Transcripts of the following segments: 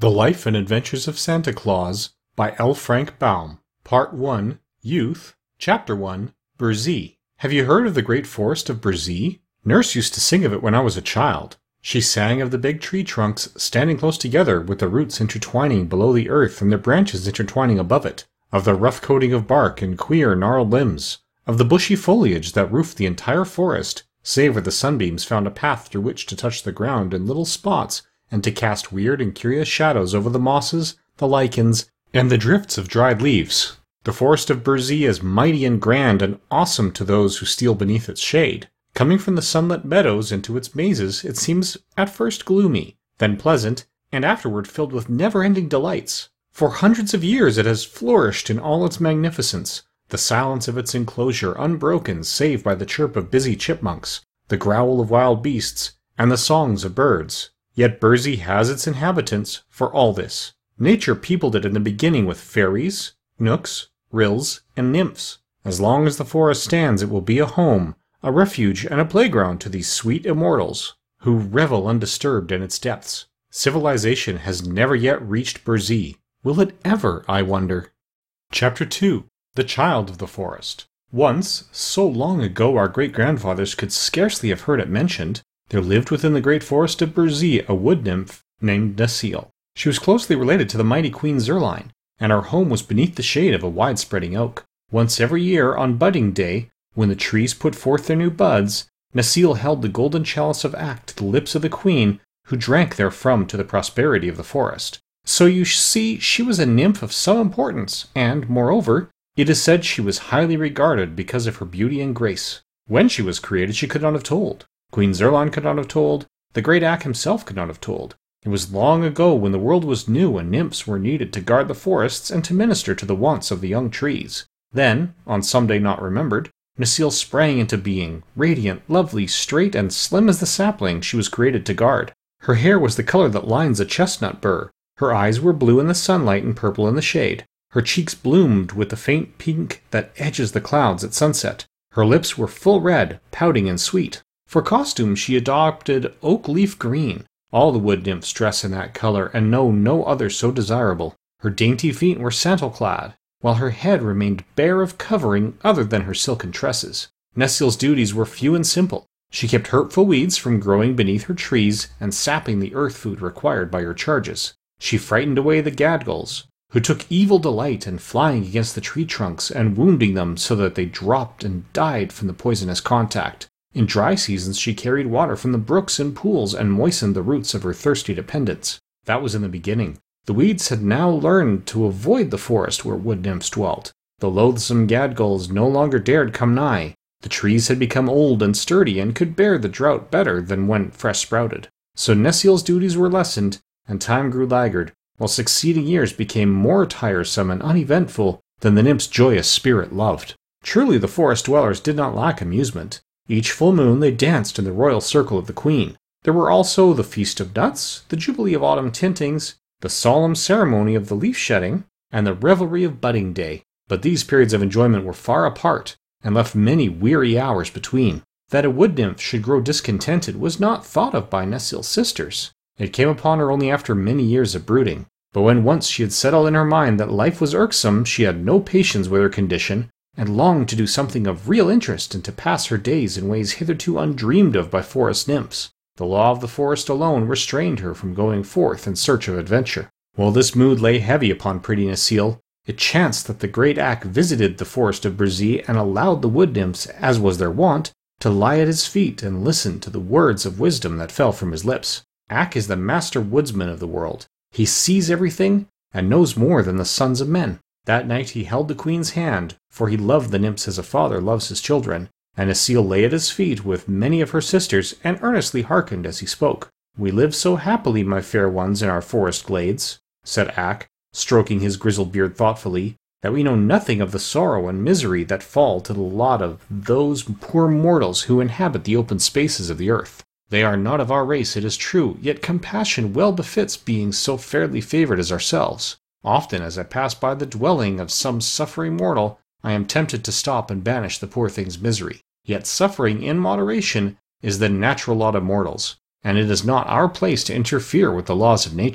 The Life and Adventures of Santa Claus by L. Frank Baum. Part 1, Youth, Chapter 1, Burzee. Have you heard of the great forest of Burzee? Nurse used to sing of it when I was a child. She sang of the big tree trunks standing close together with the roots intertwining below the earth and their branches intertwining above it, of the rough coating of bark and queer gnarled limbs, of the bushy foliage that roofed the entire forest, save where the sunbeams found a path through which to touch the ground in little spots and to cast weird and curious shadows over the mosses, the lichens, and the drifts of dried leaves. The forest of Burzee is mighty and grand and awesome to those who steal beneath its shade. Coming from the sunlit meadows into its mazes, it seems at first gloomy, then pleasant, and afterward filled with never-ending delights. For hundreds of years it has flourished in all its magnificence, the silence of its enclosure unbroken save by the chirp of busy chipmunks, the growl of wild beasts, and the songs of birds. Yet Burzee has its inhabitants for all this. Nature peopled it in the beginning with fairies, knooks, rills, and nymphs. As long as the forest stands, it will be a home, a refuge, and a playground to these sweet immortals, who revel undisturbed in its depths. Civilization has never yet reached Burzee. Will it ever, I wonder? Chapter 2. The Child of the Forest. Once, so long ago our great-grandfathers could scarcely have heard it mentioned, there lived within the great forest of Burzee a wood-nymph named Necile. She was closely related to the mighty Queen Zurline, and her home was beneath the shade of a wide-spreading oak. Once every year, on budding day, when the trees put forth their new buds, Necile held the golden chalice of Ak to the lips of the queen, who drank therefrom to the prosperity of the forest. So you see, she was a nymph of some importance, and, moreover, it is said she was highly regarded because of her beauty and grace. When she was created she could not have told. Queen Zurline could not have told. The great Ak himself could not have told. It was long ago when the world was new and nymphs were needed to guard the forests and to minister to the wants of the young trees. Then, on some day not remembered, Necile sprang into being, radiant, lovely, straight, and slim as the sapling she was created to guard. Her hair was the color that lines a chestnut burr. Her eyes were blue in the sunlight and purple in the shade. Her cheeks bloomed with the faint pink that edges the clouds at sunset. Her lips were full red, pouting and sweet. For costume she adopted oak leaf green. All the wood nymphs dress in that color and know no other so desirable. Her dainty feet were sandal-clad, while her head remained bare of covering other than her silken tresses. Necile's duties were few and simple. She kept hurtful weeds from growing beneath her trees and sapping the earth food required by her charges. She frightened away the gadgulls, who took evil delight in flying against the tree trunks and wounding them so that they dropped and died from the poisonous contact. In dry seasons she carried water from the brooks and pools and moistened the roots of her thirsty dependents. That was in the beginning. The weeds had now learned to avoid the forest where wood nymphs dwelt. The loathsome gadgulls no longer dared come nigh. The trees had become old and sturdy and could bear the drought better than when fresh sprouted. So Necile's duties were lessened, and time grew laggard, while succeeding years became more tiresome and uneventful than the nymph's joyous spirit loved. Truly the forest dwellers did not lack amusement. Each full moon they danced in the royal circle of the queen. There were also the Feast of Nuts, the Jubilee of Autumn Tintings, the solemn ceremony of the leaf shedding, and the revelry of budding day. But these periods of enjoyment were far apart, and left many weary hours between. That a wood nymph should grow discontented was not thought of by Necile's sisters. It came upon her only after many years of brooding. But when once she had settled in her mind that life was irksome, she had no patience with her condition, and longed to do something of real interest and to pass her days in ways hitherto undreamed of by forest nymphs. The law of the forest alone restrained her from going forth in search of adventure. While this mood lay heavy upon pretty Necile, it chanced that the great Ak visited the forest of Burzee and allowed the wood nymphs, as was their wont, to lie at his feet and listen to the words of wisdom that fell from his lips. Ak is the master woodsman of the world. He sees everything and knows more than the sons of men. That night he held the queen's hand, for he loved the nymphs as a father loves his children, and Necile lay at his feet with many of her sisters and earnestly hearkened as he spoke. "We live so happily, my fair ones, in our forest glades," said Ak, stroking his grizzled beard thoughtfully, "that we know nothing of the sorrow and misery that fall to the lot of those poor mortals who inhabit the open spaces of the earth. They are not of our race, it is true, yet compassion well befits beings so fairly favored as ourselves. Often as I pass by the dwelling of some suffering mortal, I am tempted to stop and banish the poor thing's misery. Yet suffering in moderation is the natural lot of mortals, and it is not our place to interfere with the laws of nature.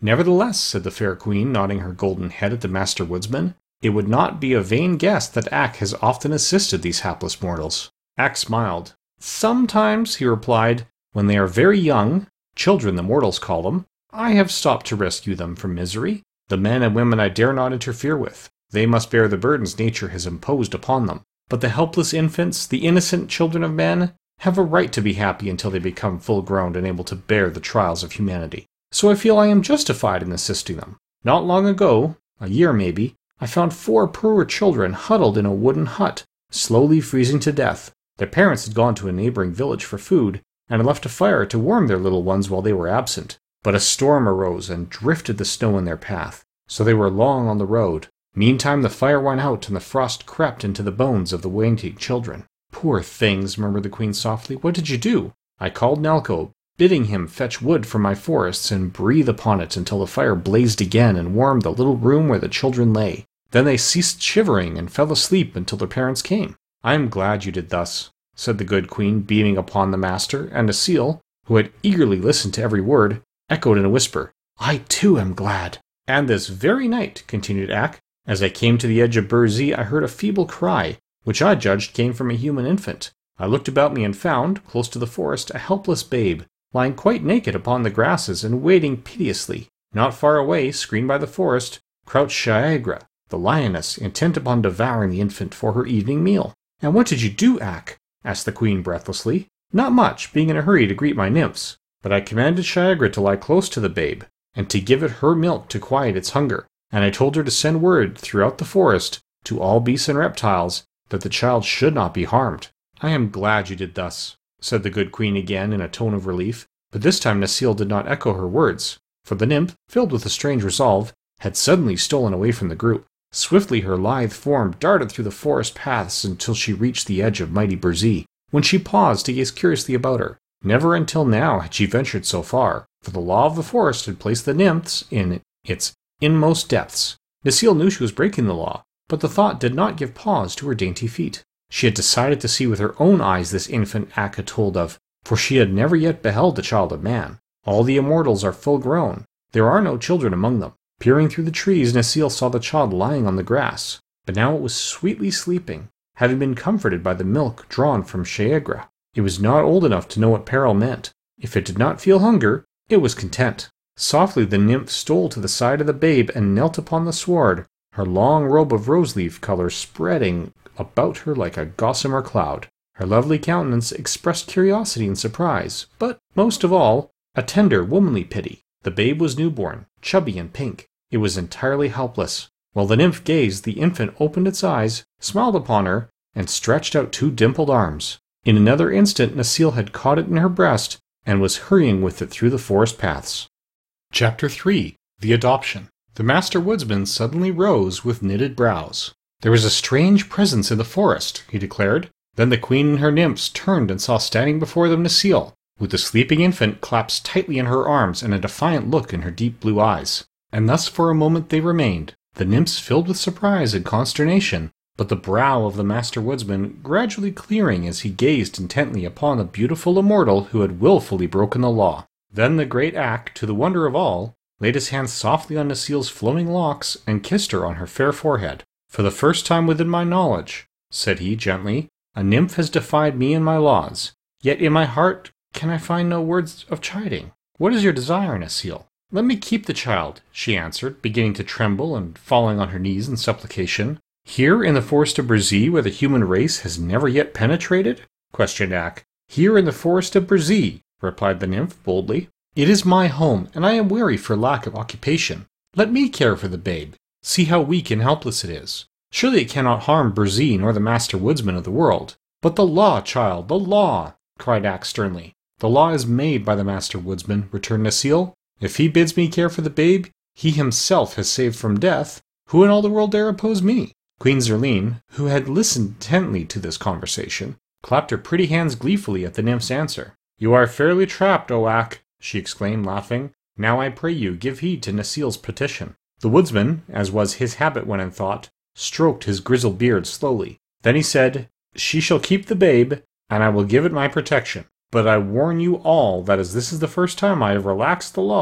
"Nevertheless," said the fair queen, nodding her golden head at the Master Woodsman, "it would not be a vain guess that Ak has often assisted these hapless mortals." Ak smiled. "Sometimes," he replied, "when they are very young, children the mortals call them, I have stopped to rescue them from misery. The men and women I dare not interfere with. They must bear the burdens nature has imposed upon them. But the helpless infants, the innocent children of men, have a right to be happy until they become full-grown and able to bear the trials of humanity. So I feel I am justified in assisting them. Not long ago, a year maybe, I found 4 poor children huddled in a wooden hut, slowly freezing to death. Their parents had gone to a neighboring village for food, and had left a fire to warm their little ones while they were absent. But a storm arose and drifted the snow in their path, so they were long on the road. Meantime the fire went out, and the frost crept into the bones of the waiting children. "Poor things," murmured the queen softly. "What did you do?" "I called Nelko, bidding him fetch wood from my forests and breathe upon it until the fire blazed again and warmed the little room where the children lay. Then they ceased shivering and fell asleep until their parents came." "I am glad you did thus," said the good queen, beaming upon the master, and Necile, who had eagerly listened to every word, echoed in a whisper, "I too am glad." "And this very night," continued Ak, "as I came to the edge of Burzee, I heard a feeble cry, which I judged came from a human infant. I looked about me and found, close to the forest, a helpless babe, lying quite naked upon the grasses and waiting piteously. Not far away, screened by the forest, crouched Shiegra, the lioness, intent upon devouring the infant for her evening meal." "And what did you do, Ak?" asked the queen breathlessly. "Not much, being in a hurry to greet my nymphs. But I commanded Shiegra to lie close to the babe, and to give it her milk to quiet its hunger. And I told her to send word throughout the forest, to all beasts and reptiles, that the child should not be harmed." "I am glad you did thus," said the good queen again in a tone of relief. But this time Necile did not echo her words, for the nymph, filled with a strange resolve, had suddenly stolen away from the group. Swiftly her lithe form darted through the forest paths until she reached the edge of mighty Burzee, when she paused to gaze curiously about her. Never until now had she ventured so far, for the law of the forest had placed the nymphs in its inmost depths. Necile knew she was breaking the law, but the thought did not give pause to her dainty feet. She had decided to see with her own eyes this infant Ak had told of, for she had never yet beheld the child of man. All the immortals are full grown. There are no children among them. Peering through the trees, Necile saw the child lying on the grass, but now it was sweetly sleeping, having been comforted by the milk drawn from Shiegra. It was not old enough to know what peril meant. If it did not feel hunger, it was content. Softly the nymph stole to the side of the babe and knelt upon the sward, her long robe of rose-leaf color spreading about her like a gossamer cloud. Her lovely countenance expressed curiosity and surprise, but, most of all, a tender, womanly pity. The babe was newborn, chubby and pink. It was entirely helpless. While the nymph gazed, the infant opened its eyes, smiled upon her, and stretched out 2 dimpled arms. In another instant Necile had caught it in her breast and was hurrying with it through the forest paths. Chapter 3. The Adoption. The Master Woodsman suddenly rose with knitted brows. "There is a strange presence in the forest," he declared. Then the queen and her nymphs turned and saw standing before them Necile, with the sleeping infant clasped tightly in her arms and a defiant look in her deep blue eyes. And thus for a moment they remained, the nymphs filled with surprise and consternation, but the brow of the Master Woodsman gradually clearing as he gazed intently upon the beautiful immortal who had willfully broken the law. Then the great Ak, to the wonder of all, laid his hand softly on Necile's flowing locks and kissed her on her fair forehead. "For the first time within my knowledge," said he gently, "a nymph has defied me and my laws. Yet in my heart can I find no words of chiding. What is your desire, Necile?" "Let me keep the child," she answered, beginning to tremble and falling on her knees in supplication. "Here in the forest of Burzee, where the human race has never yet penetrated?" questioned Ak. "Here in the forest of Burzee," replied the nymph boldly. "It is my home, and I am weary for lack of occupation. Let me care for the babe. See how weak and helpless it is. Surely it cannot harm Burzee nor the Master Woodsman of the world." "But the law, child, the law!" cried Ak sternly. "The law is made by the Master Woodsman," returned Necile. "If he bids me care for the babe, he himself has saved from death. Who in all the world dare oppose me?" Queen Zerline, who had listened intently to this conversation, clapped her pretty hands gleefully at the nymph's answer. "You are fairly trapped, O Ak," she exclaimed, laughing. "Now I pray you, give heed to Necile's petition." The woodsman, as was his habit when in thought, stroked his grizzled beard slowly. Then he said, "She shall keep the babe, and I will give it my protection. But I warn you all that as this is the first time I have relaxed the law,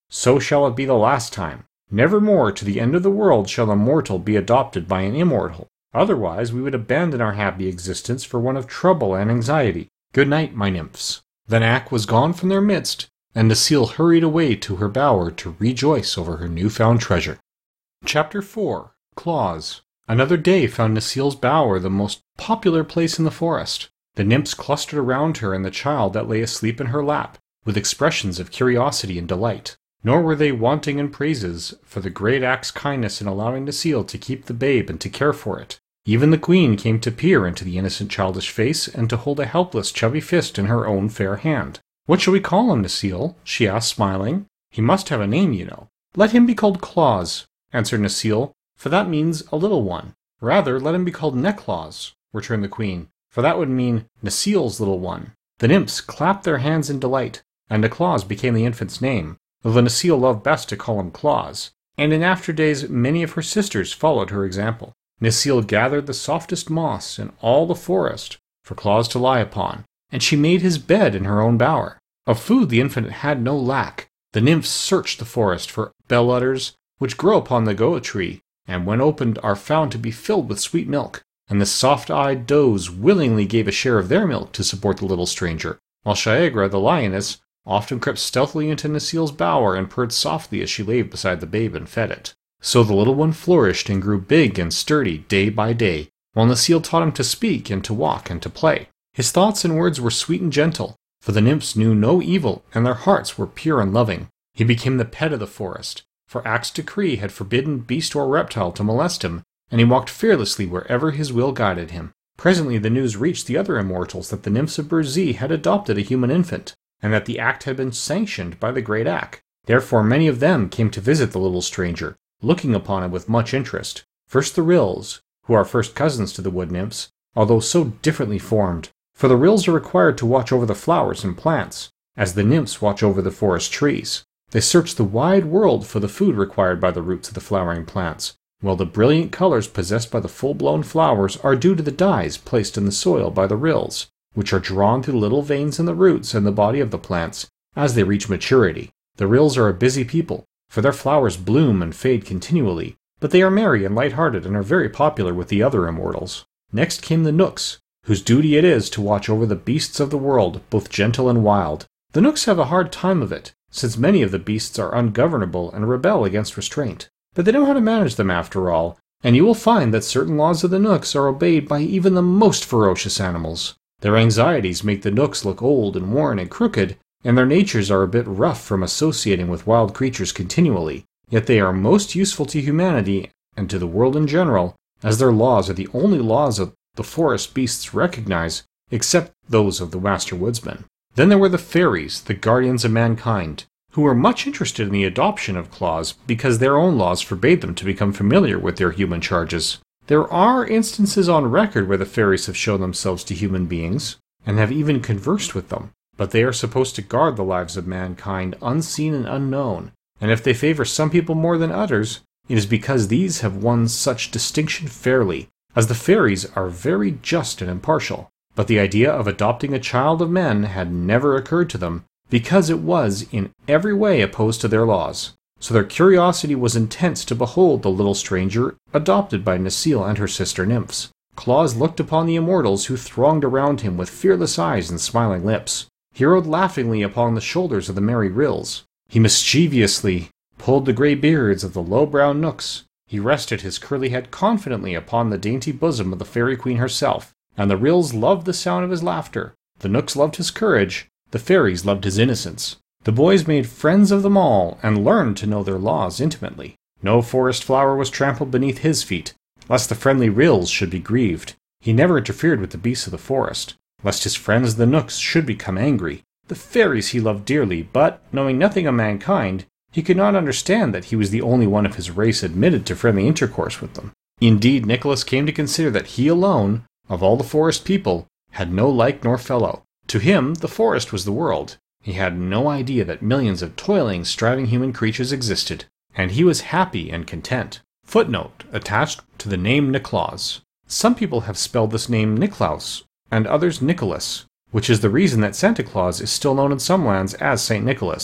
so shall it be the last time. Nevermore to the end of the world shall a mortal be adopted by an immortal. Otherwise we would abandon our happy existence for one of trouble and anxiety. Good night, my nymphs." Then Ak was gone from their midst, and Necile hurried away to her bower to rejoice over her newfound treasure. Chapter 4. Claws. Another day found Necile's bower the most popular place in the forest. The nymphs clustered around her and the child that lay asleep in her lap, with expressions of curiosity and delight. Nor were they wanting in praises for the great Ak's kindness in allowing Necile to keep the babe and to care for it. Even the queen came to peer into the innocent childish face and to hold a helpless chubby fist in her own fair hand. "What shall we call him, Necile?" she asked, smiling. "He must have a name, you know." "Let him be called Claus," answered Necile, "for that means a little one." "Rather, let him be called Neclaus," returned the queen, "for that would mean Necile's little one." The nymphs clapped their hands in delight, and Neclaus became the infant's name, though Necile loved best to call him Claus, and in after days many of her sisters followed her example. Necile gathered the softest moss in all the forest for Claus to lie upon, and she made his bed in her own bower. Of food the infant had no lack. The nymphs searched the forest for bell udders, which grow upon the goa tree, and when opened are found to be filled with sweet milk, and the soft-eyed does willingly gave a share of their milk to support the little stranger, while Shiegra, the lioness, often crept stealthily into Necile's bower and purred softly as she lay beside the babe and fed it. So the little one flourished and grew big and sturdy day by day, while Necile taught him to speak and to walk and to play. His thoughts and words were sweet and gentle, for the nymphs knew no evil, and their hearts were pure and loving. He became the pet of the forest, for Ak's decree had forbidden beast or reptile to molest him, and he walked fearlessly wherever his will guided him. Presently the news reached the other immortals that the nymphs of Burzee had adopted a human infant, and that the act had been sanctioned by the great Ak. Therefore many of them came to visit the little stranger, looking upon him with much interest. First the Ryls, who are first cousins to the wood nymphs, although so differently formed. For the Ryls are required to watch over the flowers and plants, as the nymphs watch over the forest trees. They search the wide world for the food required by the roots of the flowering plants, while the brilliant colors possessed by the full-blown flowers are due to the dyes placed in the soil by the Ryls, which are drawn through little veins in the roots and the body of the plants as they reach maturity. The Ryls are a busy people, for their flowers bloom and fade continually, but they are merry and light-hearted and are very popular with the other immortals. Next came the Knooks, whose duty it is to watch over the beasts of the world, both gentle and wild. The Knooks have a hard time of it, since many of the beasts are ungovernable and rebel against restraint. But they know how to manage them after all, and you will find that certain laws of the Knooks are obeyed by even the most ferocious animals. Their anxieties make the Knooks look old and worn and crooked, and their natures are a bit rough from associating with wild creatures continually, yet they are most useful to humanity and to the world in general, as their laws are the only laws of the forest beasts recognize, except those of the Master Woodsman. Then there were the fairies, the guardians of mankind, who were much interested in the adoption of Claus because their own laws forbade them to become familiar with their human charges. There are instances on record where the fairies have shown themselves to human beings, and have even conversed with them. But they are supposed to guard the lives of mankind unseen and unknown, and if they favor some people more than others, it is because these have won such distinction fairly, as the fairies are very just and impartial. But the idea of adopting a child of men had never occurred to them, because it was in every way opposed to their laws. So their curiosity was intense to behold the little stranger adopted by Necile and her sister nymphs. Claus looked upon the immortals who thronged around him with fearless eyes and smiling lips. He rode laughingly upon the shoulders of the merry Ryls. He mischievously pulled the grey beards of the low-brown Knooks. He rested his curly head confidently upon the dainty bosom of the fairy queen herself, and the Ryls loved the sound of his laughter. The Knooks loved his courage. The fairies loved his innocence. The boys made friends of them all, and learned to know their laws intimately. No forest flower was trampled beneath his feet, lest the friendly Ryls should be grieved. He never interfered with the beasts of the forest, lest his friends the Knooks should become angry. The fairies he loved dearly, but, knowing nothing of mankind, he could not understand that he was the only one of his race admitted to friendly intercourse with them. Indeed, Nicholas came to consider that he alone, of all the forest people, had no like nor fellow. To him, the forest was the world. He had no idea that millions of toiling, striving human creatures existed, and he was happy and content. Footnote attached to the name Nicklaus. Some people have spelled this name Niklaus, and others Nicholas, which is the reason that Santa Claus is still known in some lands as St. Nicholas.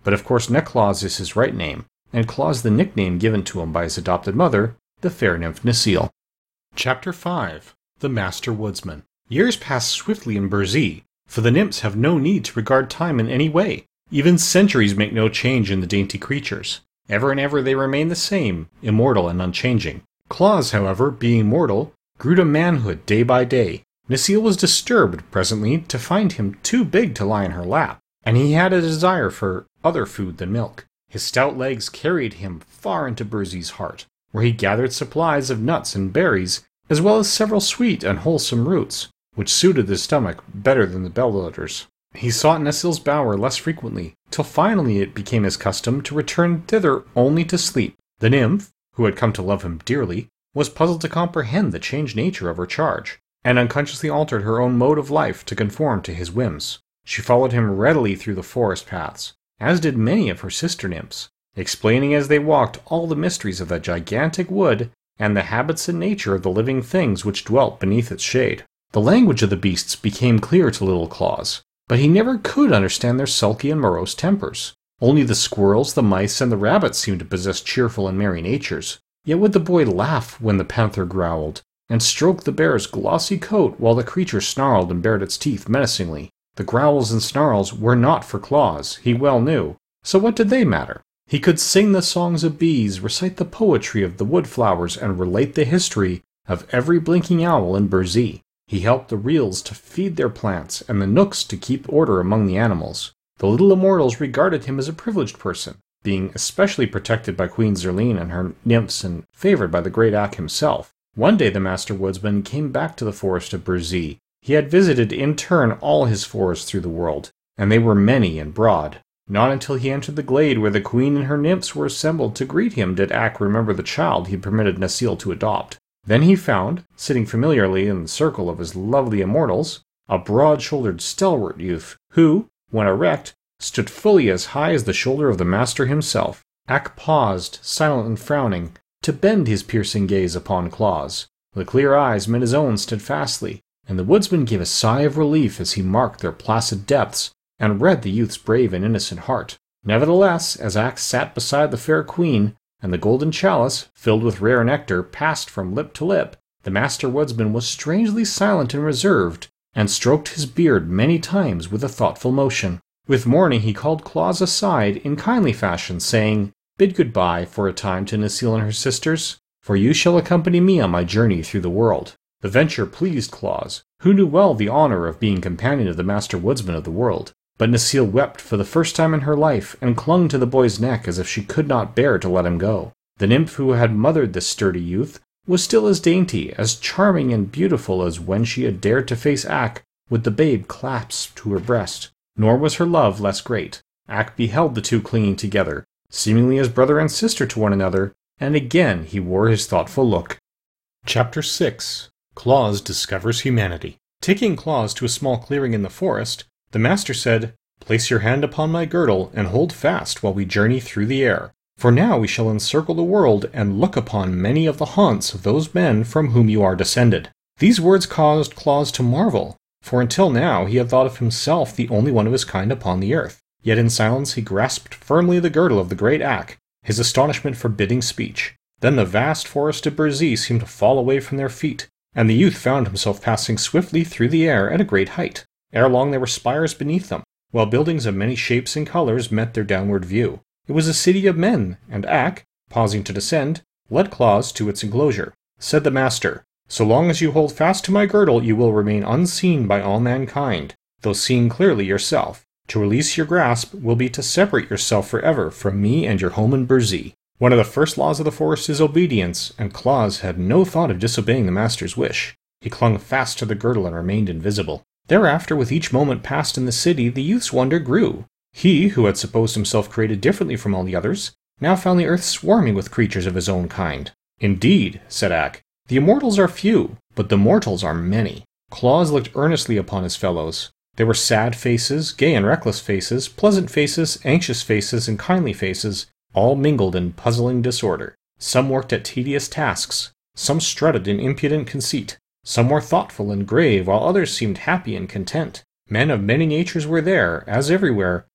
but of course Necklaws is his right name, and Claus the nickname given to him by his adopted mother, the fair nymph Necile. Chapter 5. The Master Woodsman. Years pass swiftly in Burzee, for the nymphs have no need to regard time in any way. Even centuries make no change in the dainty creatures. Ever and ever they remain the same, immortal and unchanging. Claus, however, being mortal, grew to manhood day by day. Necile was disturbed, presently, to find him too big to lie in her lap, and he had a desire for other food than milk. His stout legs carried him far into Burzee's heart, where he gathered supplies of nuts and berries, as well as several sweet and wholesome roots, which suited his stomach better than the bellwethers. He sought Necile's bower less frequently, till finally it became his custom to return thither only to sleep. The nymph, who had come to love him dearly, was puzzled to comprehend the changed nature of her charge, and unconsciously altered her own mode of life to conform to his whims. She followed him readily through the forest paths, as did many of her sister nymphs, explaining as they walked all the mysteries of that gigantic wood and the habits and nature of the living things which dwelt beneath its shade. The language of the beasts became clear to little Claus, but he never could understand their sulky and morose tempers. Only the squirrels, the mice, and the rabbits seemed to possess cheerful and merry natures. Yet would the boy laugh when the panther growled, and stroke the bear's glossy coat while the creature snarled and bared its teeth menacingly. The growls and snarls were not for Claus, he well knew, so what did they matter? He could sing the songs of bees, recite the poetry of the woodflowers, and relate the history of every blinking owl in Burzee. He helped the reals to feed their plants, and the knooks to keep order among the animals. The little immortals regarded him as a privileged person, being especially protected by Queen Zerline and her nymphs and favored by the great Ak himself. One day the Master Woodsman came back to the forest of Burzee. He had visited in turn all his forests through the world, and they were many and broad. Not until he entered the glade where the queen and her nymphs were assembled to greet him did Ak remember the child he had permitted Necile to adopt. Then he found, sitting familiarly in the circle of his lovely immortals, a broad-shouldered, stalwart youth, who, when erect, stood fully as high as the shoulder of the master himself. Ak paused, silent and frowning, to bend his piercing gaze upon Claus. The clear eyes met his own steadfastly, and the woodsman gave a sigh of relief as he marked their placid depths, and read the youth's brave and innocent heart. Nevertheless, as Ak sat beside the fair queen, and the golden chalice, filled with rare nectar, passed from lip to lip, the Master Woodsman was strangely silent and reserved, and stroked his beard many times with a thoughtful motion. With morning he called Claus aside in kindly fashion, saying, "Bid good-bye for a time to Necile and her sisters, for you shall accompany me on my journey through the world." The venture pleased Claus, who knew well the honor of being companion of the Master Woodsman of the world. But Necile wept for the first time in her life, and clung to the boy's neck as if she could not bear to let him go. The nymph who had mothered this sturdy youth was still as dainty, as charming and beautiful as when she had dared to face Ak with the babe clasped to her breast. Nor was her love less great. Ak beheld the two clinging together, seemingly as brother and sister to one another, and again he wore his thoughtful look. Chapter 6. Claus discovers humanity. Taking Claus to a small clearing in the forest, the master said, "Place your hand upon my girdle, and hold fast while we journey through the air. For now we shall encircle the world, and look upon many of the haunts of those men from whom you are descended." These words caused Claus to marvel, for until now he had thought of himself the only one of his kind upon the earth. Yet in silence he grasped firmly the girdle of the great Ak, his astonishment forbidding speech. Then the vast forest of Burzee seemed to fall away from their feet, and the youth found himself passing swiftly through the air at a great height. Ere long there were spires beneath them, while buildings of many shapes and colors met their downward view. It was a city of men, and Ak, pausing to descend, led Claus to its enclosure. Said the master, "So long as you hold fast to my girdle, you will remain unseen by all mankind, though seeing clearly yourself. To release your grasp will be to separate yourself forever from me and your home in Burzee." One of the first laws of the forest is obedience, and Claus had no thought of disobeying the master's wish. He clung fast to the girdle and remained invisible. Thereafter, with each moment passed in the city, the youth's wonder grew. He, who had supposed himself created differently from all the others, now found the earth swarming with creatures of his own kind. "Indeed," said Ak, "the immortals are few, but the mortals are many." Claus looked earnestly upon his fellows. There were sad faces, gay and reckless faces, pleasant faces, anxious faces, and kindly faces, all mingled in puzzling disorder. Some worked at tedious tasks, some strutted in impudent conceit, some were thoughtful and grave, while others seemed happy and content. Men of many natures were there, as everywhere,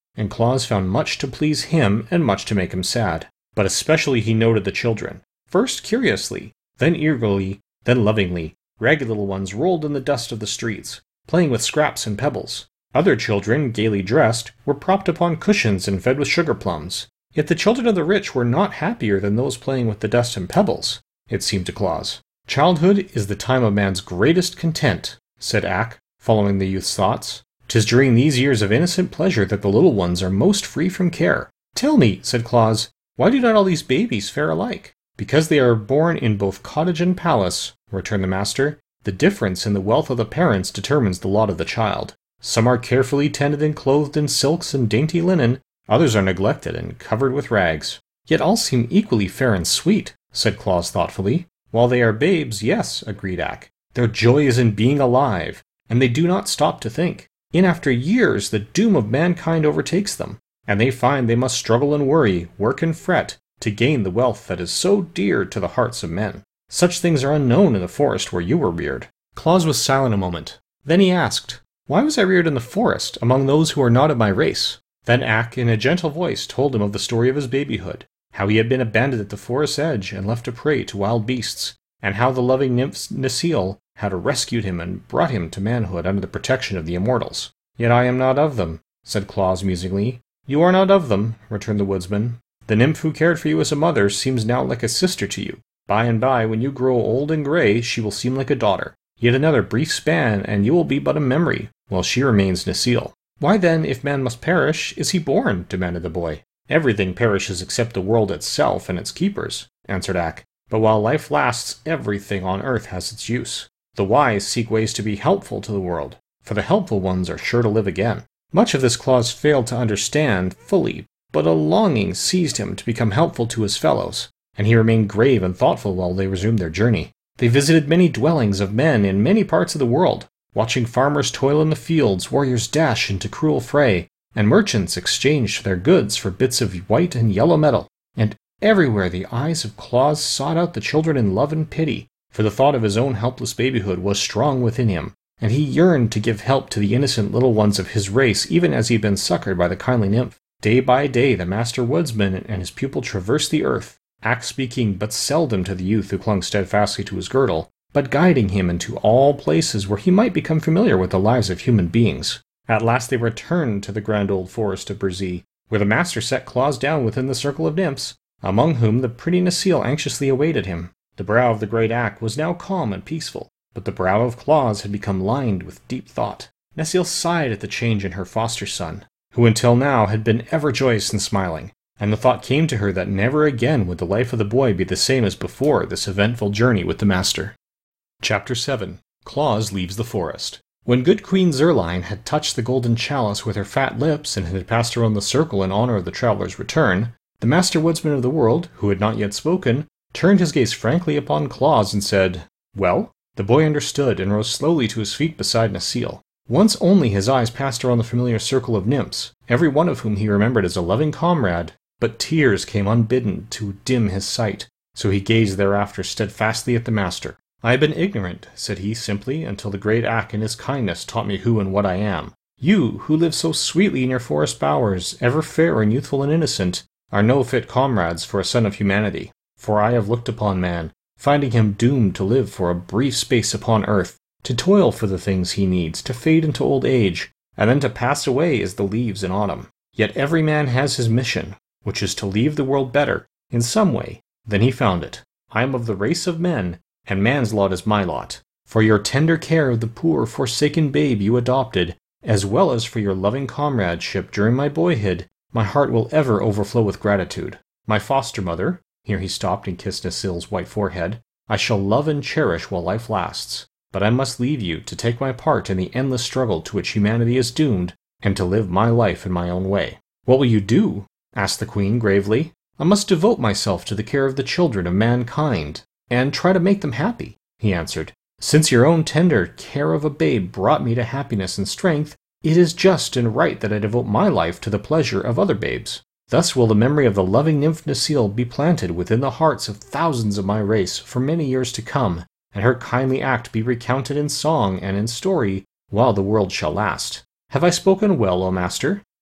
and Claus found much to please him and much to make him sad. But especially he noted the children. First curiously, then eagerly, then lovingly, ragged little ones rolled in the dust of the streets, playing with scraps and pebbles. Other children, gaily dressed, were propped upon cushions and fed with sugar plums. Yet the children of the rich were not happier than those playing with the dust and pebbles, it seemed to Claus. Childhood is the time of man's greatest content, said Ak, following the youth's thoughts. 'Tis during these years of innocent pleasure that the little ones are most free from care. Tell me, said Claus, why do not all these babies fare alike? Because they are born in both cottage and palace, returned the master. The difference in the wealth of the parents determines the lot of the child. Some are carefully tended and clothed in silks and dainty linen, others are neglected and covered with rags. Yet all seem equally fair and sweet, said Claus thoughtfully. While they are babes, yes, agreed Ak. Their joy is in being alive, and they do not stop to think. In after years the doom of mankind overtakes them, and they find they must struggle and worry, work and fret, to gain the wealth that is so dear to the hearts of men. Such things are unknown in the forest where you were reared. Claus was silent a moment. Then he asked, why was I reared in the forest, among those who are not of my race? Then Ak, in a gentle voice, told him of the story of his babyhood, how he had been abandoned at the forest's edge and left a prey to wild beasts, and how the loving nymph Necile had rescued him and brought him to manhood under the protection of the immortals. Yet I am not of them, said Claus musingly. You are not of them, returned the woodsman. The nymph who cared for you as a mother seems now like a sister to you. By and by, when you grow old and gray, she will seem like a daughter. Yet another brief span, and you will be but a memory, while she remains Necile. Why then, if man must perish, is he born? Demanded the boy. Everything perishes except the world itself and its keepers, answered Ak. But while life lasts, everything on earth has its use. The wise seek ways to be helpful to the world, for the helpful ones are sure to live again. Much of this Claus failed to understand fully, but a longing seized him to become helpful to his fellows, and he remained grave and thoughtful while they resumed their journey. They visited many dwellings of men in many parts of the world, watching farmers toil in the fields, warriors dash into cruel fray, and merchants exchanged their goods for bits of white and yellow metal. And everywhere the eyes of Claus sought out the children in love and pity, for the thought of his own helpless babyhood was strong within him, and he yearned to give help to the innocent little ones of his race even as he had been succored by the kindly nymph. Day by day the master woodsman and his pupil traversed the earth, Ak speaking but seldom to the youth who clung steadfastly to his girdle, but guiding him into all places where he might become familiar with the lives of human beings. At last they returned to the grand old forest of Burzee, where the master set Claus down within the circle of nymphs, among whom the pretty Necile anxiously awaited him. The brow of the great Ak was now calm and peaceful, but the brow of Claus had become lined with deep thought. Necile sighed at the change in her foster son, who until now had been ever joyous and smiling, and the thought came to her that never again would the life of the boy be the same as before this eventful journey with the master. Chapter 7. Claus leaves the forest. When good Queen Zurline had touched the golden chalice with her fat lips and had passed around the circle in honor of the traveler's return, the master woodsman of the world, who had not yet spoken, turned his gaze frankly upon Claus and said, Well? The boy understood and rose slowly to his feet beside Necile. Once only his eyes passed around the familiar circle of nymphs, every one of whom he remembered as a loving comrade, but tears came unbidden to dim his sight, so he gazed thereafter steadfastly at the master. I have been ignorant, said he simply, until the great Ak in his kindness taught me who and what I am. You, who live so sweetly in your forest bowers, ever fair and youthful and innocent, are no fit comrades for a son of humanity. For I have looked upon man, finding him doomed to live for a brief space upon earth, to toil for the things he needs, to fade into old age, and then to pass away as the leaves in autumn. Yet every man has his mission, which is to leave the world better, in some way, than he found it. I am of the race of men, and man's lot is my lot. For your tender care of the poor, forsaken babe you adopted, as well as for your loving comradeship during my boyhood, my heart will ever overflow with gratitude. My foster mother, here he stopped and kissed Necile's white forehead, I shall love and cherish while life lasts. But I must leave you to take my part in the endless struggle to which humanity is doomed, and to live my life in my own way. What will you do? Asked the queen gravely. I must devote myself to the care of the children of mankind, and try to make them happy, he answered. Since your own tender care of a babe brought me to happiness and strength, it is just and right that I devote my life to the pleasure of other babes. Thus will the memory of the loving nymph Necile be planted within the hearts of thousands of my race for many years to come, and her kindly act be recounted in song and in story while the world shall last. Have I spoken well, O master?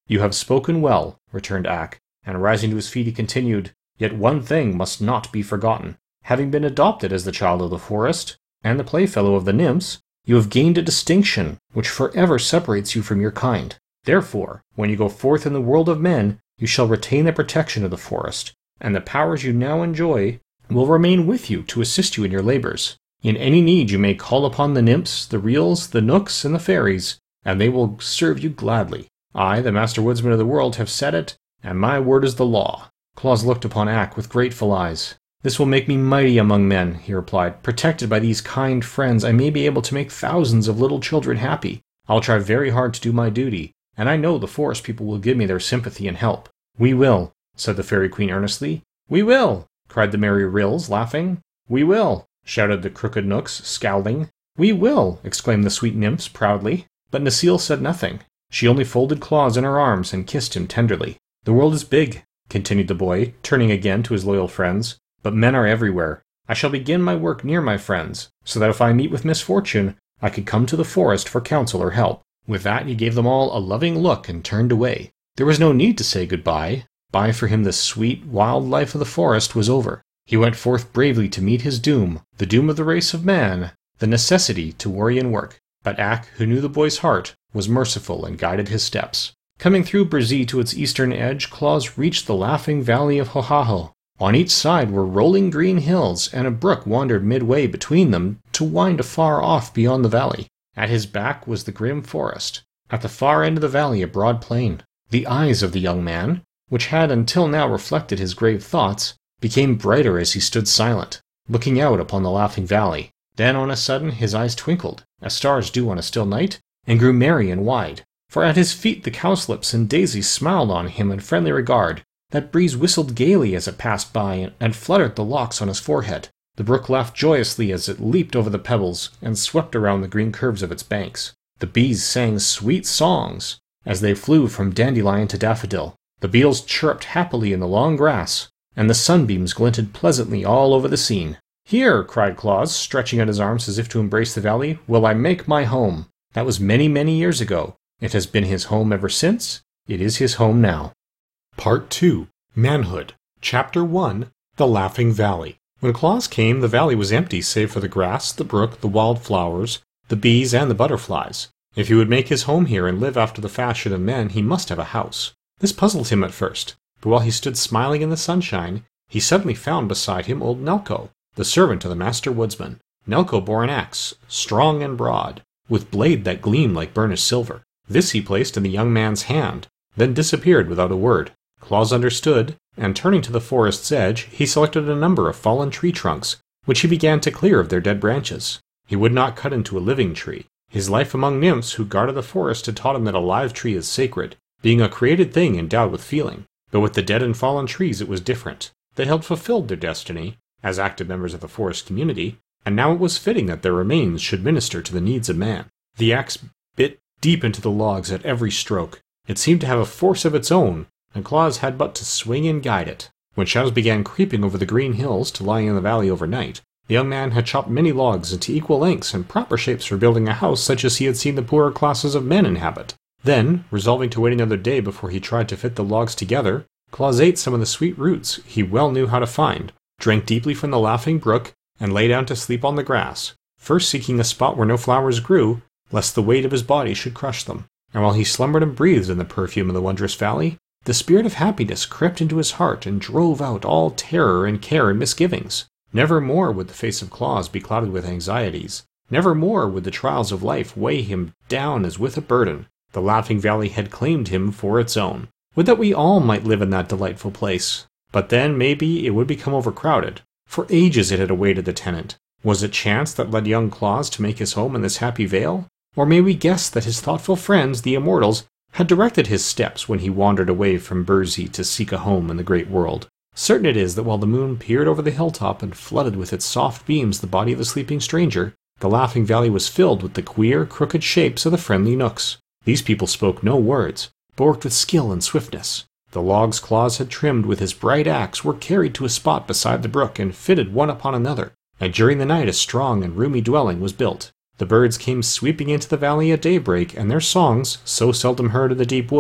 "You have spoken well," returned Ak, and rising to his feet he continued, "Yet one thing must not be forgotten. Having been adopted as the child of the forest, and the playfellow of the nymphs, you have gained a distinction which forever separates you from your kind. Therefore, when you go forth in the world of men, you shall retain the protection of the forest, and the powers you now enjoy will remain with you to assist you in your labors. In any need you may call upon the nymphs, the reals, the nooks, and the fairies, and they will serve you gladly. I, the Master Woodsman of the world, have said it, and my word is the law." Claus looked upon Ak with grateful eyes. "This will make me mighty among men," he replied. "Protected by these kind friends, I may be able to make thousands of little children happy. I'll try very hard to do my duty, and I know the forest people will give me their sympathy and help." "We will," said the Fairy Queen earnestly. "We will," cried the merry Ryls, laughing. "We will," shouted the crooked Nooks, scowling. "We will," exclaimed the sweet nymphs proudly. But Necile said nothing. She only folded Claus in her arms and kissed him tenderly. "The world is big," continued the boy, turning again to his loyal friends, "but men are everywhere. I shall begin my work near my friends, so that if I meet with misfortune, I could come to the forest for counsel or help." With that he gave them all a loving look and turned away. There was no need to say goodbye. Bye for him the sweet, wild life of the forest was over. He went forth bravely to meet his doom, the doom of the race of man, the necessity to worry and work. But Ak, who knew the boy's heart, was merciful and guided his steps. Coming through Burzee to its eastern edge, Claus reached the laughing valley of Hohaho. On each side were rolling green hills, and a brook wandered midway between them to wind afar off beyond the valley. At his back was the grim forest. At the far end of the valley a broad plain. The eyes of the young man, which had until now reflected his grave thoughts, became brighter as he stood silent, looking out upon the laughing valley. Then on a sudden his eyes twinkled, as stars do on a still night, and grew merry and wide. For at his feet the cowslips and daisies smiled on him in friendly regard. That breeze whistled gaily as it passed by, and fluttered the locks on his forehead. The brook laughed joyously as it leaped over the pebbles, and swept around the green curves of its banks. The bees sang sweet songs as they flew from dandelion to daffodil. The beetles chirruped happily in the long grass, and the sunbeams glinted pleasantly all over the scene. "Here," cried Claus, stretching out his arms as if to embrace the valley, "will I make my home." That was many, many years ago. It has been his home ever since. It is his home now. Part 2. Manhood. Chapter 1. The Laughing Valley. When Claus came, the valley was empty save for the grass, the brook, the wild flowers, the bees, and the butterflies. If he would make his home here and live after the fashion of men, he must have a house. This puzzled him at first, but while he stood smiling in the sunshine, he suddenly found beside him old Nelko, the servant of the Master Woodsman. Nelko bore an axe, strong and broad, with blade that gleamed like burnished silver. This he placed in the young man's hand, then disappeared without a word. Claus understood, and turning to the forest's edge, he selected a number of fallen tree trunks, which he began to clear of their dead branches. He would not cut into a living tree. His life among nymphs who guarded the forest had taught him that a live tree is sacred, being a created thing endowed with feeling. But with the dead and fallen trees it was different. They had fulfilled their destiny, as active members of the forest community, and now it was fitting that their remains should minister to the needs of man. The axe bit deep into the logs at every stroke. It seemed to have a force of its own, and Claus had but to swing and guide it. When shadows began creeping over the green hills to lying in the valley overnight, the young man had chopped many logs into equal lengths and proper shapes for building a house such as he had seen the poorer classes of men inhabit. Then, resolving to wait another day before he tried to fit the logs together, Claus ate some of the sweet roots he well knew how to find, drank deeply from the laughing brook, and lay down to sleep on the grass, first seeking a spot where no flowers grew, lest the weight of his body should crush them. And while he slumbered and breathed in the perfume of the wondrous valley, the spirit of happiness crept into his heart and drove out all terror and care and misgivings. Never more would the face of Claus be clouded with anxieties. Never more would the trials of life weigh him down as with a burden. The Laughing Valley had claimed him for its own. Would that we all might live in that delightful place. But then, maybe, it would become overcrowded. For ages it had awaited the tenant. Was it chance that led young Claus to make his home in this happy vale? Or may we guess that his thoughtful friends, the Immortals, had directed his steps when he wandered away from Burzee to seek a home in the great world? Certain it is that while the moon peered over the hilltop and flooded with its soft beams the body of the sleeping stranger, the Laughing Valley was filled with the queer, crooked shapes of the friendly Nooks. These people spoke no words, but worked with skill and swiftness. The logs Claus had trimmed with his bright axe were carried to a spot beside the brook and fitted one upon another, and during the night a strong and roomy dwelling was built. The birds came sweeping into the valley at daybreak, and their songs, so seldom heard in the deep wood,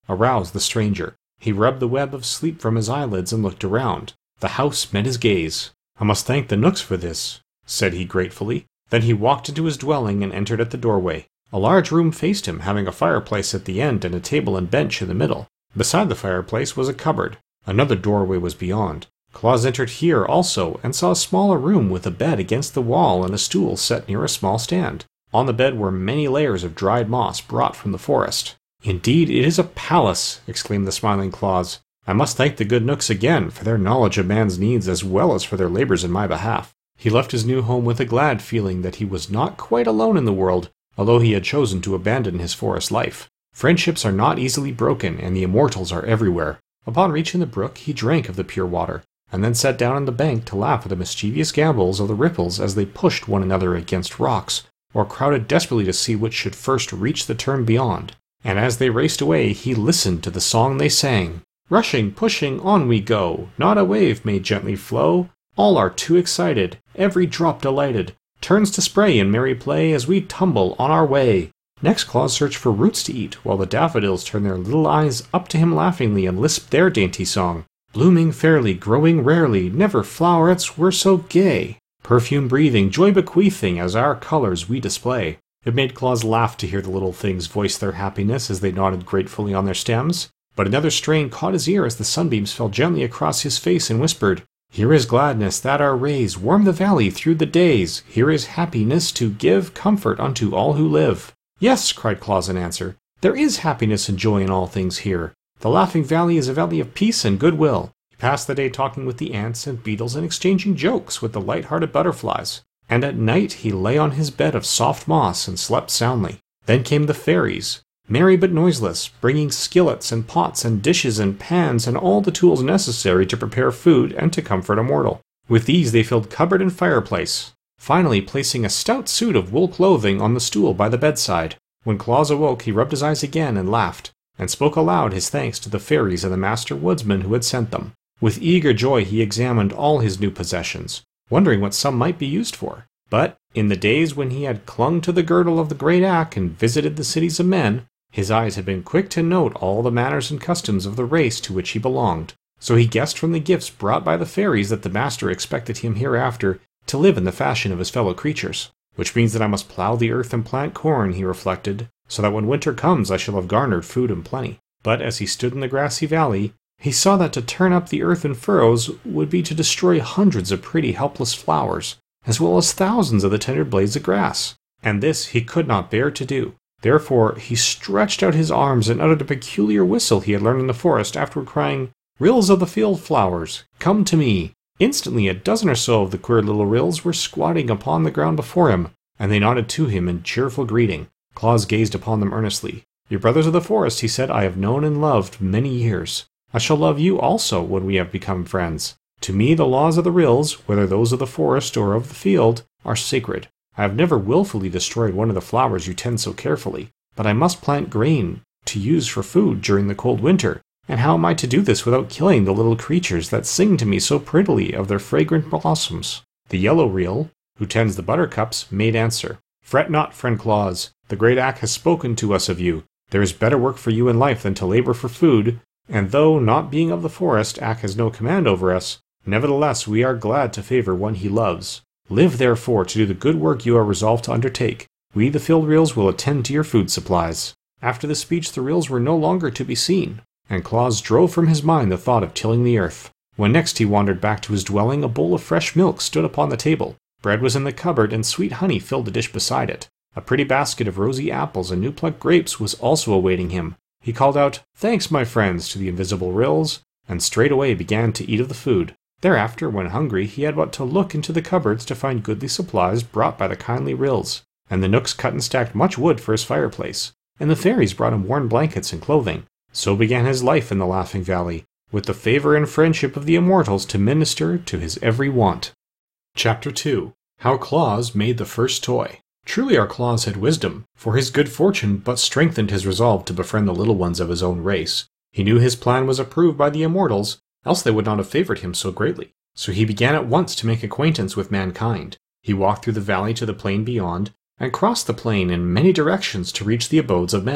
aroused the stranger. He rubbed the web of sleep from his eyelids and looked around. The house met his gaze. "I must thank the Knooks for this," said he gratefully. Then he walked into his dwelling and entered at the doorway. A large room faced him, having a fireplace at the end and a table and bench in the middle. Beside the fireplace was a cupboard. Another doorway was beyond. Claus entered here also, and saw a smaller room with a bed against the wall and a stool set near a small stand. On the bed were many layers of dried moss brought from the forest. "Indeed, it is a palace!" exclaimed the smiling Claus. "I must thank the good Knooks again for their knowledge of man's needs as well as for their labors in my behalf." He left his new home with a glad feeling that he was not quite alone in the world, although he had chosen to abandon his forest life. Friendships are not easily broken, and the immortals are everywhere. Upon reaching the brook, he drank of the pure water, and then sat down on the bank to laugh at the mischievous gambols of the ripples as they pushed one another against rocks, or crowded desperately to see which should first reach the turn beyond. And as they raced away, he listened to the song they sang. "Rushing, pushing, on we go, not a wave may gently flow. All are too excited, every drop delighted, turns to spray in merry play as we tumble on our way." Next Claus searched for roots to eat, while the daffodils turned their little eyes up to him laughingly and lisped their dainty song. "Blooming fairly, growing rarely, never flowerets were so gay. Perfume breathing, joy bequeathing, as our colors we display." It made Claus laugh to hear the little things voice their happiness as they nodded gratefully on their stems. But another strain caught his ear as the sunbeams fell gently across his face and whispered, "Here is gladness that our rays warm the valley through the days. Here is happiness to give comfort unto all who live." "Yes," cried Claus in answer, "there is happiness and joy in all things here. The Laughing Valley is a valley of peace and goodwill." He passed the day talking with the ants and beetles and exchanging jokes with the light-hearted butterflies. And at night he lay on his bed of soft moss and slept soundly. Then came the fairies, merry but noiseless, bringing skillets and pots and dishes and pans and all the tools necessary to prepare food and to comfort a mortal. With these they filled cupboard and fireplace, finally placing a stout suit of wool clothing on the stool by the bedside. When Claus awoke, he rubbed his eyes again and laughed, and spoke aloud his thanks to the fairies and the master woodsman who had sent them. With eager joy he examined all his new possessions, wondering what some might be used for. But in the days when he had clung to the girdle of the great Ak and visited the cities of men, his eyes had been quick to note all the manners and customs of the race to which he belonged. So he guessed from the gifts brought by the fairies that the master expected him hereafter to live in the fashion of his fellow creatures. "Which means that I must plow the earth and plant corn," he reflected, "so that when winter comes I shall have garnered food in plenty." But as he stood in the grassy valley, he saw that to turn up the earth in furrows would be to destroy hundreds of pretty helpless flowers, as well as thousands of the tender blades of grass. And this he could not bear to do. Therefore he stretched out his arms and uttered a peculiar whistle he had learned in the forest, afterward crying, "Rills of the field flowers, come to me." Instantly a dozen or so of the queer little rills were squatting upon the ground before him, and they nodded to him in cheerful greeting. Claus gazed upon them earnestly. "Your brothers of the forest," he said, "I have known and loved many years. I shall love you also when we have become friends. To me the laws of the rills, whether those of the forest or of the field, are sacred. I have never willfully destroyed one of the flowers you tend so carefully, but I must plant grain to use for food during the cold winter. And how am I to do this without killing the little creatures that sing to me so prettily of their fragrant blossoms?" The yellow reel, who tends the buttercups, made answer, "Fret not, friend Claus. The great Ak has spoken to us of you. There is better work for you in life than to labor for food, and though, not being of the forest, Ak has no command over us, nevertheless we are glad to favor one he loves. Live, therefore, to do the good work you are resolved to undertake. We, the field reels, will attend to your food supplies." After this speech the reels were no longer to be seen, and Claus drove from his mind the thought of tilling the earth. When next he wandered back to his dwelling, a bowl of fresh milk stood upon the table. Bread was in the cupboard, and sweet honey filled the dish beside it. A pretty basket of rosy apples and new-plucked grapes was also awaiting him. He called out, "Thanks, my friends," to the invisible rills, and straightway began to eat of the food. Thereafter, when hungry, he had but to look into the cupboards to find goodly supplies brought by the kindly rills, and the Knooks cut and stacked much wood for his fireplace, and the fairies brought him warm blankets and clothing. So began his life in the Laughing Valley, with the favor and friendship of the immortals to minister to his every want. Chapter 2. How Claus Made the First Toy. Truly our Claus had wisdom, for his good fortune but strengthened his resolve to befriend the little ones of his own race. He knew his plan was approved by the immortals, else they would not have favored him so greatly. So he began at once to make acquaintance with mankind. He walked through the valley to the plain beyond, and crossed the plain in many directions to reach the abodes of men.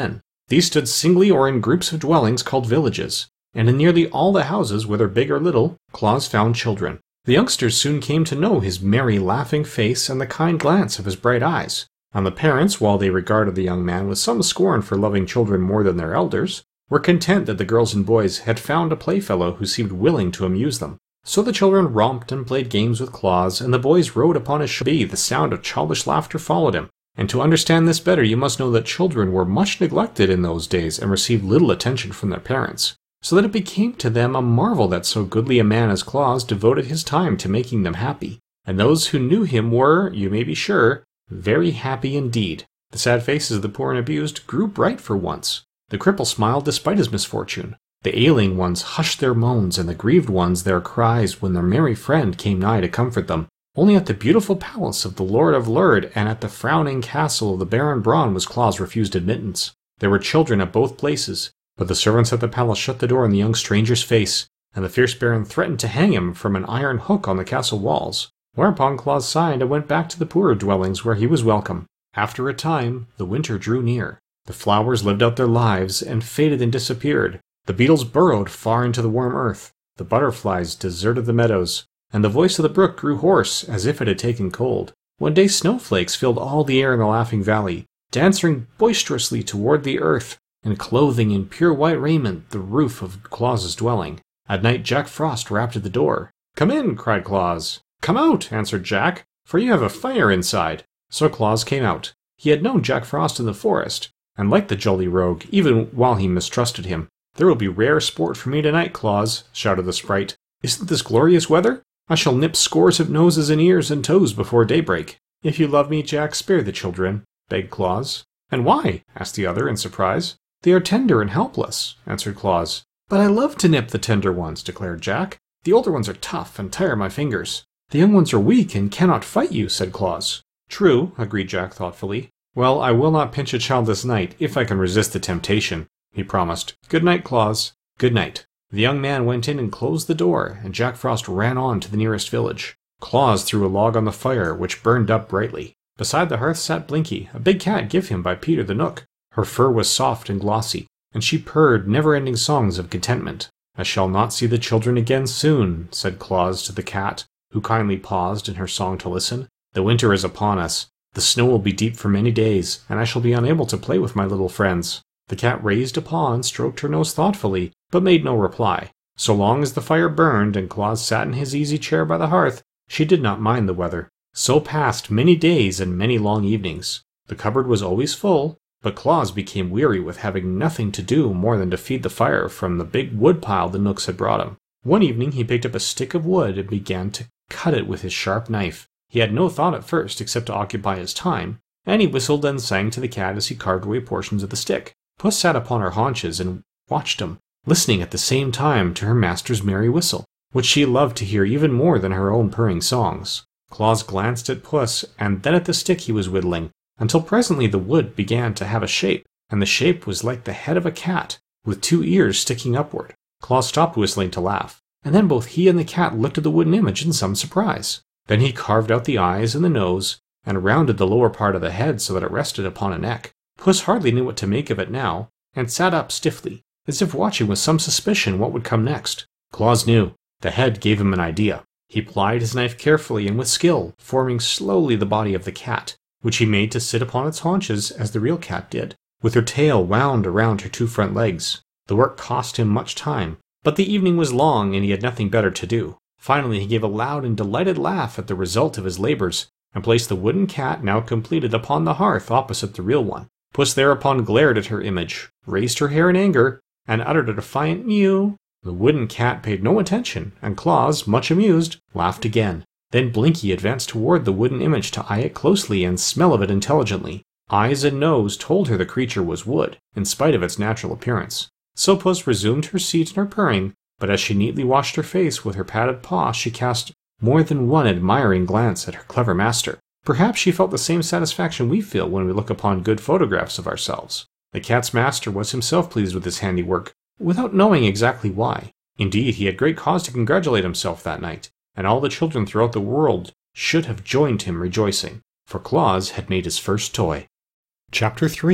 These stood singly or in groups of dwellings called villages, and in nearly all the houses, whether big or little, Claus found children. The youngsters soon came to know his merry, laughing face and the kind glance of his bright eyes. And the parents, while they regarded the young man with some scorn for loving children more than their elders, were content that the girls and boys had found a playfellow who seemed willing to amuse them. So the children romped and played games with Claus, and the boys rode upon his shoulder. The sound of childish laughter followed him. And to understand this better, you must know that children were much neglected in those days and received little attention from their parents, so that it became to them a marvel that so goodly a man as Claus devoted his time to making them happy. And those who knew him were, you may be sure, very happy indeed. The sad faces of the poor and abused grew bright for once. The cripple smiled despite his misfortune. The ailing ones hushed their moans, and the grieved ones their cries when their merry friend came nigh to comfort them. Only at the beautiful palace of the Lord of Lurd and at the frowning castle of the Baron Braun was Claus refused admittance. There were children at both places, but the servants at the palace shut the door in the young stranger's face, and the fierce Baron threatened to hang him from an iron hook on the castle walls. Whereupon Claus sighed and went back to the poorer dwellings where he was welcome. After a time, the winter drew near. The flowers lived out their lives and faded and disappeared. The beetles burrowed far into the warm earth. The butterflies deserted the meadows, and the voice of the brook grew hoarse as if it had taken cold. One day snowflakes filled all the air in the Laughing Valley, dancing boisterously toward the earth, and clothing in pure white raiment the roof of Claus's dwelling. At night Jack Frost rapped at the door. "Come in," cried Claus. "Come out," answered Jack, "for you have a fire inside." So Claus came out. He had known Jack Frost in the forest, and liked the jolly rogue, even while he mistrusted him. "There will be rare sport for me tonight, Claus," shouted the sprite. "Isn't this glorious weather? I shall nip scores of noses and ears and toes before daybreak." "If you love me, Jack, spare the children," begged Claus. "And why?" asked the other in surprise. "They are tender and helpless," answered Claus. "But I love to nip the tender ones," declared Jack. "The older ones are tough and tire my fingers." "The young ones are weak and cannot fight you," said Claus. "True," agreed Jack thoughtfully. "Well, I will not pinch a child this night, if I can resist the temptation," he promised. "Good night, Claus." "Good night." The young man went in and closed the door, and Jack Frost ran on to the nearest village. Claus threw a log on the fire, which burned up brightly. Beside the hearth sat Blinky, a big cat given him by Peter the Knook. Her fur was soft and glossy, and she purred never-ending songs of contentment. "I shall not see the children again soon," said Claus to the cat, who kindly paused in her song to listen. "The winter is upon us. The snow will be deep for many days, and I shall be unable to play with my little friends." The cat raised a paw and stroked her nose thoughtfully, but made no reply. So long as the fire burned and Claus sat in his easy chair by the hearth, she did not mind the weather. So passed many days and many long evenings. The cupboard was always full, but Claus became weary with having nothing to do more than to feed the fire from the big wood pile the Knooks had brought him. One evening he picked up a stick of wood and began to cut it with his sharp knife. He had no thought at first except to occupy his time, and he whistled and sang to the cat as he carved away portions of the stick. Puss sat upon her haunches and watched him, listening at the same time to her master's merry whistle, which she loved to hear even more than her own purring songs. Claus glanced at Puss and then at the stick he was whittling, until presently the wood began to have a shape, and the shape was like the head of a cat, with 2 ears sticking upward. Claus stopped whistling to laugh, and then both he and the cat looked at the wooden image in some surprise. Then he carved out the eyes and the nose, and rounded the lower part of the head so that it rested upon a neck. Puss hardly knew what to make of it now, and sat up stiffly, as if watching with some suspicion what would come next. Claus knew. The head gave him an idea. He plied his knife carefully and with skill, forming slowly the body of the cat, which he made to sit upon its haunches as the real cat did, with her tail wound around her 2 front legs. The work cost him much time, but the evening was long and he had nothing better to do. Finally he gave a loud and delighted laugh at the result of his labors, and placed the wooden cat, now completed, upon the hearth opposite the real one. Puss thereupon glared at her image, raised her hair in anger, and uttered a defiant mew. The wooden cat paid no attention, and Claus, much amused, laughed again. Then Blinky advanced toward the wooden image to eye it closely and smell of it intelligently. Eyes and nose told her the creature was wood, in spite of its natural appearance. So Puss resumed her seat and her purring, but as she neatly washed her face with her padded paw, she cast more than one admiring glance at her clever master. Perhaps she felt the same satisfaction we feel when we look upon good photographs of ourselves. The cat's master was himself pleased with his handiwork, without knowing exactly why. Indeed, he had great cause to congratulate himself that night, and all the children throughout the world should have joined him rejoicing, for Claus had made his first toy. Chapter 3.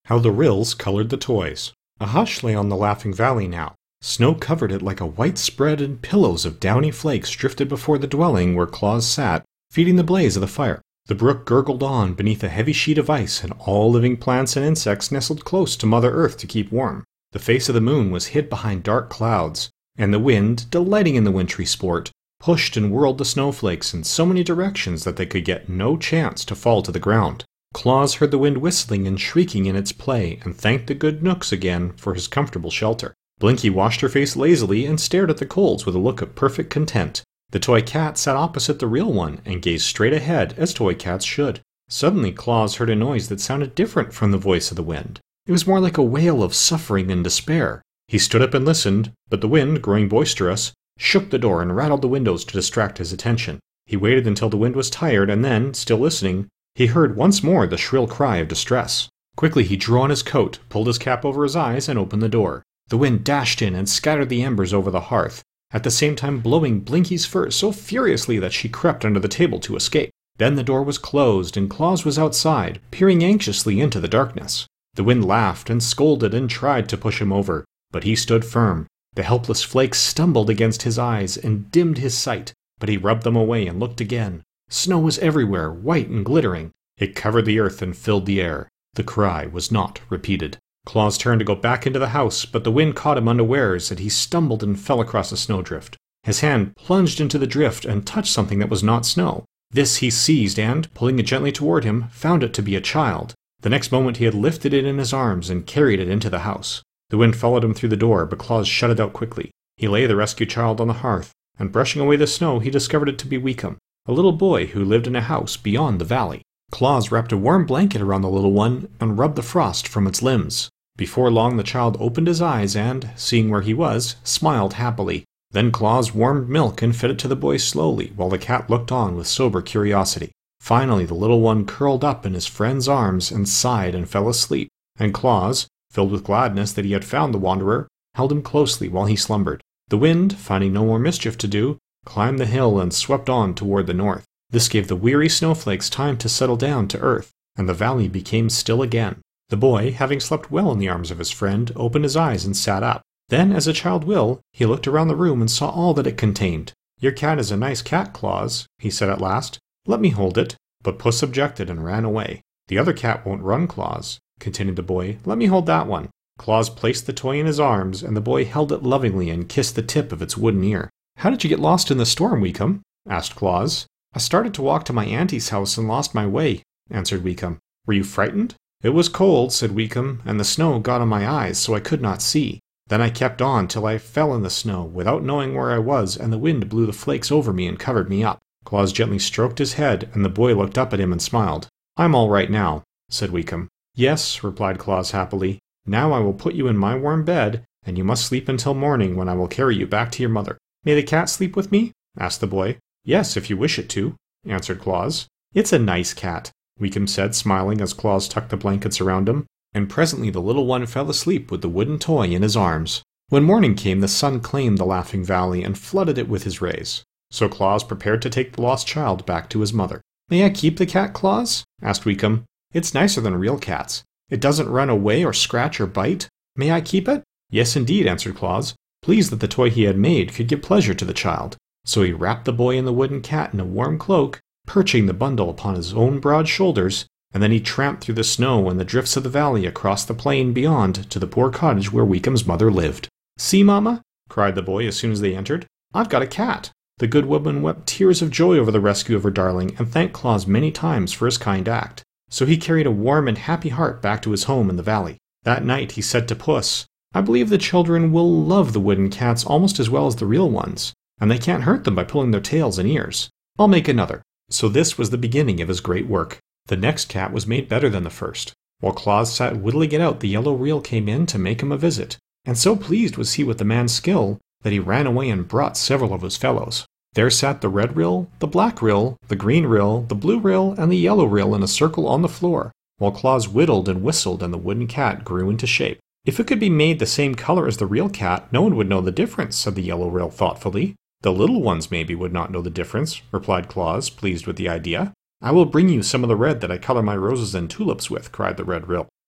How the Rills Colored the Toys. A hush lay on the Laughing Valley now. Snow covered it like a white spread, and pillows of downy flakes drifted before the dwelling where Claus sat, feeding the blaze of the fire. The brook gurgled on beneath a heavy sheet of ice, and all living plants and insects nestled close to Mother Earth to keep warm. The face of the moon was hid behind dark clouds, and the wind, delighting in the wintry sport, pushed and whirled the snowflakes in so many directions that they could get no chance to fall to the ground. Claus heard the wind whistling and shrieking in its play, and thanked the good Knooks again for his comfortable shelter. Blinky washed her face lazily and stared at the coals with a look of perfect content. The toy cat sat opposite the real one and gazed straight ahead as toy cats should. Suddenly Claus heard a noise that sounded different from the voice of the wind. It was more like a wail of suffering and despair. He stood up and listened, but the wind, growing boisterous, shook the door and rattled the windows to distract his attention. He waited until the wind was tired, and then, still listening, he heard once more the shrill cry of distress. Quickly he drew on his coat, pulled his cap over his eyes, and opened the door. The wind dashed in and scattered the embers over the hearth, at the same time blowing Blinky's fur so furiously that she crept under the table to escape. Then the door was closed, and Claus was outside, peering anxiously into the darkness. The wind laughed and scolded and tried to push him over, but he stood firm. The helpless flakes stumbled against his eyes and dimmed his sight, but he rubbed them away and looked again. Snow was everywhere, white and glittering. It covered the earth and filled the air. The cry was not repeated. Claus turned to go back into the house, but the wind caught him unawares, and he stumbled and fell across a snowdrift. His hand plunged into the drift and touched something that was not snow. This he seized and, pulling it gently toward him, found it to be a child. The next moment he had lifted it in his arms and carried it into the house. The wind followed him through the door, but Claus shut it out quickly. He lay the rescued child on the hearth, and brushing away the snow, he discovered it to be Weekum, a little boy who lived in a house beyond the valley. Claus wrapped a warm blanket around the little one and rubbed the frost from its limbs. Before long the child opened his eyes and, seeing where he was, smiled happily. Then Claus warmed milk and fed it to the boy slowly, while the cat looked on with sober curiosity. Finally the little one curled up in his friend's arms and sighed and fell asleep, and Claus, filled with gladness that he had found the wanderer, held him closely while he slumbered. The wind, finding no more mischief to do, climbed the hill and swept on toward the north. This gave the weary snowflakes time to settle down to earth, and the valley became still again. The boy, having slept well in the arms of his friend, opened his eyes and sat up. Then, as a child will, he looked around the room and saw all that it contained. "Your cat is a nice cat, Claus," he said at last. "Let me hold it." But Puss objected and ran away. "The other cat won't run, Claus," continued the boy. "Let me hold that one." Claus placed the toy in his arms, and the boy held it lovingly and kissed the tip of its wooden ear. "How did you get lost in the storm, Weekum?" asked Claus. "I started to walk to my auntie's house and lost my way," answered Weekum. "Were you frightened?" "It was cold," said Weekum, "and the snow got on my eyes, so I could not see. Then I kept on till I fell in the snow, without knowing where I was, and the wind blew the flakes over me and covered me up." Claus gently stroked his head, and the boy looked up at him and smiled. "I'm all right now," said Weekum. "Yes," replied Claus happily. "Now I will put you in my warm bed, and you must sleep until morning, when I will carry you back to your mother." "May the cat sleep with me?" asked the boy. "Yes, if you wish it to," answered Claus. "It's a nice cat," Weekum said, smiling as Claus tucked the blankets around him, and presently the little one fell asleep with the wooden toy in his arms. When morning came, the sun claimed the Laughing Valley and flooded it with his rays. So Claus prepared to take the lost child back to his mother. "May I keep the cat, Claus?" asked Weekum. "It's nicer than real cats. It doesn't run away or scratch or bite. May I keep it?" "Yes, indeed," answered Claus, pleased that the toy he had made could give pleasure to the child. So he wrapped the boy and the wooden cat in a warm cloak, perching the bundle upon his own broad shoulders, and then he tramped through the snow and the drifts of the valley across the plain beyond to the poor cottage where Weekum's mother lived. "See, Mamma," cried the boy as soon as they entered. "I've got a cat." The good woman wept tears of joy over the rescue of her darling, and thanked Claus many times for his kind act. So he carried a warm and happy heart back to his home in the valley. That night he said to Puss, "I believe the children will love the wooden cats almost as well as the real ones, and they can't hurt them by pulling their tails and ears. I'll make another." So this was the beginning of his great work. The next cat was made better than the first. While Claus sat whittling it out, the yellow Ryl came in to make him a visit, and so pleased was he with the man's skill that he ran away and brought several of his fellows. There sat the red Ryl, the black Ryl, the green Ryl, the blue Ryl, and the yellow Ryl in a circle on the floor, while Claus whittled and whistled and the wooden cat grew into shape. "If it could be made the same color as the real cat, no one would know the difference," said the yellow Ryl thoughtfully. "The little ones maybe would not know the difference," replied Claus, pleased with the idea. "I will bring you some of the red that I color my roses and tulips with," cried the red Ryl.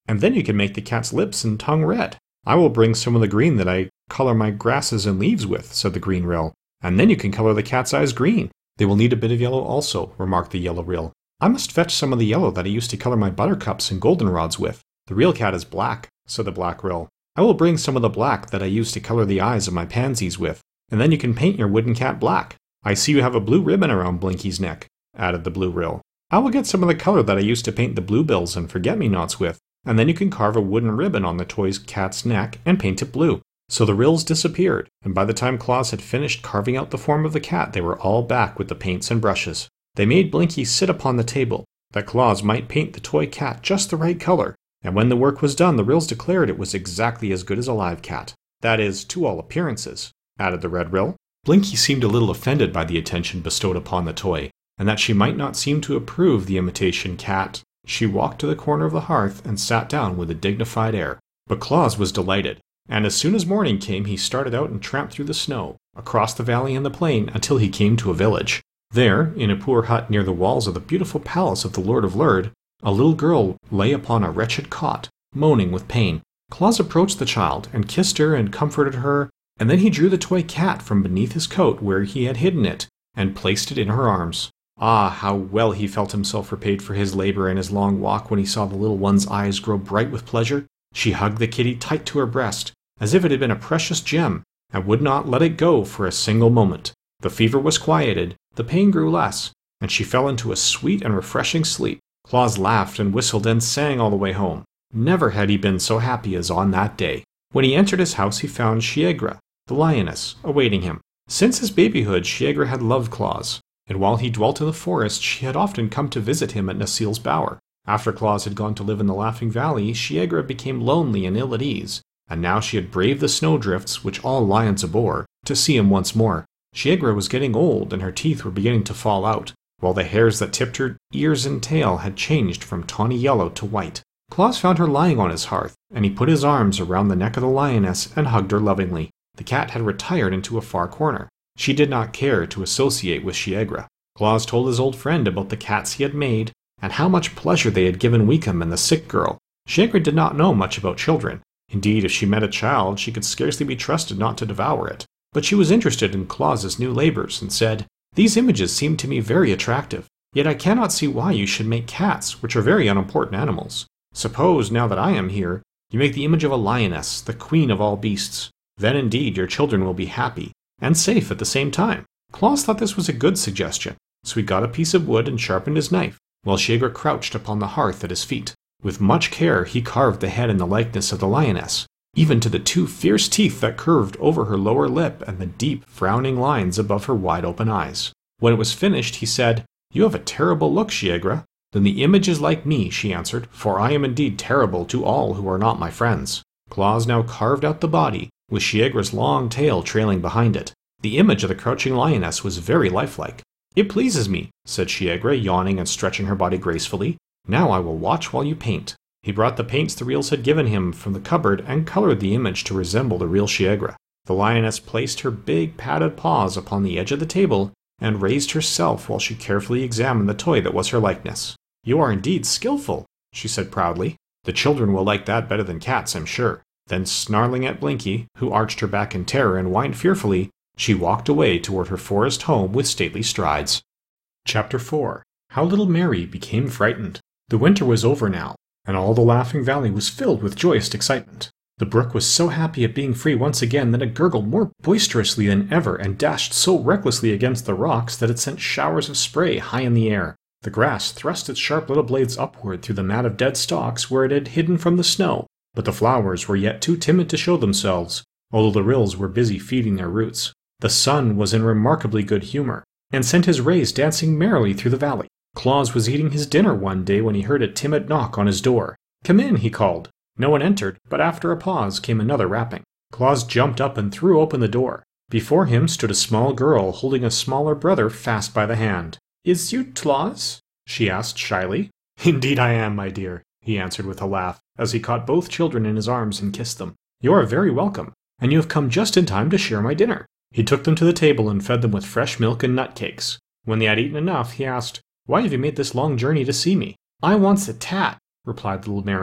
and then you can make the cat's lips and tongue red. I will bring some of the green that I color my grasses and leaves with, said the green Ryl, and then you can color the cat's eyes green. They will need a bit of yellow also, remarked the yellow Ryl. I must fetch some of the yellow that I used to color my buttercups and goldenrods with. The real cat is black, said the black Ryl. I will bring some of the black that I used to color the eyes of my pansies with, and then you can paint your wooden cat black. I see you have a blue ribbon around Blinky's neck, added the blue Ryl. I will get some of the color that I used to paint the bluebills and forget-me-nots with, and then you can carve a wooden ribbon on the toy cat's neck and paint it blue. So the Ryls disappeared, and by the time Claus had finished carving out the form of the cat, they were all back with the paints and brushes. They made Blinky sit upon the table, that Claus might paint the toy cat just the right color, and when the work was done, the Ryls declared it was exactly as good as a live cat. That is, to all appearances, added the red Ryl. Blinky seemed a little offended by the attention bestowed upon the toy, and that she might not seem to approve the imitation cat. She walked to the corner of the hearth and sat down with a dignified air. But Claus was delighted, and as soon as morning came he started out and tramped through the snow, across the valley and the plain until he came to a village. There, in a poor hut near the walls of the beautiful palace of the Lord of Lurd, a little girl lay upon a wretched cot, moaning with pain. Claus approached the child and kissed her and comforted her, and then he drew the toy cat from beneath his coat where he had hidden it, and placed it in her arms. Ah, how well he felt himself repaid for his labor and his long walk when he saw the little one's eyes grow bright with pleasure. She hugged the kitty tight to her breast, as if it had been a precious gem, and would not let it go for a single moment. The fever was quieted, the pain grew less, and she fell into a sweet and refreshing sleep. Claus laughed and whistled and sang all the way home. Never had he been so happy as on that day. When he entered his house he found Shiegra, the lioness, awaiting him. Since his babyhood, Shiegra had loved Claus, and while he dwelt in the forest, she had often come to visit him at Necil's bower. After Claus had gone to live in the Laughing Valley, Shiegra became lonely and ill at ease, and now she had braved the snowdrifts, which all lions abhor, to see him once more. Shiegra was getting old, and her teeth were beginning to fall out, while the hairs that tipped her ears and tail had changed from tawny yellow to white. Claus found her lying on his hearth, and he put his arms around the neck of the lioness and hugged her lovingly. The cat had retired into a far corner. She did not care to associate with Shiegra. Claus told his old friend about the cats he had made, and how much pleasure they had given Weekum and the sick girl. Shiegra did not know much about children. Indeed, if she met a child, she could scarcely be trusted not to devour it. But she was interested in Claus's new labors, and said, "These images seem to me very attractive, yet I cannot see why you should make cats, which are very unimportant animals. Suppose, now that I am here, you make the image of a lioness, the queen of all beasts. Then indeed your children will be happy, and safe at the same time." Claus thought this was a good suggestion, so he got a piece of wood and sharpened his knife, while Shiegra crouched upon the hearth at his feet. With much care he carved the head in the likeness of the lioness, even to the two fierce teeth that curved over her lower lip and the deep, frowning lines above her wide-open eyes. When it was finished, he said, "You have a terrible look, Shiegra." "Then the image is like me," she answered, "for I am indeed terrible to all who are not my friends." Claus now carved out the body, with Shiegra's long tail trailing behind it. The image of the crouching lioness was very lifelike. "It pleases me," said Shiegra, yawning and stretching her body gracefully. "Now I will watch while you paint." He brought the paints the Ryls had given him from the cupboard and colored the image to resemble the real Shiegra. The lioness placed her big padded paws upon the edge of the table and raised herself while she carefully examined the toy that was her likeness. "You are indeed skillful," she said proudly. "The children will like that better than cats, I'm sure." Then, snarling at Blinky, who arched her back in terror and whined fearfully, she walked away toward her forest home with stately strides. Chapter 4. How Little Mary Became Frightened. The winter was over now, and all the Laughing Valley was filled with joyous excitement. The brook was so happy at being free once again that it gurgled more boisterously than ever and dashed so recklessly against the rocks that it sent showers of spray high in the air. The grass thrust its sharp little blades upward through the mat of dead stalks where it had hidden from the snow, but the flowers were yet too timid to show themselves, although the Ryls were busy feeding their roots. The sun was in remarkably good humor, and sent his rays dancing merrily through the valley. Claus was eating his dinner one day when he heard a timid knock on his door. "Come in," he called. No one entered, but after a pause came another rapping. Claus jumped up and threw open the door. Before him stood a small girl holding a smaller brother fast by the hand. "Is you Claus?" she asked shyly. "Indeed I am, my dear," he answered with a laugh, as he caught both children in his arms and kissed them. "You are very welcome, and you have come just in time to share my dinner." He took them to the table and fed them with fresh milk and nut cakes. When they had eaten enough, he asked, "Why have you made this long journey to see me?" "I wants a tat," replied little Mary.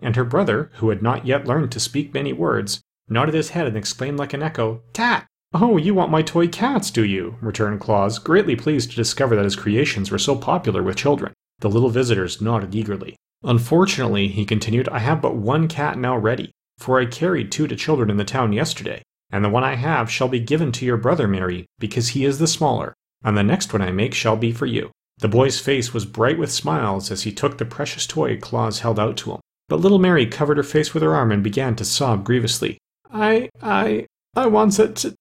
and her brother, who had not yet learned to speak many words, nodded his head and exclaimed like an echo, "Tat!" "Oh, you want my toy cats, do you?" returned Claus, greatly pleased to discover that his creations were so popular with children. The little visitors nodded eagerly. "Unfortunately," he continued, "I have but one cat now ready, for I carried 2 to children in the town yesterday, and the one I have shall be given to your brother, Mary, because he is the smaller, and the next one I make shall be for you." The boy's face was bright with smiles as he took the precious toy Claus held out to him, but little Mary covered her face with her arm and began to sob grievously. I want it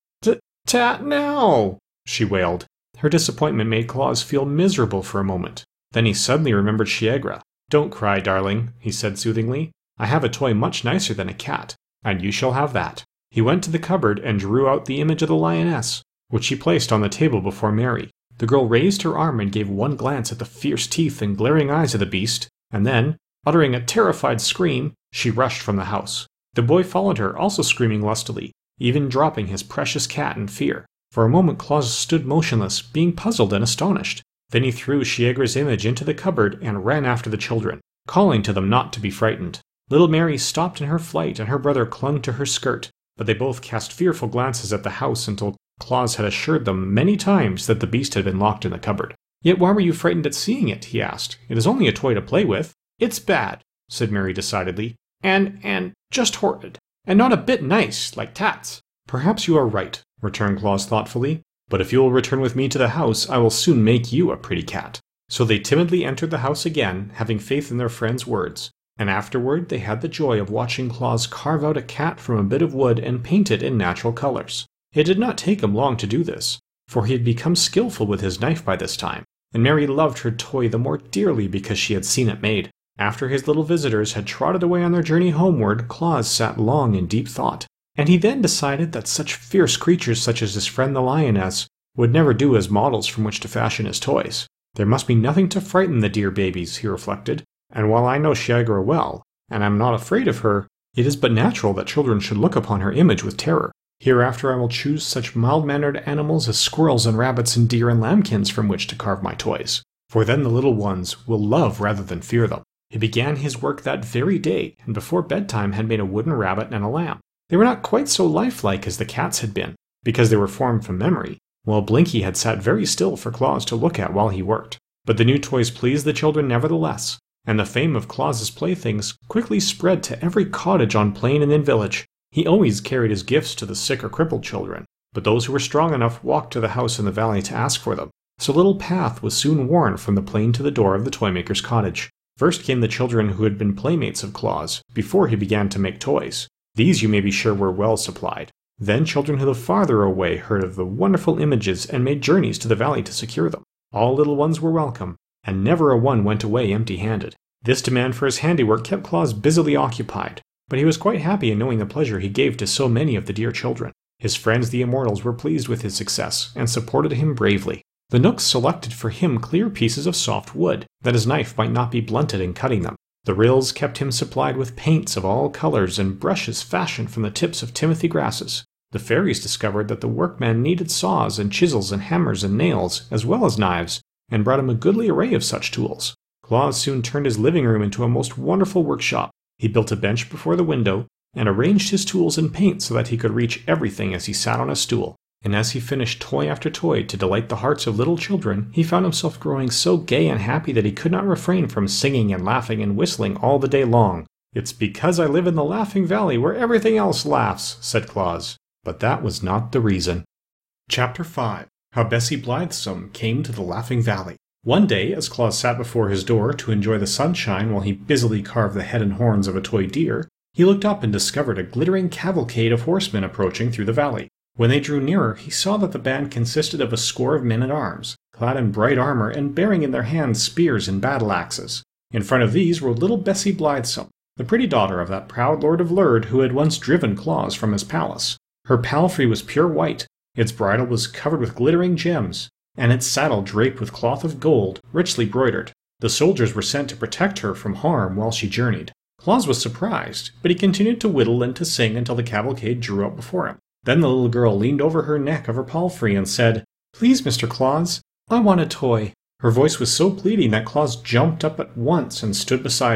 tat now," she wailed. Her disappointment made Claus feel miserable for a moment. Then he suddenly remembered Shiegra. "Don't cry, darling," he said soothingly. "I have a toy much nicer than a cat, and you shall have that." He went to the cupboard and drew out the image of the lioness, which he placed on the table before Mary. The girl raised her arm and gave one glance at the fierce teeth and glaring eyes of the beast, and then, uttering a terrified scream, she rushed from the house. The boy followed her, also screaming lustily, even dropping his precious cat in fear. For a moment Claus stood motionless, being puzzled and astonished. Then he threw Shiegra's image into the cupboard and ran after the children, calling to them not to be frightened. Little Mary stopped in her flight, and her brother clung to her skirt, but they both cast fearful glances at the house until Claus had assured them many times that the beast had been locked in the cupboard. "Yet why were you frightened at seeing it?" he asked. "It is only a toy to play with." "It's bad," said Mary decidedly, and just horrid, and not a bit nice, like Tat's." "Perhaps you are right," returned Claus thoughtfully, "but if you will return with me to the house, I will soon make you a pretty cat." So they timidly entered the house again, having faith in their friend's words, and afterward they had the joy of watching Claus carve out a cat from a bit of wood and paint it in natural colors. It did not take him long to do this, for he had become skillful with his knife by this time, and Mary loved her toy the more dearly because she had seen it made. After his little visitors had trotted away on their journey homeward, Claus sat long in deep thought, and he then decided that such fierce creatures such as his friend the lioness would never do as models from which to fashion his toys. There must be nothing to frighten the dear babies, he reflected, and while I know Shiegra well, and am not afraid of her, it is but natural that children should look upon her image with terror. Hereafter I will choose such mild-mannered animals as squirrels and rabbits and deer and lambkins from which to carve my toys, for then the little ones will love rather than fear them. He began his work that very day, and before bedtime had made a wooden rabbit and a lamb. They were not quite so lifelike as the cats had been, because they were formed from memory, while Blinky had sat very still for Claus to look at while he worked. But the new toys pleased the children nevertheless, and the fame of Claus's playthings quickly spread to every cottage on plain and in village. He always carried his gifts to the sick or crippled children, but those who were strong enough walked to the house in the valley to ask for them, so a little path was soon worn from the plain to the door of the toymaker's cottage. First came the children who had been playmates of Claus, before he began to make toys. These you may be sure were well supplied. Then children who lived farther away heard of the wonderful images and made journeys to the valley to secure them. All little ones were welcome, and never a one went away empty-handed. This demand for his handiwork kept Claus busily occupied, but he was quite happy in knowing the pleasure he gave to so many of the dear children. His friends the immortals were pleased with his success, and supported him bravely. The Knooks selected for him clear pieces of soft wood, that his knife might not be blunted in cutting them. The Ryls kept him supplied with paints of all colors and brushes fashioned from the tips of timothy grasses. The fairies discovered that the workman needed saws and chisels and hammers and nails, as well as knives, and brought him a goodly array of such tools. Claus soon turned his living room into a most wonderful workshop. He built a bench before the window, and arranged his tools and paint so that he could reach everything as he sat on a stool. And as he finished toy after toy to delight the hearts of little children, he found himself growing so gay and happy that he could not refrain from singing and laughing and whistling all the day long. "It's because I live in the Laughing Valley where everything else laughs," said Claus. But that was not the reason. Chapter 5. How Bessie Blithesome Came to the Laughing Valley. One day, as Claus sat before his door to enjoy the sunshine while he busily carved the head and horns of a toy deer, he looked up and discovered a glittering cavalcade of horsemen approaching through the valley. When they drew nearer, he saw that the band consisted of a score of men-at-arms, clad in bright armor and bearing in their hands spears and battle-axes. In front of these rode little Bessie Blithesome, the pretty daughter of that proud Lord of Lurd who had once driven Claus from his palace. Her palfrey was pure white, its bridle was covered with glittering gems, and its saddle draped with cloth of gold, richly broidered. The soldiers were sent to protect her from harm while she journeyed. Claus was surprised, but he continued to whittle and to sing until the cavalcade drew up before him. Then the little girl leaned over her neck of her palfrey and said, "Please, Mr. Claus, I want a toy." Her voice was so pleading that Claus jumped up at once and stood beside her.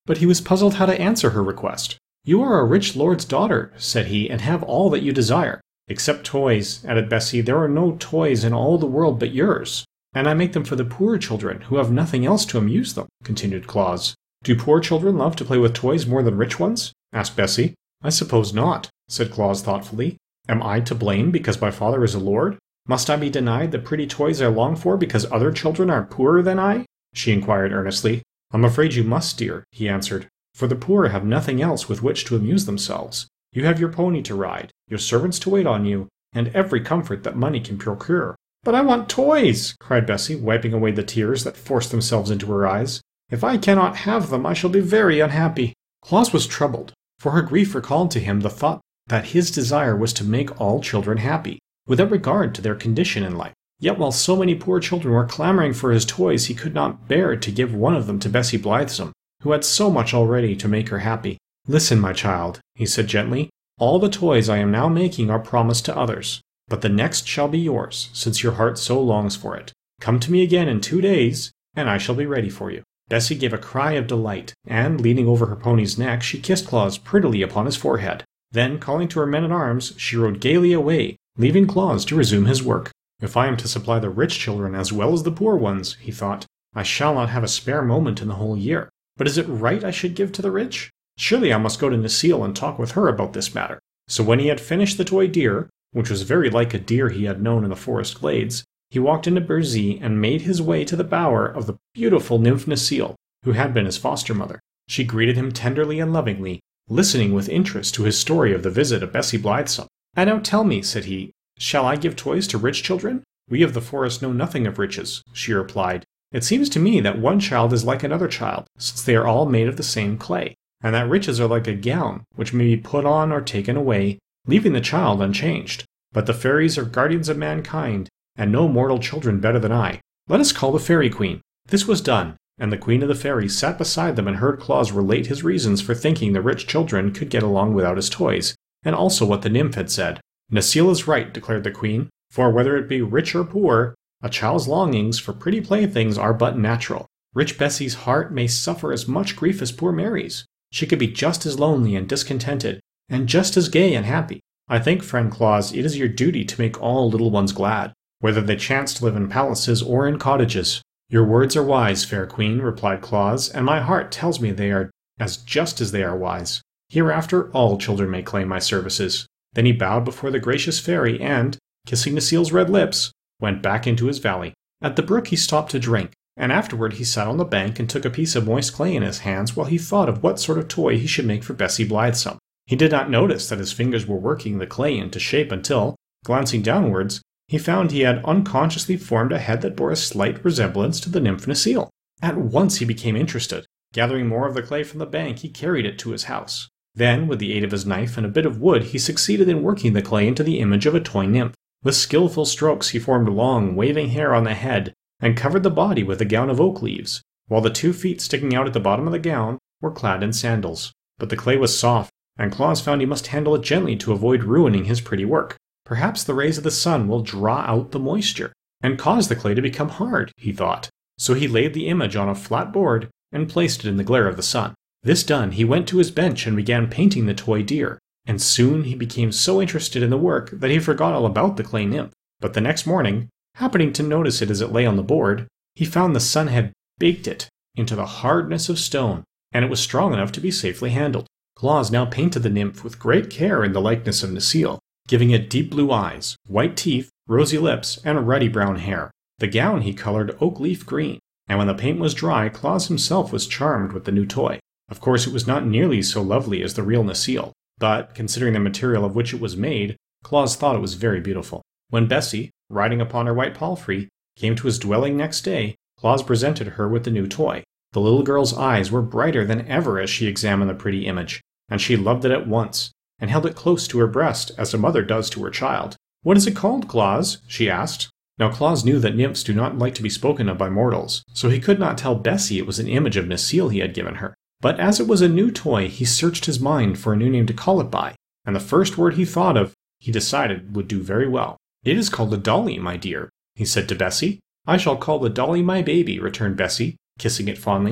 but he was puzzled how to answer her request. "You are a rich lord's daughter," said he, "and have all that you desire." "Except toys," added Bessie. "There are no toys in all the world but yours. And I make them for the poor children, who have nothing else to amuse them," continued Claus. "Do poor children love to play with toys more than rich ones?" asked Bessie. "I suppose not," said Claus thoughtfully. "Am I to blame because my father is a lord? Must I be denied the pretty toys I long for because other children are poorer than I?" she inquired earnestly. "I'm afraid you must, dear," he answered, "for the poor have nothing else with which to amuse themselves. You have your pony to ride, your servants to wait on you, and every comfort that money can procure." "But I want toys!" cried Bessie, wiping away the tears that forced themselves into her eyes. "If I cannot have them, I shall be very unhappy." Claus was troubled, for her grief recalled to him the thought that his desire was to make all children happy, without regard to their condition in life. Yet while so many poor children were clamoring for his toys, he could not bear to give one of them to Bessie Blithesome, who had so much already to make her happy. "Listen, my child," he said gently. "All the toys I am now making are promised to others, but the next shall be yours, since your heart so longs for it. Come to me again in 2 days, and I shall be ready for you." Bessie gave a cry of delight, and, leaning over her pony's neck, she kissed Claus prettily upon his forehead. Then, calling to her men-at-arms, she rode gaily away, leaving Claus to resume his work. "If I am to supply the rich children as well as the poor ones," he thought, "I shall not have a spare moment in the whole year. But is it right I should give to the rich? Surely I must go to Necile and talk with her about this matter." So when he had finished the toy deer, which was very like a deer he had known in the forest glades, he walked into Burzee and made his way to the bower of the beautiful nymph Necile, who had been his foster mother. She greeted him tenderly and lovingly, listening with interest to his story of the visit of Bessie Blithesome. "And now tell me," said he, "shall I give toys to rich children?" "We of the forest know nothing of riches," she replied. "It seems to me that one child is like another child, since they are all made of the same clay, and that riches are like a gown, which may be put on or taken away, leaving the child unchanged. But the fairies are guardians of mankind, and know mortal children better than I. Let us call the Fairy Queen." This was done, and the Queen of the Fairies sat beside them and heard Claus relate his reasons for thinking the rich children could get along without his toys, and also what the nymph had said. "Necile is right," declared the Queen, "for whether it be rich or poor, a child's longings for pretty playthings are but natural. Rich Bessie's heart may suffer as much grief as poor Mary's. She could be just as lonely and discontented, and just as gay and happy. I think, friend Claus, it is your duty to make all little ones glad, whether they chance to live in palaces or in cottages." "Your words are wise, fair Queen," replied Claus, "and my heart tells me they are just as they are wise. Hereafter all children may claim my services." Then he bowed before the gracious fairy and, kissing Necile's red lips, went back into his valley. At the brook he stopped to drink, and afterward he sat on the bank and took a piece of moist clay in his hands while he thought of what sort of toy he should make for Bessie Blithesome. He did not notice that his fingers were working the clay into shape until, glancing downwards, he found he had unconsciously formed a head that bore a slight resemblance to the nymph Necile. At once he became interested. Gathering more of the clay from the bank, he carried it to his house. Then, with the aid of his knife and a bit of wood, he succeeded in working the clay into the image of a toy nymph. With skillful strokes he formed long, waving hair on the head, and covered the body with a gown of oak leaves, while the 2 feet sticking out at the bottom of the gown were clad in sandals. But the clay was soft, and Claus found he must handle it gently to avoid ruining his pretty work. Perhaps the rays of the sun will draw out the moisture, and cause the clay to become hard, he thought. So he laid the image on a flat board, and placed it in the glare of the sun. This done, he went to his bench and began painting the toy deer, and soon he became so interested in the work that he forgot all about the clay nymph. But the next morning, happening to notice it as it lay on the board, he found the sun had baked it into the hardness of stone, and it was strong enough to be safely handled. Claus now painted the nymph with great care in the likeness of Necile, giving it deep blue eyes, white teeth, rosy lips, and ruddy brown hair. The gown he colored oak leaf green, and when the paint was dry, Claus himself was charmed with the new toy. Of course, it was not nearly so lovely as the real Necile, but, considering the material of which it was made, Claus thought it was very beautiful. When Bessie, riding upon her white palfrey, came to his dwelling next day, Claus presented her with the new toy. The little girl's eyes were brighter than ever as she examined the pretty image, and she loved it at once, and held it close to her breast as a mother does to her child. "What is it called, Claus?" she asked. Now Claus knew that nymphs do not like to be spoken of by mortals, so he could not tell Bessie it was an image of Necile he had given her. But as it was a new toy, he searched his mind for a new name to call it by, and the first word he thought of, he decided would do very well. "It is called a dolly, my dear," he said to Bessie. "I shall call the dolly my baby," returned Bessie, kissing it fondly.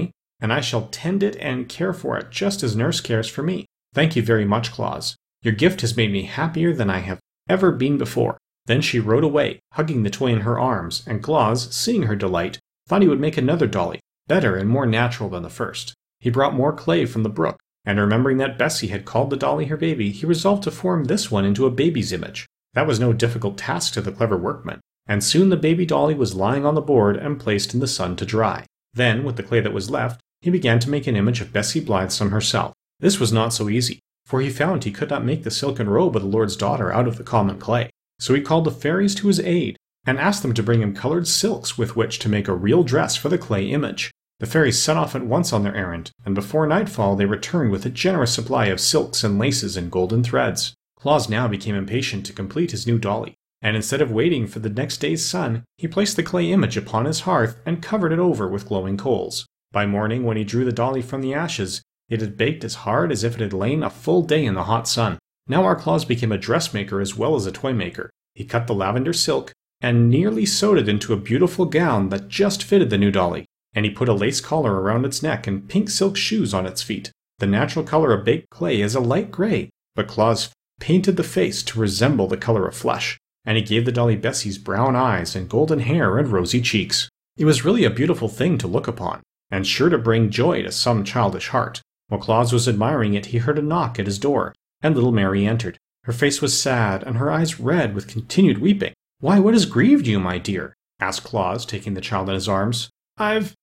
and I shall tend it and care for it just as Nurse cares for me. Thank you very much, Claus. Your gift has made me happier than I have ever been before." Then she rode away, hugging the toy in her arms, and Claus, seeing her delight, thought he would make another dolly, better and more natural than the first. He brought more clay from the brook, and remembering that Bessie had called the dolly her baby, he resolved to form this one into a baby's image. That was no difficult task to the clever workman, and soon the baby dolly was lying on the board and placed in the sun to dry. Then, with the clay that was left, he began to make an image of Bessie Blithesome herself. This was not so easy, for he found he could not make the silken robe of the Lord's daughter out of the common clay. So he called the fairies to his aid, and asked them to bring him colored silks with which to make a real dress for the clay image. The fairies set off at once on their errand, and before nightfall they returned with a generous supply of silks and laces and golden threads. Claus now became impatient to complete his new dolly, and instead of waiting for the next day's sun, he placed the clay image upon his hearth and covered it over with glowing coals. By morning, when he drew the dolly from the ashes, it had baked as hard as if it had lain a full day in the hot sun. Now our Claus became a dressmaker as well as a toy maker. He cut the lavender silk and nearly sewed it into a beautiful gown that just fitted the new dolly, and he put a lace collar around its neck and pink silk shoes on its feet. The natural color of baked clay is a light gray, but Claus painted the face to resemble the color of flesh, and he gave the dolly Bessie's brown eyes and golden hair and rosy cheeks. It was really a beautiful thing to look upon, and sure to bring joy to some childish heart. While Claus was admiring it, he heard a knock at his door, and little Mary entered. Her face was sad, and her eyes red with continued weeping. "Why, what has grieved you, my dear?" asked Claus, taking the child in his arms. I've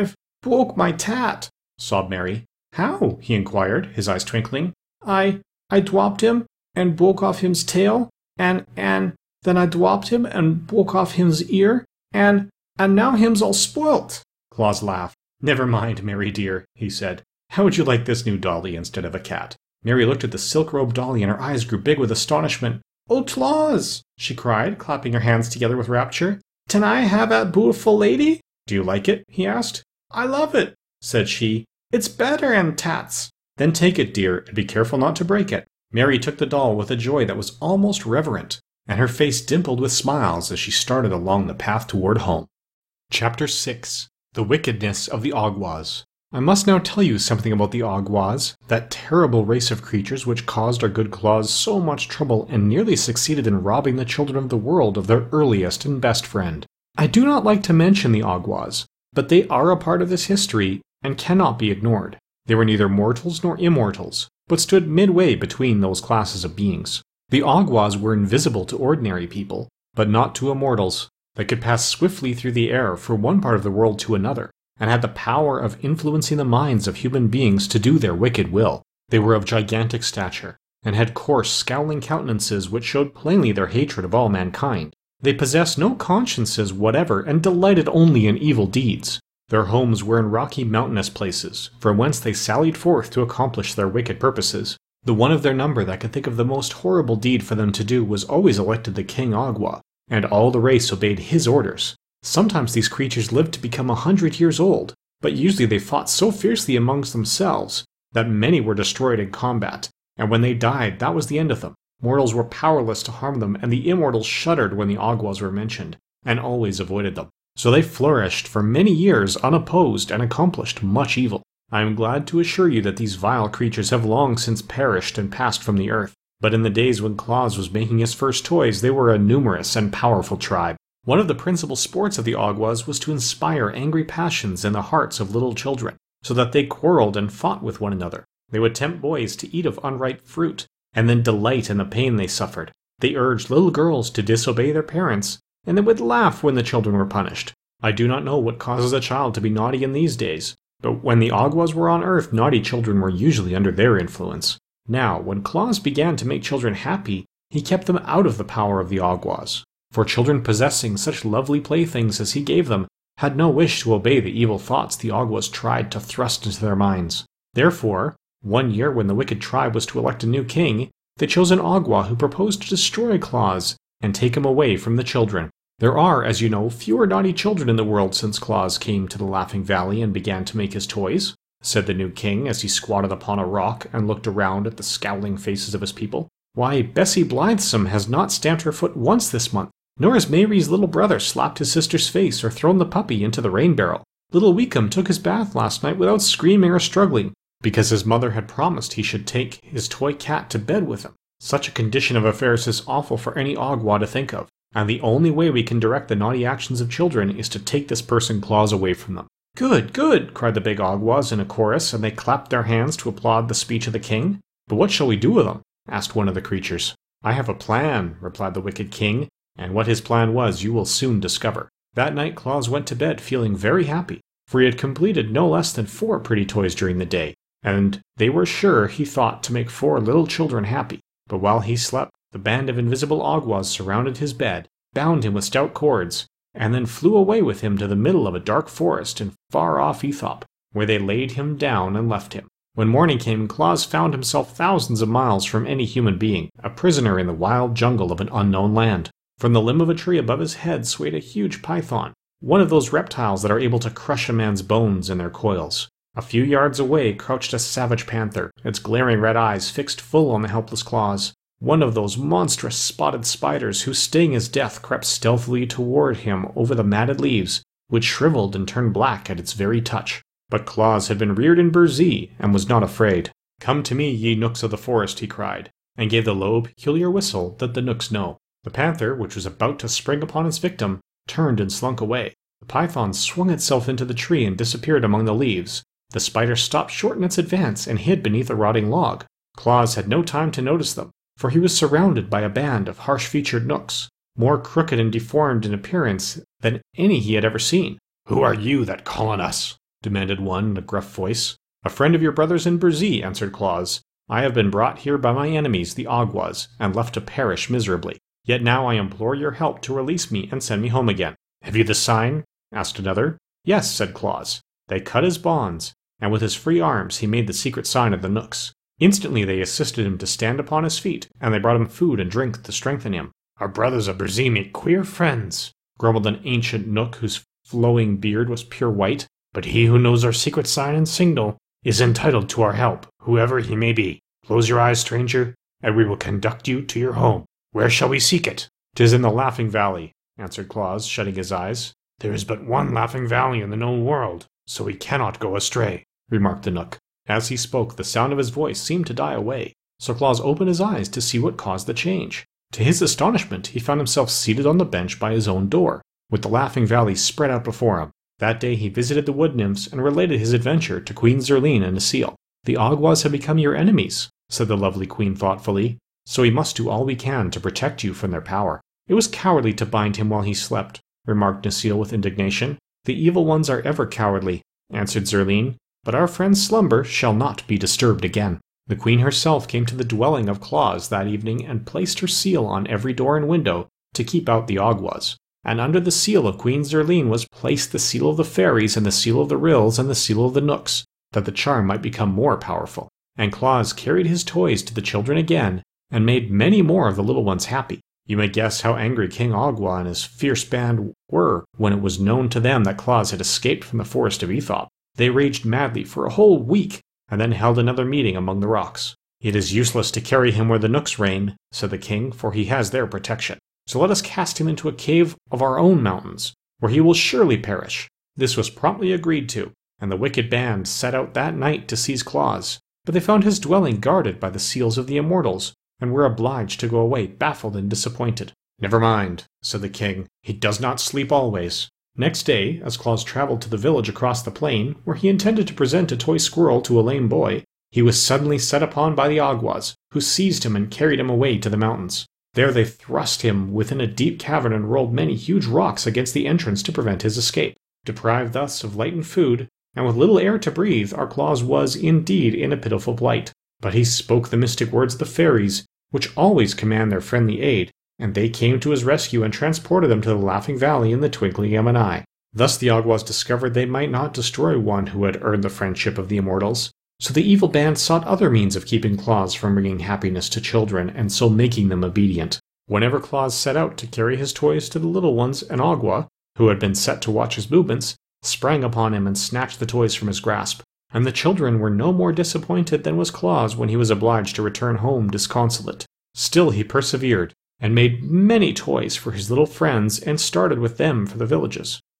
broke my tat," sobbed Mary. "How?" he inquired, his eyes twinkling. I dropped him, and broke off him's tail, and then I dropped him and broke off him's ear, and now him's all spoilt." Claus laughed. "Never mind, Mary dear," he said. "How would you like this new dolly instead of a cat?" Mary looked at the silk-robed dolly, and her eyes grew big with astonishment. "Oh, Claus!" she cried, clapping her hands together with rapture. "Can I have that beautiful lady?" "Do you like it?" he asked. "I love it," said she. "It's better than tats." "Then take it, dear, and be careful not to break it." Mary took the doll with a joy that was almost reverent, and her face dimpled with smiles as she started along the path toward home. Chapter 6. The Wickedness of the Awgwas. I must now tell you something about the Awgwas, that terrible race of creatures which caused our good Claus so much trouble and nearly succeeded in robbing the children of the world of their earliest and best friend. I do not like to mention the Awgwas, but they are a part of this history and cannot be ignored. They were neither mortals nor immortals, but stood midway between those classes of beings. The Awgwas were invisible to ordinary people, but not to immortals. They could pass swiftly through the air from one part of the world to another, and had the power of influencing the minds of human beings to do their wicked will. They were of gigantic stature, and had coarse, scowling countenances which showed plainly their hatred of all mankind. They possessed no consciences whatever, and delighted only in evil deeds. Their homes were in rocky mountainous places, from whence they sallied forth to accomplish their wicked purposes. The one of their number that could think of the most horrible deed for them to do was always elected the King Awgwa, and all the race obeyed his orders. Sometimes these creatures lived to become 100 years old, but usually they fought so fiercely amongst themselves that many were destroyed in combat, and when they died, that was the end of them. Mortals were powerless to harm them, and the immortals shuddered when the Awgwas were mentioned, and always avoided them. So they flourished for many years unopposed and accomplished much evil. I am glad to assure you that these vile creatures have long since perished and passed from the earth, but in the days when Claus was making his first toys, they were a numerous and powerful tribe. One of the principal sports of the Awgwas was to inspire angry passions in the hearts of little children, so that they quarreled and fought with one another. They would tempt boys to eat of unripe fruit, and then delight in the pain they suffered. They urged little girls to disobey their parents, and they would laugh when the children were punished. I do not know what causes a child to be naughty in these days, but when the Awgwas were on Earth, naughty children were usually under their influence. Now, when Claus began to make children happy, he kept them out of the power of the Awgwas. For children possessing such lovely playthings as he gave them had no wish to obey the evil thoughts the Awgwas tried to thrust into their minds. Therefore, one year when the wicked tribe was to elect a new king, they chose an Awgwa who proposed to destroy Claus and take him away from the children. There are, as you know, fewer naughty children in the world since Claus came to the Laughing Valley and began to make his toys, said the new king as he squatted upon a rock and looked around at the scowling faces of his people. Why, Bessie Blithesome has not stamped her foot once this month, nor has Mary's little brother slapped his sister's face or thrown the puppy into the rain barrel. Little Weekum took his bath last night without screaming or struggling, because his mother had promised he should take his toy cat to bed with him. Such a condition of affairs is awful for any Ogwa to think of, and the only way we can direct the naughty actions of children is to take this person Claus away from them." "Good, good!" cried the big Ogwas in a chorus, and they clapped their hands to applaud the speech of the king. "But what shall we do with them?" asked one of the creatures. "I have a plan," replied the wicked king, and what his plan was you will soon discover. That night Claus went to bed feeling very happy, for he had completed no less than 4 pretty toys during the day, and they were sure, he thought, to make 4 little children happy. But while he slept, the band of invisible Ogwas surrounded his bed, bound him with stout cords, and then flew away with him to the middle of a dark forest in far-off Aethop, where they laid him down and left him. When morning came, Claus found himself thousands of miles from any human being, a prisoner in the wild jungle of an unknown land. From the limb of a tree above his head swayed a huge python, one of those reptiles that are able to crush a man's bones in their coils. A few yards away crouched a savage panther, its glaring red eyes fixed full on the helpless Claus. One of those monstrous spotted spiders whose sting as death crept stealthily toward him over the matted leaves, which shriveled and turned black at its very touch. But Claus had been reared in Burzee, and was not afraid. "Come to me, ye nooks of the forest," he cried, and gave the low, peculiar whistle that the nooks know. The panther, which was about to spring upon its victim, turned and slunk away. The python swung itself into the tree and disappeared among the leaves. The spider stopped short in its advance and hid beneath a rotting log. Claus had no time to notice them, for he was surrounded by a band of harsh-featured nooks, more crooked and deformed in appearance than any he had ever seen. "Who are you that call on us?" demanded one in a gruff voice. "A friend of your brothers in Burzee," answered Claus. "I have been brought here by my enemies, the Ogwas, and left to perish miserably. Yet now I implore your help to release me and send me home again." "Have you the sign?" asked another. "Yes," said Claus. They cut his bonds, and with his free arms he made the secret sign of the nooks. Instantly they assisted him to stand upon his feet, and they brought him food and drink to strengthen him. "Our brothers of Burzee make queer friends," grumbled an ancient nook whose flowing beard was pure white. "But he who knows our secret sign and signal is entitled to our help, whoever he may be. Close your eyes, stranger, and we will conduct you to your home. Where shall we seek it?" "'Tis in the Laughing Valley," answered Claus, shutting his eyes. "There is but one Laughing Valley in the known world, so we cannot go astray," remarked the nook. As he spoke, the sound of his voice seemed to die away, so Claus opened his eyes to see what caused the change. To his astonishment, he found himself seated on the bench by his own door, with the Laughing Valley spread out before him. That day he visited the wood nymphs and related his adventure to Queen Zerline and Necile. "The Ogwas have become your enemies," said the lovely queen thoughtfully, "so we must do all we can to protect you from their power." "It was cowardly to bind him while he slept," remarked Necile with indignation. "The evil ones are ever cowardly," answered Zerline, "but our friend's slumber shall not be disturbed again." The queen herself came to the dwelling of Claus that evening and placed her seal on every door and window to keep out the Ogwas. And under the seal of Queen Zerline was placed the seal of the fairies and the seal of the Ryls and the seal of the nooks, that the charm might become more powerful. And Claus carried his toys to the children again, and made many more of the little ones happy. You may guess how angry King Ogwa and his fierce band were when it was known to them that Claus had escaped from the forest of Aethop. They raged madly for a whole week, and then held another meeting among the rocks. "It is useless to carry him where the nooks reign," said the king, "for he has their protection. So let us cast him into a cave of our own mountains, where he will surely perish." This was promptly agreed to, and the wicked band set out that night to seize Claus. But they found his dwelling guarded by the seals of the immortals, and were obliged to go away baffled and disappointed. "Never mind," said the king. "He does not sleep always." Next day, as Claus traveled to the village across the plain, where he intended to present a toy squirrel to a lame boy, he was suddenly set upon by the Ogwas, who seized him and carried him away to the mountains. There they thrust him within a deep cavern and rolled many huge rocks against the entrance to prevent his escape. Deprived thus of light and food, and with little air to breathe, our Claus was, indeed, in a pitiful plight. But he spoke the mystic words of the fairies, which always command their friendly aid, and they came to his rescue and transported them to the Laughing Valley in the twinkling of an eye. Thus the Ogwas discovered they might not destroy one who had earned the friendship of the immortals, so the evil band sought other means of keeping Claus from bringing happiness to children and so making them obedient. Whenever Claus set out to carry his toys to the little ones, an Ogwa, who had been set to watch his movements, sprang upon him and snatched the toys from his grasp, and the children were no more disappointed than was Claus when he was obliged to return home disconsolate. Still he persevered, and made many toys for his little friends and started with them for the villages.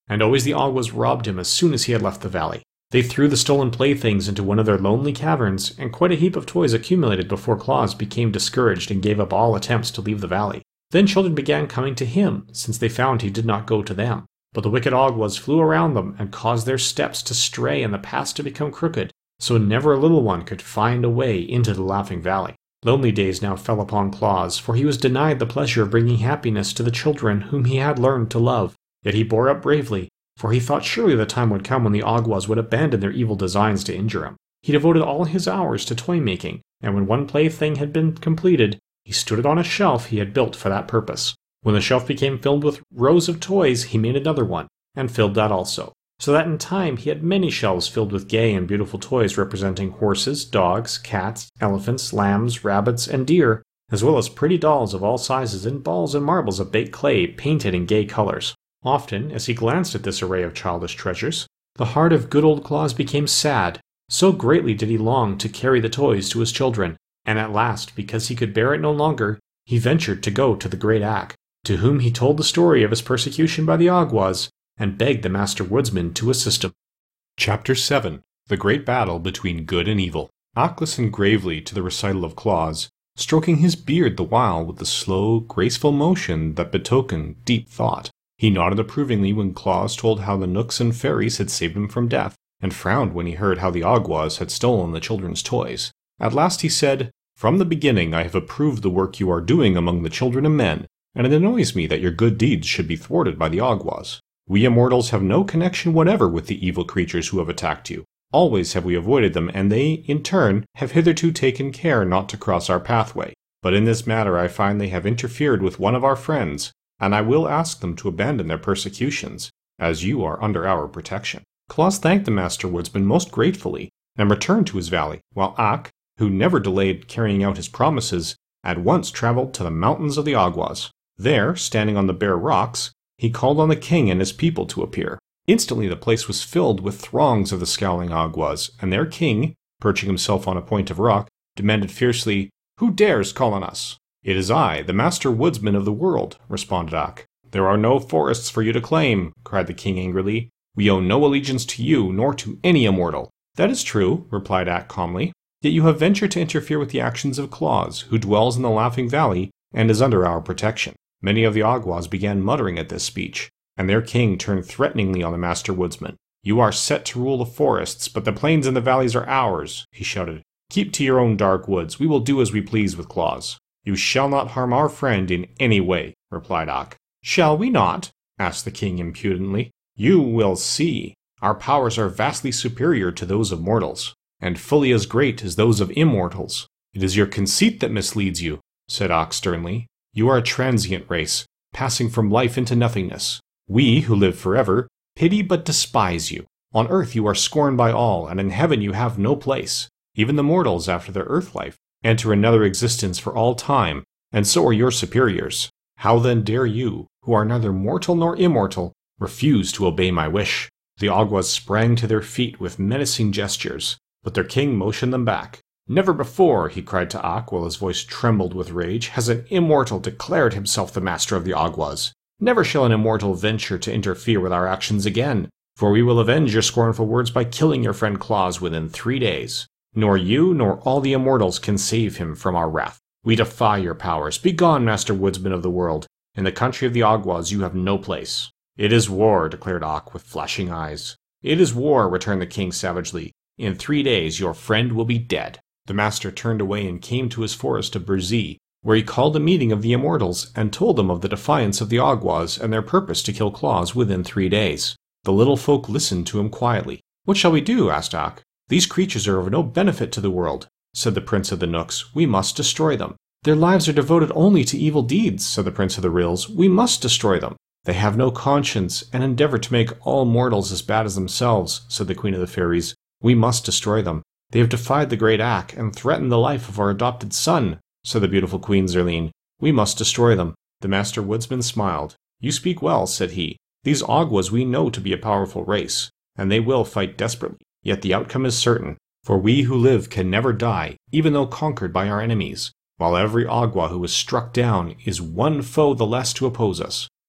and always the Awgwas robbed him as soon as he had left the valley. They threw the stolen playthings into one of their lonely caverns, and quite a heap of toys accumulated before Claus became discouraged and gave up all attempts to leave the valley. Then children began coming to him, since they found he did not go to them. But the wicked Awgwas flew around them and caused their steps to stray and the paths to become crooked, so never a little one could find a way into the Laughing Valley. Lonely days now fell upon Claus, for he was denied the pleasure of bringing happiness to the children whom he had learned to love. Yet he bore up bravely, for he thought surely the time would come when the Awgwas would abandon their evil designs to injure him. He devoted all his hours to toy making, and when one plaything had been completed, he stood it on a shelf he had built for that purpose. When the shelf became filled with rows of toys, he made another one, and filled that also, so that in time he had many shelves filled with gay and beautiful toys representing horses, dogs, cats, elephants, lambs, rabbits, and deer, as well as pretty dolls of all sizes and balls and marbles of baked clay painted in gay colors. Often, as he glanced at this array of childish treasures, the heart of good old Claus became sad, so greatly did he long to carry the toys to his children, and at last, because he could bear it no longer, he ventured to go to the Great Ak, to whom he told the story of his persecution by the Awgwas, and begged the Master Woodsman to assist him. Chapter 7. The Great Battle Between Good and Evil. Ak listened gravely to the recital of Claus, stroking his beard the while with the slow, graceful motion that betokened deep thought. He nodded approvingly when Claus told how the Knooks and Fairies had saved him from death, and frowned when he heard how the Awgwas had stolen the children's toys. At last he said, "From the beginning I have approved the work you are doing among the children of men, and it annoys me that your good deeds should be thwarted by the Awgwas. We immortals have no connection whatever with the evil creatures who have attacked you. Always have we avoided them, and they, in turn, have hitherto taken care not to cross our pathway. But in this matter I find they have interfered with one of our friends, and I will ask them to abandon their persecutions, as you are under our protection." Claus thanked the Master Woodsman most gratefully, and returned to his valley, while Ak, who never delayed carrying out his promises, at once traveled to the mountains of the Awgwas. There, standing on the bare rocks, he called on the king and his people to appear. Instantly the place was filled with throngs of the scowling Awgwas, and their king, perching himself on a point of rock, demanded fiercely, "Who dares call on us?" "It is I, the Master Woodsman of the world," responded Ak. "There are no forests for you to claim," cried the king angrily. "We owe no allegiance to you, nor to any immortal." "That is true," replied Ak calmly. "Yet you have ventured to interfere with the actions of Claus, who dwells in the Laughing Valley and is under our protection." Many of the Awgwas began muttering at this speech, and their king turned threateningly on the Master Woodsman. "You are set to rule the forests, but the plains and the valleys are ours," he shouted. "Keep to your own dark woods. We will do as we please with Claus." "You shall not harm our friend in any way," replied Ak. "Shall we not?" asked the king impudently. "You will see. Our powers are vastly superior to those of mortals, and fully as great as those of immortals." "It is your conceit that misleads you," said Ak sternly. "You are a transient race, passing from life into nothingness. We, who live forever, pity but despise you. On earth you are scorned by all, and in heaven you have no place. Even the mortals, after their earth life, enter another existence for all time, and so are your superiors. How then dare you, who are neither mortal nor immortal, refuse to obey my wish?" The Awgwas sprang to their feet with menacing gestures, but their king motioned them back. "Never before," he cried to Ak while his voice trembled with rage, "has an immortal declared himself the master of the Awgwas. Never shall an immortal venture to interfere with our actions again, for we will avenge your scornful words by killing your friend Claus within 3 days. Nor you nor all the immortals can save him from our wrath. We defy your powers. Begone, Master Woodsman of the world. In the country of the Awgwas you have no place." "It is war," declared Ak with flashing eyes. "It is war," returned the king savagely. "In 3 days your friend will be dead." The master turned away and came to his forest of Burzee, where he called a meeting of the immortals and told them of the defiance of the Awgwas and their purpose to kill Claus within 3 days. The little folk listened to him quietly. "What shall we do?" asked Ak. "These creatures are of no benefit to the world," said the Prince of the Knooks. "We must destroy them." "Their lives are devoted only to evil deeds," said the Prince of the Ryls. "We must destroy them." "They have no conscience, and endeavor to make all mortals as bad as themselves," said the Queen of the Fairies. "We must destroy them." "They have defied the Great Ak, and threatened the life of our adopted son," said the beautiful Queen Zerline. "We must destroy them." The Master Woodsman smiled. "You speak well," said he. "These Awgwas we know to be a powerful race, and they will fight desperately. Yet the outcome is certain, for we who live can never die, even though conquered by our enemies, while every Awgwa who is struck down is one foe the less to oppose us.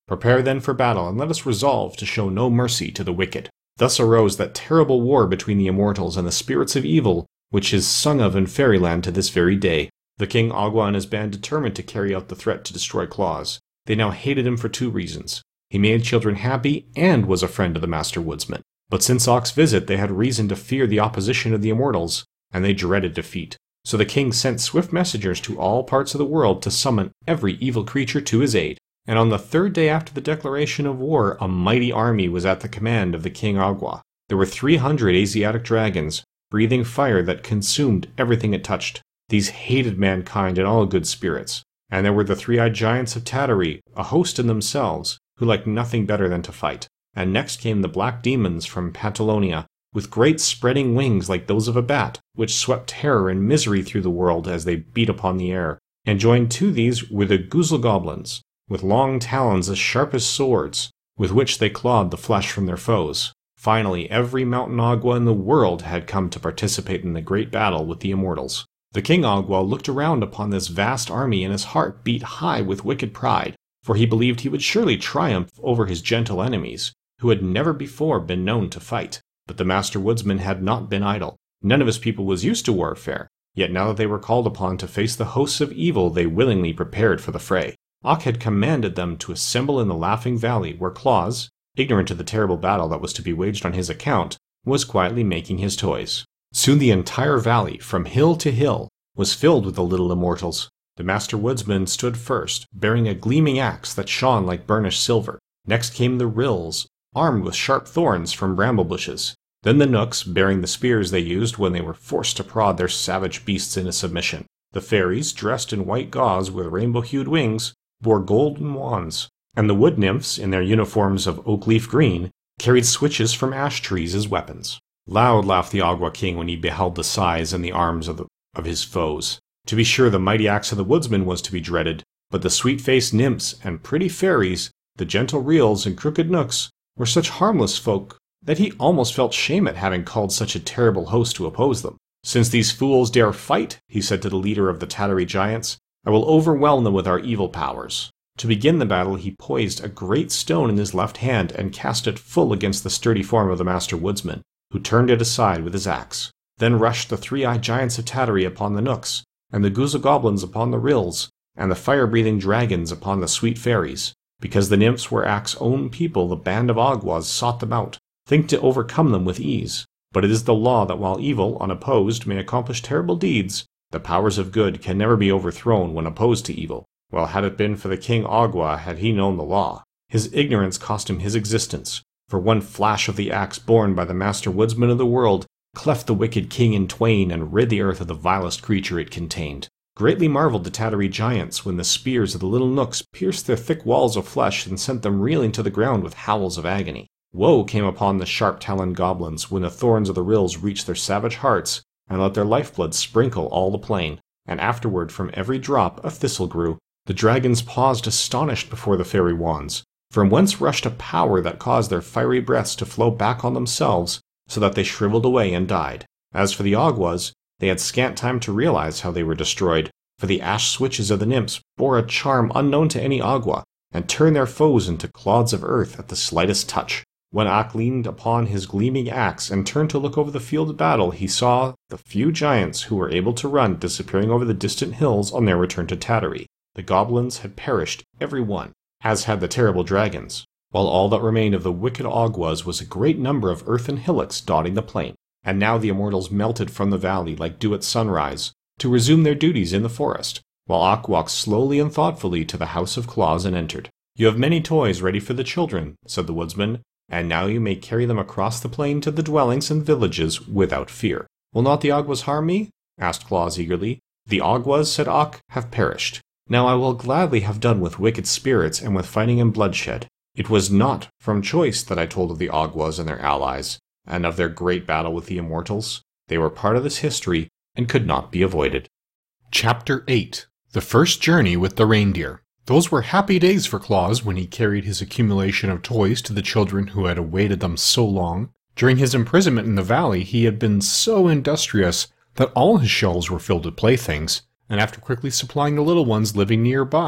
Prepare then for battle, and let us resolve to show no mercy to the wicked." Thus arose that terrible war between the immortals and the spirits of evil, which is sung of in fairyland to this very day. The King Agua and his band determined to carry out the threat to destroy Claus. They now hated him for two reasons. He made children happy and was a friend of the Master Woodsman. But since Ock's visit, they had reason to fear the opposition of the immortals, and they dreaded defeat. So the king sent swift messengers to all parts of the world to summon every evil creature to his aid. And on the third day after the declaration of war, a mighty army was at the command of the King Agua. There were 300 Asiatic dragons, breathing fire that consumed everything it touched. These hated mankind and all good spirits. And there were the three-eyed giants of Tatary, a host in themselves, who liked nothing better than to fight. And next came the black demons from Pantalonia, with great spreading wings like those of a bat, which swept terror and misery through the world as they beat upon the air. And joined to these were the Guzzle Goblins, with long talons as sharp as swords, with which they clawed the flesh from their foes. Finally, every Mountain Agua in the world had come to participate in the great battle with the immortals. The King Agua looked around upon this vast army, and his heart beat high with wicked pride, for he believed he would surely triumph over his gentle enemies, who had never before been known to fight. But the Master Woodsman had not been idle. None of his people was used to warfare, yet now that they were called upon to face the hosts of evil, they willingly prepared for the fray. Ock had commanded them to assemble in the Laughing Valley, where Claus, ignorant of the terrible battle that was to be waged on his account, was quietly making his toys. Soon the entire valley, from hill to hill, was filled with the little immortals. The Master Woodsman stood first, bearing a gleaming axe that shone like burnished silver. Next came the Rills, armed with sharp thorns from bramble bushes. Then the Knooks, bearing the spears they used when they were forced to prod their savage beasts into submission. The Fairies, dressed in white gauze with rainbow-hued wings, bore golden wands, and the Wood Nymphs, in their uniforms of oak-leaf green, carried switches from ash trees as weapons. Loud laughed the Agua King when he beheld the size and the arms of his foes. To be sure, the mighty axe of the woodsman was to be dreaded, but the sweet-faced nymphs and pretty fairies, the gentle Reels and crooked Knooks, were such harmless folk that he almost felt shame at having called such a terrible host to oppose them. "Since these fools dare fight," he said to the leader of the Tatary giants, "I will overwhelm them with our evil powers." To begin the battle, he poised a great stone in his left hand and cast it full against the sturdy form of the Master Woodsman, who turned it aside with his axe. Then rushed the three-eyed giants of Tatary upon the Knooks, and the Guzzle Goblins upon the Rills, and the fire-breathing dragons upon the sweet fairies. Because the nymphs were Ack's own people, the band of Aguas sought them out, think to overcome them with ease. But it is the law that while evil, unopposed, may accomplish terrible deeds, the powers of good can never be overthrown when opposed to evil. Well, had it been for the King Agua, had he known the law, his ignorance cost him his existence, for one flash of the axe borne by the Master Woodsman of the world cleft the wicked king in twain and rid the earth of the vilest creature it contained. Greatly marveled the Tatary giants when the spears of the little Knooks pierced their thick walls of flesh and sent them reeling to the ground with howls of agony. Woe came upon the sharp-taloned goblins when the thorns of the Rills reached their savage hearts and let their lifeblood sprinkle all the plain, and afterward from every drop a thistle grew. The dragons paused astonished before the fairy wands, from whence rushed a power that caused their fiery breaths to flow back on themselves, so that they shriveled away and died. As for the Aguas, they had scant time to realize how they were destroyed, for the ash switches of the nymphs bore a charm unknown to any Agua, and turned their foes into clods of earth at the slightest touch. When Ock leaned upon his gleaming axe and turned to look over the field of battle, he saw the few giants who were able to run disappearing over the distant hills on their return to Tatary. The goblins had perished, every one, as had the terrible dragons, while all that remained of the wicked Aguas was a great number of earthen hillocks dotting the plain. And now the immortals melted from the valley like dew at sunrise, to resume their duties in the forest, while Ock walked slowly and thoughtfully to the house of Claus and entered. "You have many toys ready for the children," said the woodsman, "and now you may carry them across the plain to the dwellings and villages without fear." "Will not the Aguas harm me?" asked Claus eagerly. "The Aguas," said Ock, "have perished. Now I will gladly have done with wicked spirits and with fighting and bloodshed. It was not from choice that I told of the Aguas and their allies, and of their great battle with the immortals. They were part of this history and could not be avoided." Chapter 8. The First Journey with the Reindeer. Those were happy days for Claus when he carried his accumulation of toys to the children who had awaited them so long. During his imprisonment in the valley, he had been so industrious that all his shelves were filled with playthings, and after quickly supplying the little ones living nearby,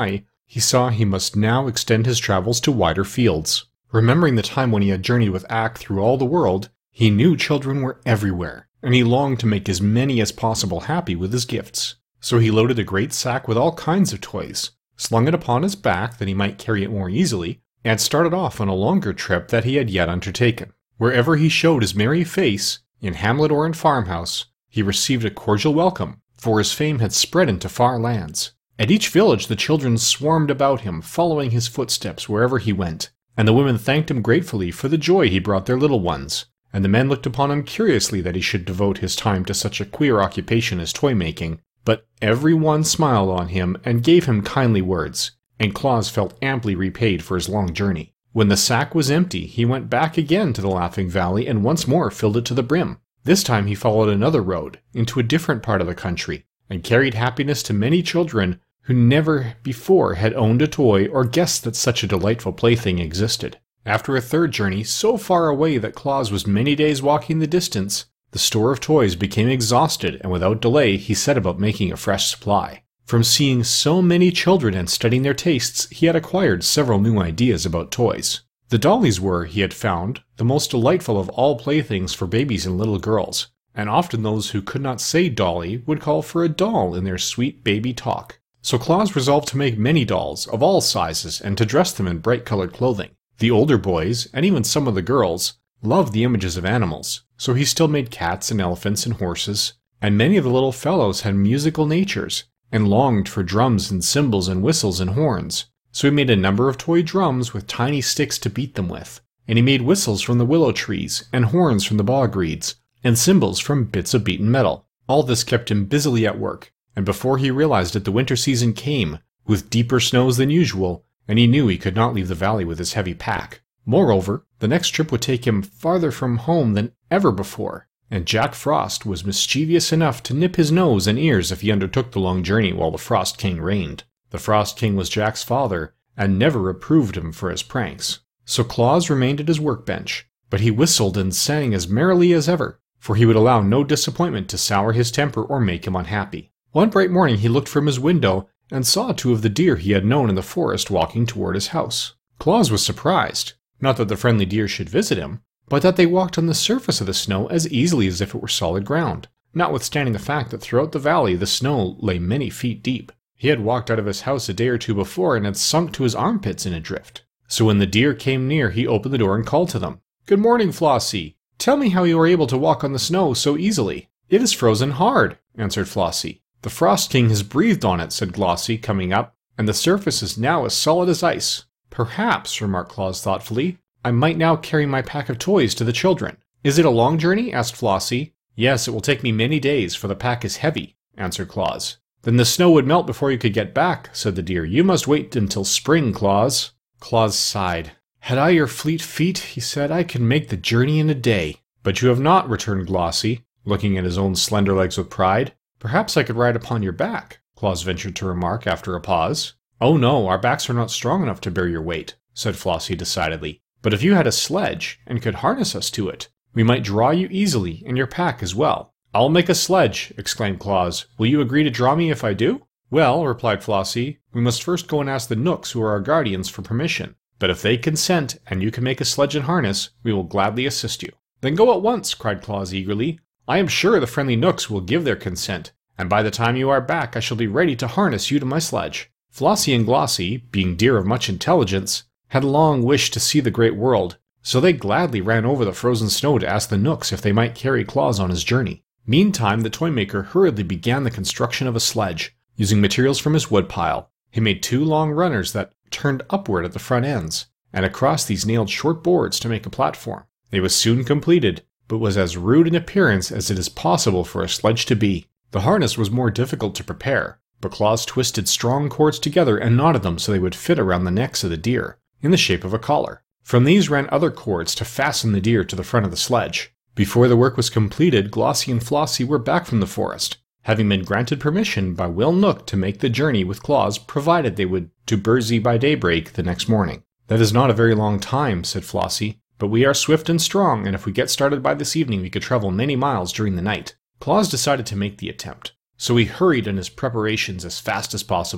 he saw he must now extend his travels to wider fields. Remembering the time when he had journeyed with Ak through all the world, he knew children were everywhere, and he longed to make as many as possible happy with his gifts. So he loaded a great sack with all kinds of toys, slung it upon his back that he might carry it more easily, and started off on a longer trip that he had yet undertaken. Wherever he showed his merry face, in hamlet or in farmhouse, he received a cordial welcome, for his fame had spread into far lands. At each village the children swarmed about him, following his footsteps wherever he went, and the women thanked him gratefully for the joy he brought their little ones, and the men looked upon him curiously that he should devote his time to such a queer occupation as toy-making, but every one smiled on him and gave him kindly words, and Claus felt amply repaid for his long journey. When the sack was empty, he went back again to the Laughing Valley and once more filled it to the brim. This time he followed another road, into a different part of the country, and carried happiness to many children who never before had owned a toy or guessed that such a delightful plaything existed. After a third journey, so far away that Claus was many days walking the distance, the store of toys became exhausted, and without delay he set about making a fresh supply. From seeing so many children and studying their tastes, he had acquired several new ideas about toys. The dollies were, he had found, the most delightful of all playthings for babies and little girls, and often those who could not say dolly would call for a doll in their sweet baby talk. So Claus resolved to make many dolls, of all sizes, and to dress them in bright-colored clothing. The older boys, and even some of the girls, loved the images of animals, so he still made cats and elephants and horses, and many of the little fellows had musical natures, and longed for drums and cymbals and whistles and horns, so he made a number of toy drums with tiny sticks to beat them with, and he made whistles from the willow trees, and horns from the bog reeds, and cymbals from bits of beaten metal. All this kept him busily at work, and before he realized it the winter season came, with deeper snows than usual, and he knew he could not leave the valley with his heavy pack. Moreover, the next trip would take him farther from home than ever before, and Jack Frost was mischievous enough to nip his nose and ears if he undertook the long journey while the Frost King reigned. The Frost King was Jack's father, and never reproved him for his pranks. So Claus remained at his workbench, but he whistled and sang as merrily as ever, for he would allow no disappointment to sour his temper or make him unhappy. One bright morning he looked from his window and saw two of the deer he had known in the forest walking toward his house. Claus was surprised, not that the friendly deer should visit him, but that they walked on the surface of the snow as easily as if it were solid ground, notwithstanding the fact that throughout the valley the snow lay many feet deep. He had walked out of his house a day or two before and had sunk to his armpits in a drift. So when the deer came near, he opened the door and called to them. "Good morning, Flossie. Tell me how you are able to walk on the snow so easily." "It is frozen hard," answered Flossie. "The Frost King has breathed on it," said Glossie, coming up, "and the surface is now as solid as ice." "Perhaps," remarked Claus thoughtfully, "I might now carry my pack of toys to the children." "Is it a long journey?" asked Flossie. "Yes, it will take me many days, for the pack is heavy," answered Claus. "Then the snow would melt before you could get back," said the deer. "You must wait until spring, Claus." Claus sighed. "Had I your fleet feet," he said, "I could make the journey in a day." "But you have not," returned Glossie, looking at his own slender legs with pride. "Perhaps I could ride upon your back," Claus ventured to remark after a pause. "Oh no, our backs are not strong enough to bear your weight," said Flossie decidedly. "But if you had a sledge, and could harness us to it, we might draw you easily, and your pack as well." "I'll make a sledge," exclaimed Claus. "Will you agree to draw me if I do?" "Well," replied Flossie, "we must first go and ask the Knooks, who are our guardians, for permission. But if they consent, and you can make a sledge and harness, we will gladly assist you." "Then go at once," cried Claus eagerly. "I am sure the friendly Knooks will give their consent, and by the time you are back I shall be ready to harness you to my sledge." Flossie and Glossie, being deer of much intelligence, had long wished to see the great world, so they gladly ran over the frozen snow to ask the Knooks if they might carry Claus on his journey. Meantime, the toymaker hurriedly began the construction of a sledge, using materials from his woodpile. He made 2 long runners that turned upward at the front ends, and across these nailed short boards to make a platform. It was soon completed, but was as rude in appearance as it is possible for a sledge to be. The harness was more difficult to prepare, but Claus twisted strong cords together and knotted them so they would fit around the necks of the deer, in the shape of a collar. From these ran other cords to fasten the deer to the front of the sledge. Before the work was completed, Glossie and Flossie were back from the forest, having been granted permission by Will Knook to make the journey with Claus, provided they would to Burzee by daybreak the next morning. "That is not a very long time," said Flossie, "but we are swift and strong, and if we get started by this evening we could travel many miles during the night." Claus decided to make the attempt, so he hurried on his preparations as fast as possible.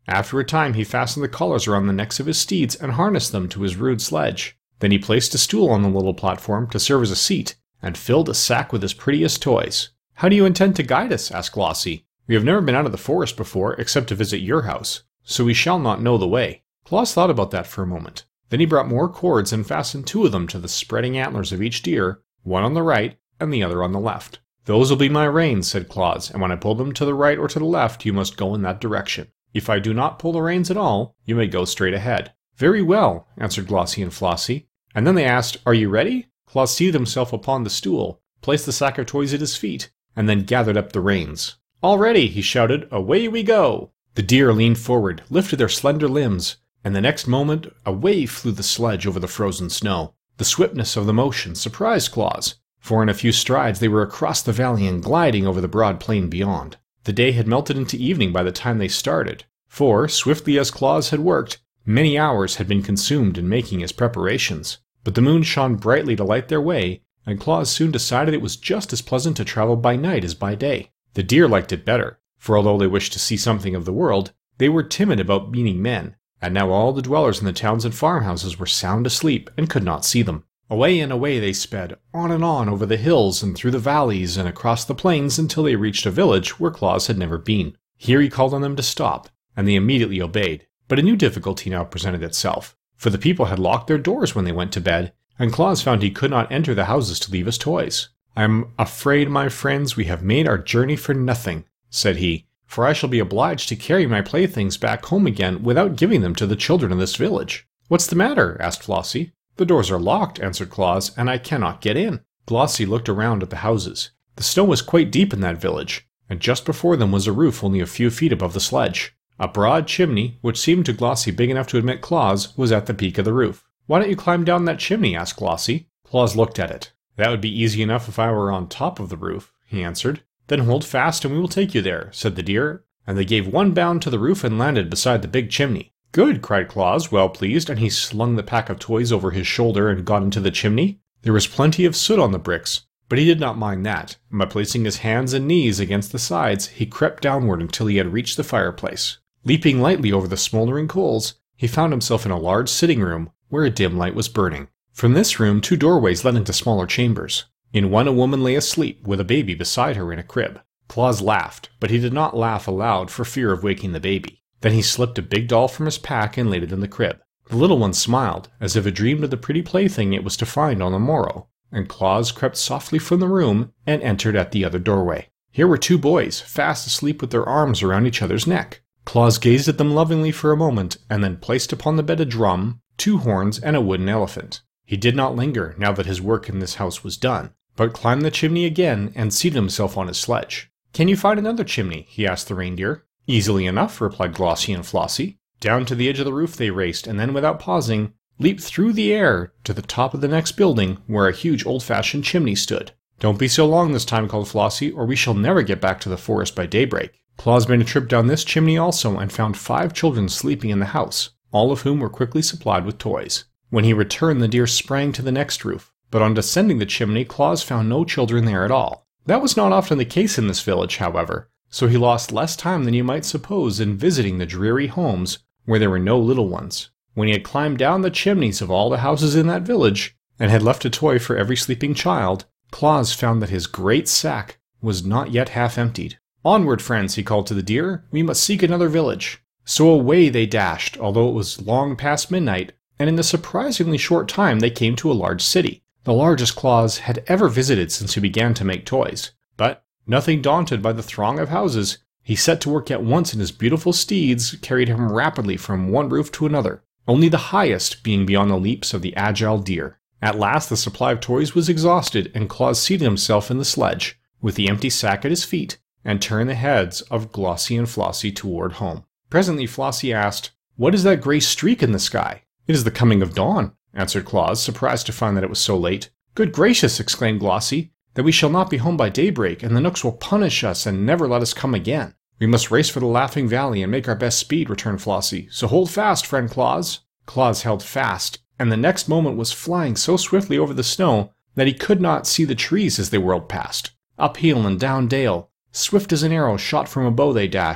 After a time, he fastened the collars around the necks of his steeds and harnessed them to his rude sledge. Then he placed a stool on the little platform to serve as a seat, and filled a sack with his prettiest toys. "How do you intend to guide us?" asked Glossie. "We have never been out of the forest before, except to visit your house, so we shall not know the way." Claus thought about that for a moment. Then he brought more cords and fastened 2 of them to the spreading antlers of each deer, one on the right and the other on the left. "Those will be my reins," said Claus, "and when I pull them to the right or to the left, you must go in that direction. If I do not pull the reins at all, you may go straight ahead." "Very well," answered Glossie and Flossie. And then they asked, "Are you ready?" Claus seated himself upon the stool, placed the sack of toys at his feet, and then gathered up the reins. "All ready," he shouted. "Away we go!" The deer leaned forward, lifted their slender limbs, and the next moment away flew the sledge over the frozen snow. The swiftness of the motion surprised Claus, for in a few strides they were across the valley and gliding over the broad plain beyond. The day had melted into evening by the time they started, for, swiftly as Claus had worked, many hours had been consumed in making his preparations. But the moon shone brightly to light their way, and Claus soon decided it was just as pleasant to travel by night as by day. The deer liked it better, for although they wished to see something of the world, they were timid about meeting men, and now all the dwellers in the towns and farmhouses were sound asleep and could not see them. Away and away they sped, on and on over the hills and through the valleys and across the plains until they reached a village where Claus had never been. Here he called on them to stop, and they immediately obeyed. But a new difficulty now presented itself, for the people had locked their doors when they went to bed, and Claus found he could not enter the houses to leave his toys. "I am afraid, my friends, we have made our journey for nothing," said he, "for I shall be obliged to carry my playthings back home again without giving them to the children of this village." "What's the matter?" asked Flossie. "The doors are locked," answered Claus, "and I cannot get in." Glossie looked around at the houses. The snow was quite deep in that village, and just before them was a roof only a few feet above the sledge. A broad chimney, which seemed to Glossie big enough to admit Claus, was at the peak of the roof. "Why don't you climb down that chimney?" asked Glossie. Claus looked at it. "That would be easy enough if I were on top of the roof," he answered. "Then hold fast and we will take you there," said the deer, and they gave one bound to the roof and landed beside the big chimney. "Good!" cried Claus, well pleased, and he slung the pack of toys over his shoulder and got into the chimney. There was plenty of soot on the bricks, but he did not mind that, and by placing his hands and knees against the sides, he crept downward until he had reached the fireplace. Leaping lightly over the smoldering coals, he found himself in a large sitting room where a dim light was burning. From this room 2 doorways led into smaller chambers. In one a woman lay asleep with a baby beside her in a crib. Claus laughed, but he did not laugh aloud for fear of waking the baby. Then he slipped a big doll from his pack and laid it in the crib. The little one smiled, as if it dreamed of the pretty plaything it was to find on the morrow, and Claus crept softly from the room and entered at the other doorway. Here were 2 boys, fast asleep with their arms around each other's neck. Claus gazed at them lovingly for a moment, and then placed upon the bed a drum, 2 horns, and a wooden elephant. He did not linger, now that his work in this house was done, but climbed the chimney again and seated himself on his sledge. "Can you find another chimney?" he asked the reindeer. "Easily enough," replied Glossie and Flossie. Down to the edge of the roof they raced, and then, without pausing, leaped through the air to the top of the next building, where a huge old-fashioned chimney stood. "Don't be so long this time," called Flossie, "or we shall never get back to the forest by daybreak." Claus made a trip down this chimney also, and found 5 children sleeping in the house, all of whom were quickly supplied with toys. When he returned, the deer sprang to the next roof, but on descending the chimney, Claus found no children there at all. That was not often the case in this village, however, so he lost less time than you might suppose in visiting the dreary homes where there were no little ones. When he had climbed down the chimneys of all the houses in that village, and had left a toy for every sleeping child, Claus found that his great sack was not yet half emptied. "Onward, friends," he called to the deer, "we must seek another village." So away they dashed, although it was long past midnight, and in a surprisingly short time they came to a large city, the largest Claus had ever visited since he began to make toys. But, nothing daunted by the throng of houses, he set to work at once, and his beautiful steeds carried him rapidly from one roof to another, only the highest being beyond the leaps of the agile deer. At last the supply of toys was exhausted, and Claus seated himself in the sledge, with the empty sack at his feet, and turned the heads of Glossie and Flossie toward home. Presently Flossie asked, "What is that gray streak in the sky?" "It is the coming of dawn," answered Claus, surprised to find that it was so late. "Good gracious," exclaimed Glossie, "that we shall not be home by daybreak, and the Knooks will punish us and never let us come again." "We must race for the Laughing Valley and make our best speed," returned Flossie, "so hold fast, friend Claus." Claus held fast, and the next moment was flying so swiftly over the snow that he could not see the trees as they whirled past. Up hill and down dale, swift as an arrow shot from a bow they dashed,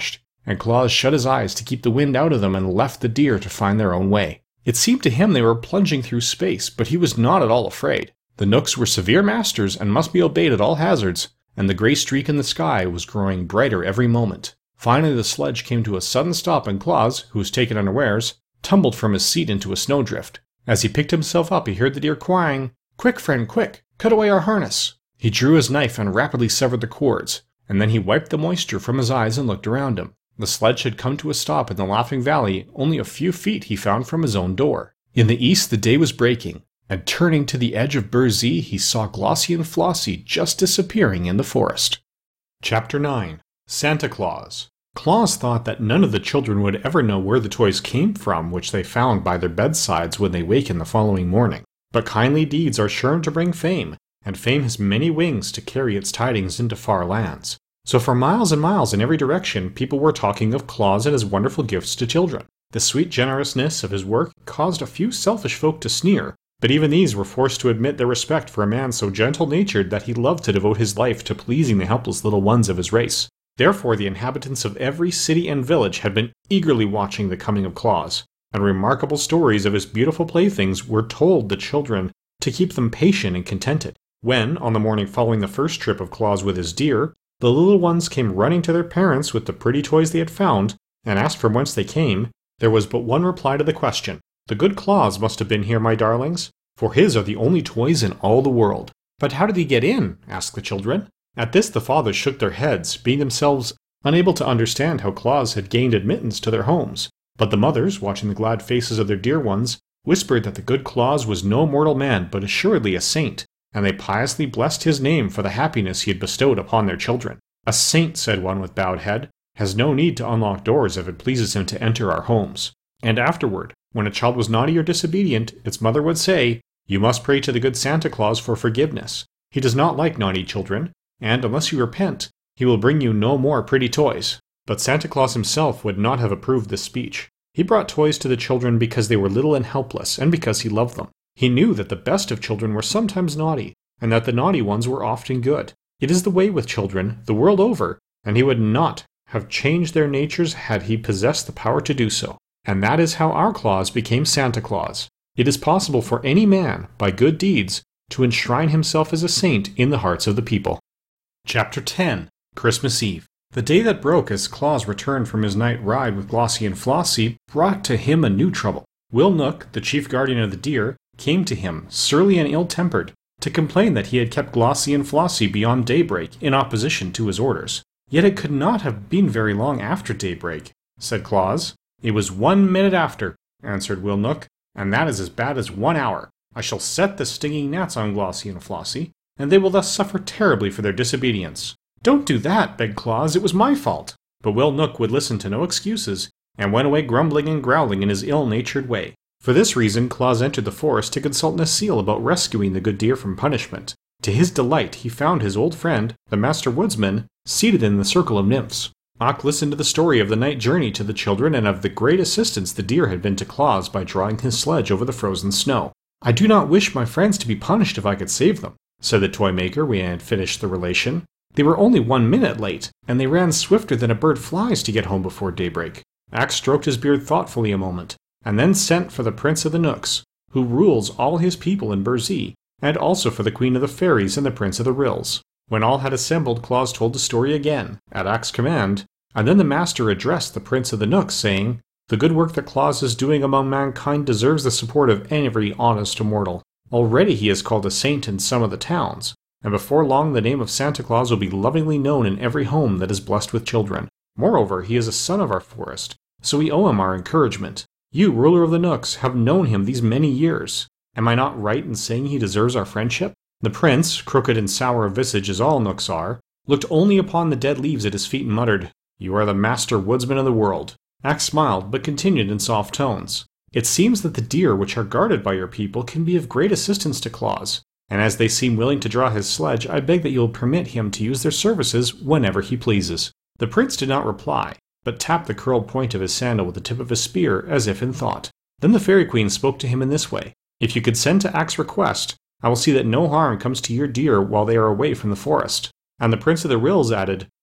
and Claus shut his eyes to keep the wind out of them and left the deer to find their own way. It seemed to him they were plunging through space, but he was not at all afraid. The Knooks were severe masters and must be obeyed at all hazards, and the gray streak in the sky was growing brighter every moment. Finally the sledge came to a sudden stop and Claus, who was taken unawares, tumbled from his seat into a snowdrift. As he picked himself up, he heard the deer crying, "Quick, friend, quick! Cut away our harness!" He drew his knife and rapidly severed the cords, and then he wiped the moisture from his eyes and looked around him. The sledge had come to a stop in the Laughing Valley, only a few feet he found from his own door. In the east the day was breaking, and turning to the edge of Burzee, he saw Glossie and Flossie just disappearing in the forest. Chapter 9. Santa Claus. Claus thought that none of the children would ever know where the toys came from which they found by their bedsides when they wakened the following morning. But kindly deeds are sure to bring fame, and fame has many wings to carry its tidings into far lands. So for miles and miles in every direction, people were talking of Claus and his wonderful gifts to children. The sweet generousness of his work caused a few selfish folk to sneer, but even these were forced to admit their respect for a man so gentle-natured that he loved to devote his life to pleasing the helpless little ones of his race. Therefore the inhabitants of every city and village had been eagerly watching the coming of Claus, and remarkable stories of his beautiful playthings were told the children to keep them patient and contented. When, on the morning following the first trip of Claus with his deer, the little ones came running to their parents with the pretty toys they had found, and asked from whence they came, there was but one reply to the question. "The good Claus must have been here, my darlings, for his are the only toys in all the world." "But how did he get in?" asked the children. At this the fathers shook their heads, being themselves unable to understand how Claus had gained admittance to their homes. But the mothers, watching the glad faces of their dear ones, whispered that the good Claus was no mortal man, but assuredly a saint, and they piously blessed his name for the happiness he had bestowed upon their children. "A saint," said one with bowed head, "has no need to unlock doors if it pleases him to enter our homes." And afterward, when a child was naughty or disobedient, its mother would say, "You must pray to the good Santa Claus for forgiveness. He does not like naughty children, and unless you repent, he will bring you no more pretty toys." But Santa Claus himself would not have approved this speech. He brought toys to the children because they were little and helpless, and because he loved them. He knew that the best of children were sometimes naughty, and that the naughty ones were often good. It is the way with children, the world over, and he would not have changed their natures had he possessed the power to do so. And that is how our Claus became Santa Claus. It is possible for any man, by good deeds, to enshrine himself as a saint in the hearts of the people. Chapter 10. Christmas Eve. The day that broke as Claus returned from his night ride with Glossie and Flossie brought to him a new trouble. Will Nook, the chief guardian of the deer, came to him, surly and ill-tempered, to complain that he had kept Glossie and Flossie beyond daybreak in opposition to his orders. "Yet it could not have been very long after daybreak," said Claus. "It was 1 minute after," answered Will Nook, "and that is as bad as 1 hour. I shall set the stinging gnats on Glossie and Flossie, and they will thus suffer terribly for their disobedience." "Don't do that," begged Claus. "It was my fault." But Will Nook would listen to no excuses, and went away grumbling and growling in his ill-natured way. For this reason, Claus entered the forest to consult Necile about rescuing the good deer from punishment. To his delight, he found his old friend, the Master Woodsman, seated in the circle of nymphs. Ock listened to the story of the night journey to the children and of the great assistance the deer had been to Claus by drawing his sledge over the frozen snow. "I do not wish my friends to be punished if I could save them," said the toy maker when he had finished the relation. "They were only 1 minute late, and they ran swifter than a bird flies to get home before daybreak." Ock stroked his beard thoughtfully a moment, and then sent for the Prince of the Knooks, who rules all his people in Burzee, and also for the Queen of the Fairies and the Prince of the Rills. When all had assembled, Claus told the story again, at Ock's command, and then the Master addressed the Prince of the Knooks, saying, "The good work that Claus is doing among mankind deserves the support of every honest mortal. Already he is called a saint in some of the towns, and before long the name of Santa Claus will be lovingly known in every home that is blessed with children. Moreover, he is a son of our forest, so we owe him our encouragement. You, ruler of the Knooks, have known him these many years. Am I not right in saying he deserves our friendship?" The prince, crooked and sour of visage as all Knooks are, looked only upon the dead leaves at his feet and muttered, "You are the Master Woodsman of the world." Ock smiled, but continued in soft tones, "It seems that the deer which are guarded by your people can be of great assistance to Claus, and as they seem willing to draw his sledge, I beg that you will permit him to use their services whenever he pleases." The prince did not reply, but tapped the curled point of his sandal with the tip of his spear, as if in thought. Then the Fairy Queen spoke to him in this way, "If you consent to Ock's request, I will see that no harm comes to your deer while they are away from the forest." And the Prince of the Rills added,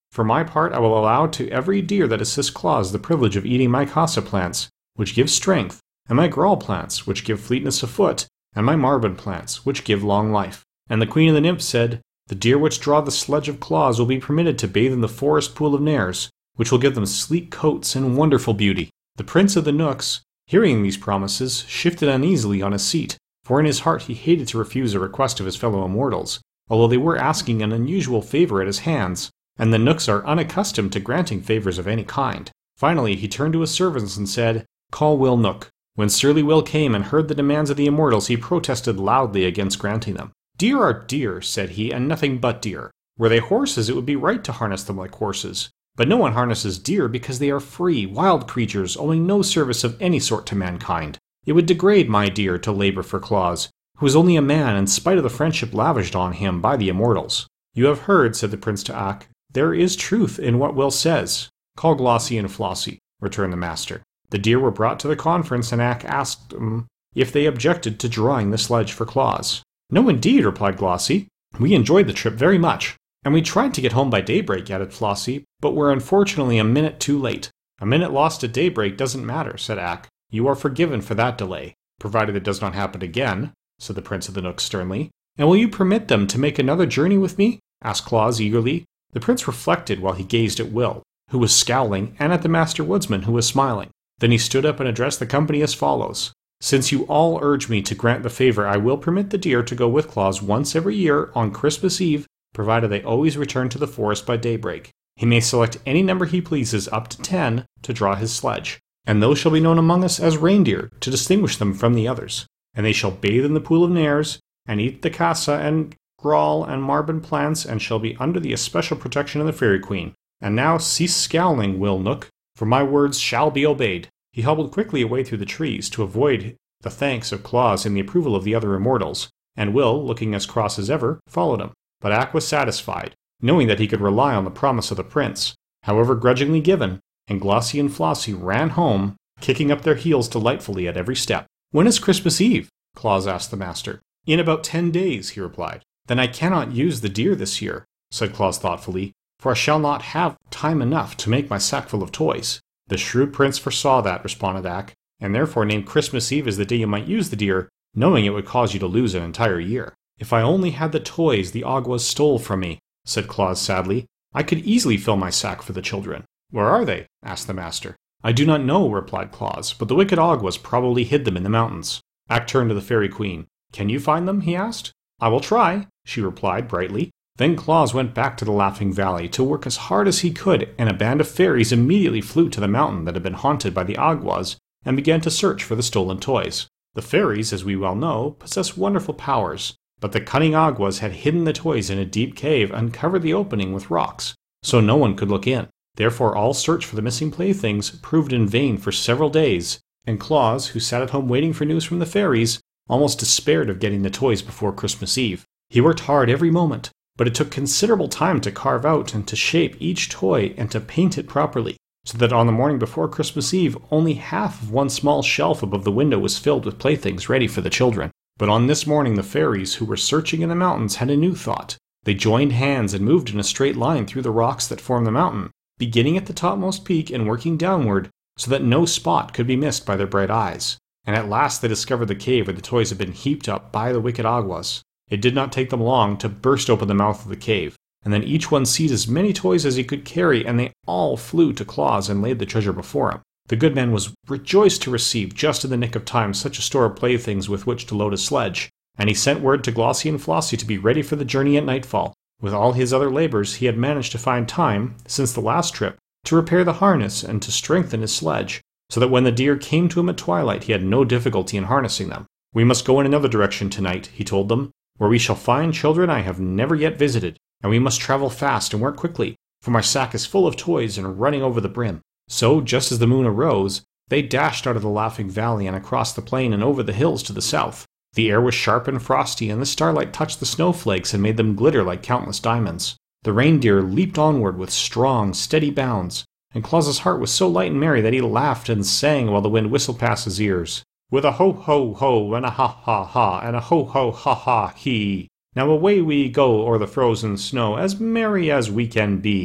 For my part, I will allow to every deer that assists Claus the privilege of eating my casa plants, which give strength, and my grawl plants, which give fleetness of foot, and my marbon plants, which give long life. And the Queen of the Nymphs said, The deer which draw the sledge of Claus will be permitted to bathe in the forest pool of Nares, which will give them sleek coats and wonderful beauty. The Prince of the Knooks, hearing these promises, shifted uneasily on his seat, for in his heart he hated to refuse a request of his fellow immortals, although they were asking an unusual favor at his hands, and the Knooks are unaccustomed to granting favors of any kind. Finally, he turned to his servants and said, Call Will Knook. When surly Will came and heard the demands of the immortals, he protested loudly against granting them. Deer are deer, said he, and nothing but deer. Were they horses, it would be right to harness them like horses. But no one harnesses deer because they are free, wild creatures, owing no service of any sort to mankind. It would degrade my deer to labor for Claus, who is only a man in spite of the friendship lavished on him by the immortals. You have heard, said the prince to Ak. There is truth in what Will says. Call Glossie and Flossie, returned the master. The deer were brought to the conference, and Ak asked them if they objected to drawing the sledge for Claus. No, indeed, replied Glossie. We enjoyed the trip very much, and we tried to get home by daybreak, added Flossie, but were unfortunately a minute too late. A minute lost at daybreak doesn't matter, said Ak. You are forgiven for that delay, provided it does not happen again, said the Prince of the Knooks sternly. And will you permit them to make another journey with me? Asked Claus eagerly. The prince reflected while he gazed at Will, who was scowling, and at the Master Woodsman, who was smiling. Then he stood up and addressed the company as follows. Since you all urge me to grant the favor, I will permit the deer to go with Claus once every year on Christmas Eve, provided they always return to the forest by daybreak. He may select any number he pleases, up to 10, to draw his sledge, and those shall be known among us as reindeer, to distinguish them from the others. And they shall bathe in the pool of Nares, and eat the casa and grawl and marbon plants, and shall be under the especial protection of the Fairy Queen. And now cease scowling, Will Knook, for my words shall be obeyed. He hobbled quickly away through the trees to avoid the thanks of Claus and the approval of the other immortals, and Will, looking as cross as ever, followed him. But Ak was satisfied, knowing that he could rely on the promise of the prince, however grudgingly given, and Glossie and Flossie ran home, kicking up their heels delightfully at every step. When is Christmas Eve? Claus asked the master. In about 10 days, he replied. Then I cannot use the deer this year, said Claus thoughtfully, for I shall not have time enough to make my sackful of toys. The shrewd prince foresaw that, responded Ak, and therefore named Christmas Eve as the day you might use the deer, knowing it would cause you to lose an entire year. If I only had the toys the Awgwas stole from me, said Claus sadly, I could easily fill my sack for the children. Where are they? Asked the master. I do not know, replied Claus, but the wicked Awgwas probably hid them in the mountains. Ak turned to the Fairy Queen. Can you find them? He asked. I will try, she replied brightly. Then Claus went back to the Laughing Valley to work as hard as he could, and a band of fairies immediately flew to the mountain that had been haunted by the Awgwas and began to search for the stolen toys. The fairies, as we well know, possess wonderful powers, but the cunning Awgwas had hidden the toys in a deep cave and covered the opening with rocks, so no one could look in. Therefore all search for the missing playthings proved in vain for several days, and Claus, who sat at home waiting for news from the fairies, almost despaired of getting the toys before Christmas Eve. He worked hard every moment, but it took considerable time to carve out and to shape each toy and to paint it properly, so that on the morning before Christmas Eve only half of one small shelf above the window was filled with playthings ready for the children. But on this morning the fairies who were searching in the mountains had a new thought. They joined hands and moved in a straight line through the rocks that form the mountain, beginning at the topmost peak and working downward so that no spot could be missed by their bright eyes. And at last they discovered the cave where the toys had been heaped up by the wicked Awgwas. It did not take them long to burst open the mouth of the cave, and then each one seized as many toys as he could carry, and they all flew to Claus and laid the treasure before him. The good man was rejoiced to receive, just in the nick of time, such a store of playthings with which to load his sledge, and he sent word to Glossie and Flossie to be ready for the journey at nightfall. With all his other labors, he had managed to find time, since the last trip, to repair the harness and to strengthen his sledge, so that when the deer came to him at twilight he had no difficulty in harnessing them. We must go in another direction tonight, he told them, where we shall find children I have never yet visited, and we must travel fast and work quickly, for my sack is full of toys and running over the brim. So, just as the moon arose, they dashed out of the Laughing Valley and across the plain and over the hills to the south. The air was sharp and frosty, and the starlight touched the snowflakes and made them glitter like countless diamonds. The reindeer leaped onward with strong, steady bounds, and Claus's heart was so light and merry that he laughed and sang while the wind whistled past his ears. With a ho-ho-ho and a ha-ha-ha and a ho-ho-ha-ha-hee, now away we go o'er the frozen snow, as merry as we can be.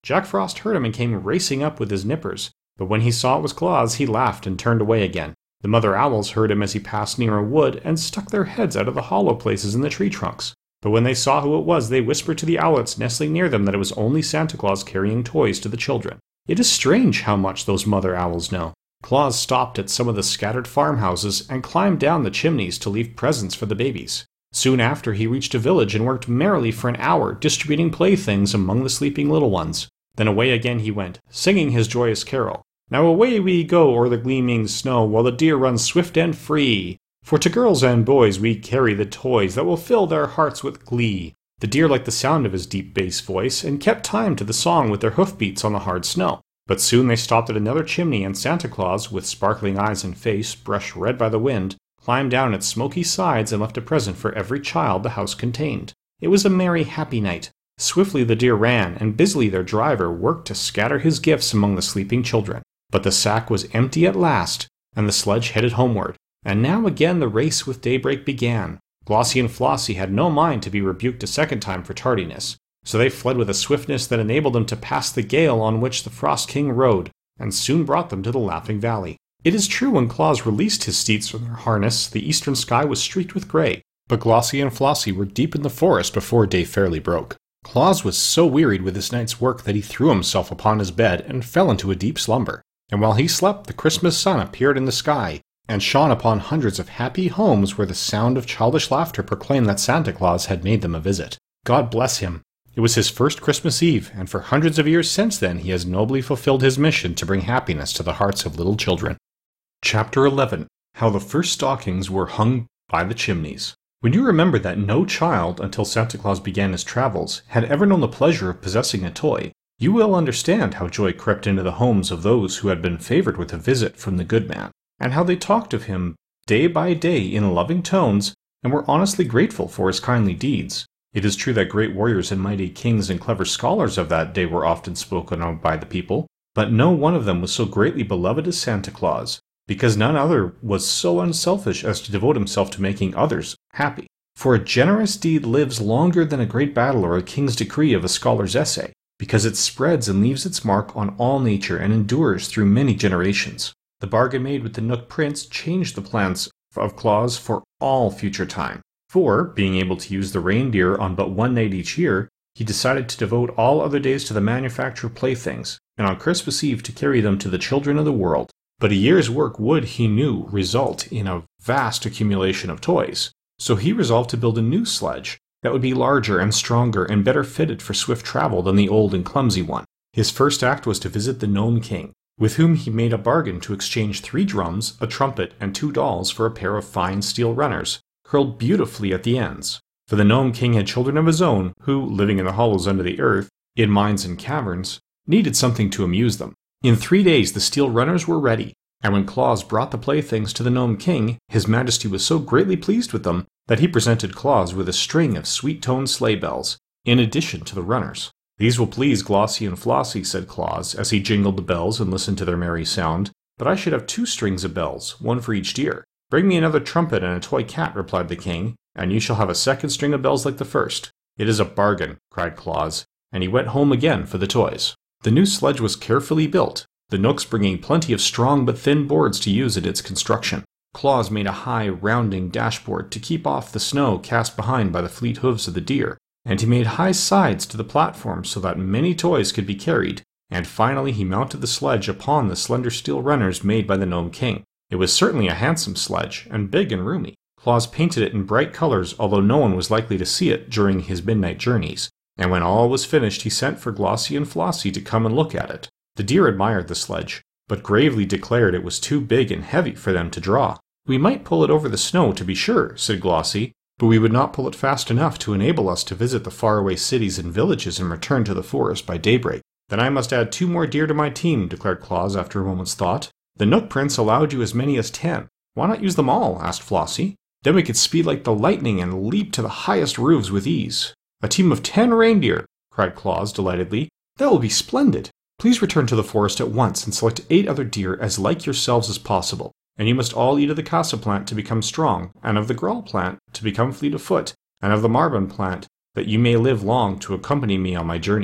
Jack Frost heard him and came racing up with his nippers, but when he saw it was Claus, he laughed and turned away again. The mother owls heard him as he passed near a wood and stuck their heads out of the hollow places in the tree trunks. But when they saw who it was, they whispered to the owlets nestling near them that it was only Santa Claus carrying toys to the children. It is strange how much those mother owls know. Claus stopped at some of the scattered farmhouses and climbed down the chimneys to leave presents for the babies. Soon after, he reached a village and worked merrily for an hour, distributing playthings among the sleeping little ones. Then away again he went, singing his joyous carol. Now away we go o'er the gleaming snow, while the deer run swift and free. For to girls and boys we carry the toys that will fill their hearts with glee. The deer liked the sound of his deep bass voice, and kept time to the song with their hoofbeats on the hard snow. But soon they stopped at another chimney, and Santa Claus, with sparkling eyes and face brushed red by the wind, climbed down its smoky sides and left a present for every child the house contained. It was a merry, happy night. Swiftly the deer ran, and busily their driver worked to scatter his gifts among the sleeping children. But the sack was empty at last, and the sledge headed homeward. And now again the race with daybreak began. Glossie and Flossie had no mind to be rebuked a second time for tardiness, so they fled with a swiftness that enabled them to pass the gale on which the Frost King rode, and soon brought them to the Laughing Valley. It is true when Claus released his steeds from their harness, the eastern sky was streaked with gray, but Glossie and Flossie were deep in the forest before day fairly broke. Claus was so wearied with his night's work that he threw himself upon his bed and fell into a deep slumber. And while he slept, the Christmas sun appeared in the sky, and shone upon hundreds of happy homes where the sound of childish laughter proclaimed that Santa Claus had made them a visit. God bless him! It was his first Christmas Eve, and for hundreds of years since then he has nobly fulfilled his mission to bring happiness to the hearts of little children. Chapter 11. How the First Stockings Were Hung by the Chimneys. When you remember that no child, until Santa Claus began his travels, had ever known the pleasure of possessing a toy, you will understand how joy crept into the homes of those who had been favored with a visit from the good man, and how they talked of him day by day in loving tones, and were honestly grateful for his kindly deeds. It is true that great warriors and mighty kings and clever scholars of that day were often spoken of by the people, but no one of them was so greatly beloved as Santa Claus, because none other was so unselfish as to devote himself to making others happy. For a generous deed lives longer than a great battle or a king's decree of a scholar's essay, because it spreads and leaves its mark on all nature and endures through many generations. The bargain made with the Nook Prince changed the plans of Claus for all future time. For, being able to use the reindeer on but one night each year, he decided to devote all other days to the manufacture of playthings, and on Christmas Eve to carry them to the children of the world. But a year's work would, he knew, result in a vast accumulation of toys, so he resolved to build a new sledge that would be larger and stronger and better fitted for swift travel than the old and clumsy one. His first act was to visit the Gnome King, with whom he made a bargain to exchange 3 drums, a trumpet, and 2 dolls for a pair of fine steel runners, curled beautifully at the ends. For the Gnome King had children of his own, who, living in the hollows under the earth, in mines and caverns, needed something to amuse them. In 3 days the steel runners were ready, and when Claus brought the playthings to the Gnome King, His Majesty was so greatly pleased with them that he presented Claus with a string of sweet-toned sleigh bells, in addition to the runners. "These will please Glossie and Flossie," said Claus, as he jingled the bells and listened to their merry sound, "but I should have 2 strings of bells, one for each deer." "Bring me another trumpet and a toy cat," replied the king, "and you shall have a second string of bells like the first." "It is a bargain," cried Claus, and he went home again for the toys. The new sledge was carefully built, the Knooks bringing plenty of strong but thin boards to use in its construction. Claus made a high, rounding dashboard to keep off the snow cast behind by the fleet hooves of the deer, and he made high sides to the platform so that many toys could be carried, and finally he mounted the sledge upon the slender steel runners made by the Gnome King. It was certainly a handsome sledge, and big and roomy. Claus painted it in bright colors, although no one was likely to see it during his midnight journeys, and when all was finished he sent for Glossie and Flossie to come and look at it. The deer admired the sledge, but gravely declared it was too big and heavy for them to draw. "We might pull it over the snow, to be sure," said Glossie, "but we would not pull it fast enough to enable us to visit the faraway cities and villages and return to the forest by daybreak." "Then I must add 2 more deer to my team," declared Claus after a moment's thought. "The Nook Prince allowed you as many as 10. Why not use them all?" asked Flossie. "Then we could speed like the lightning and leap to the highest roofs with ease." "A team of 10 reindeer!" cried Claus delightedly. "That will be splendid! Please return to the forest at once and select 8 other deer as like yourselves as possible. And you must all eat of the Casa plant to become strong, and of the Grawl plant to become fleet of foot, and of the Marban plant, that you may live long to accompany me on my journeys."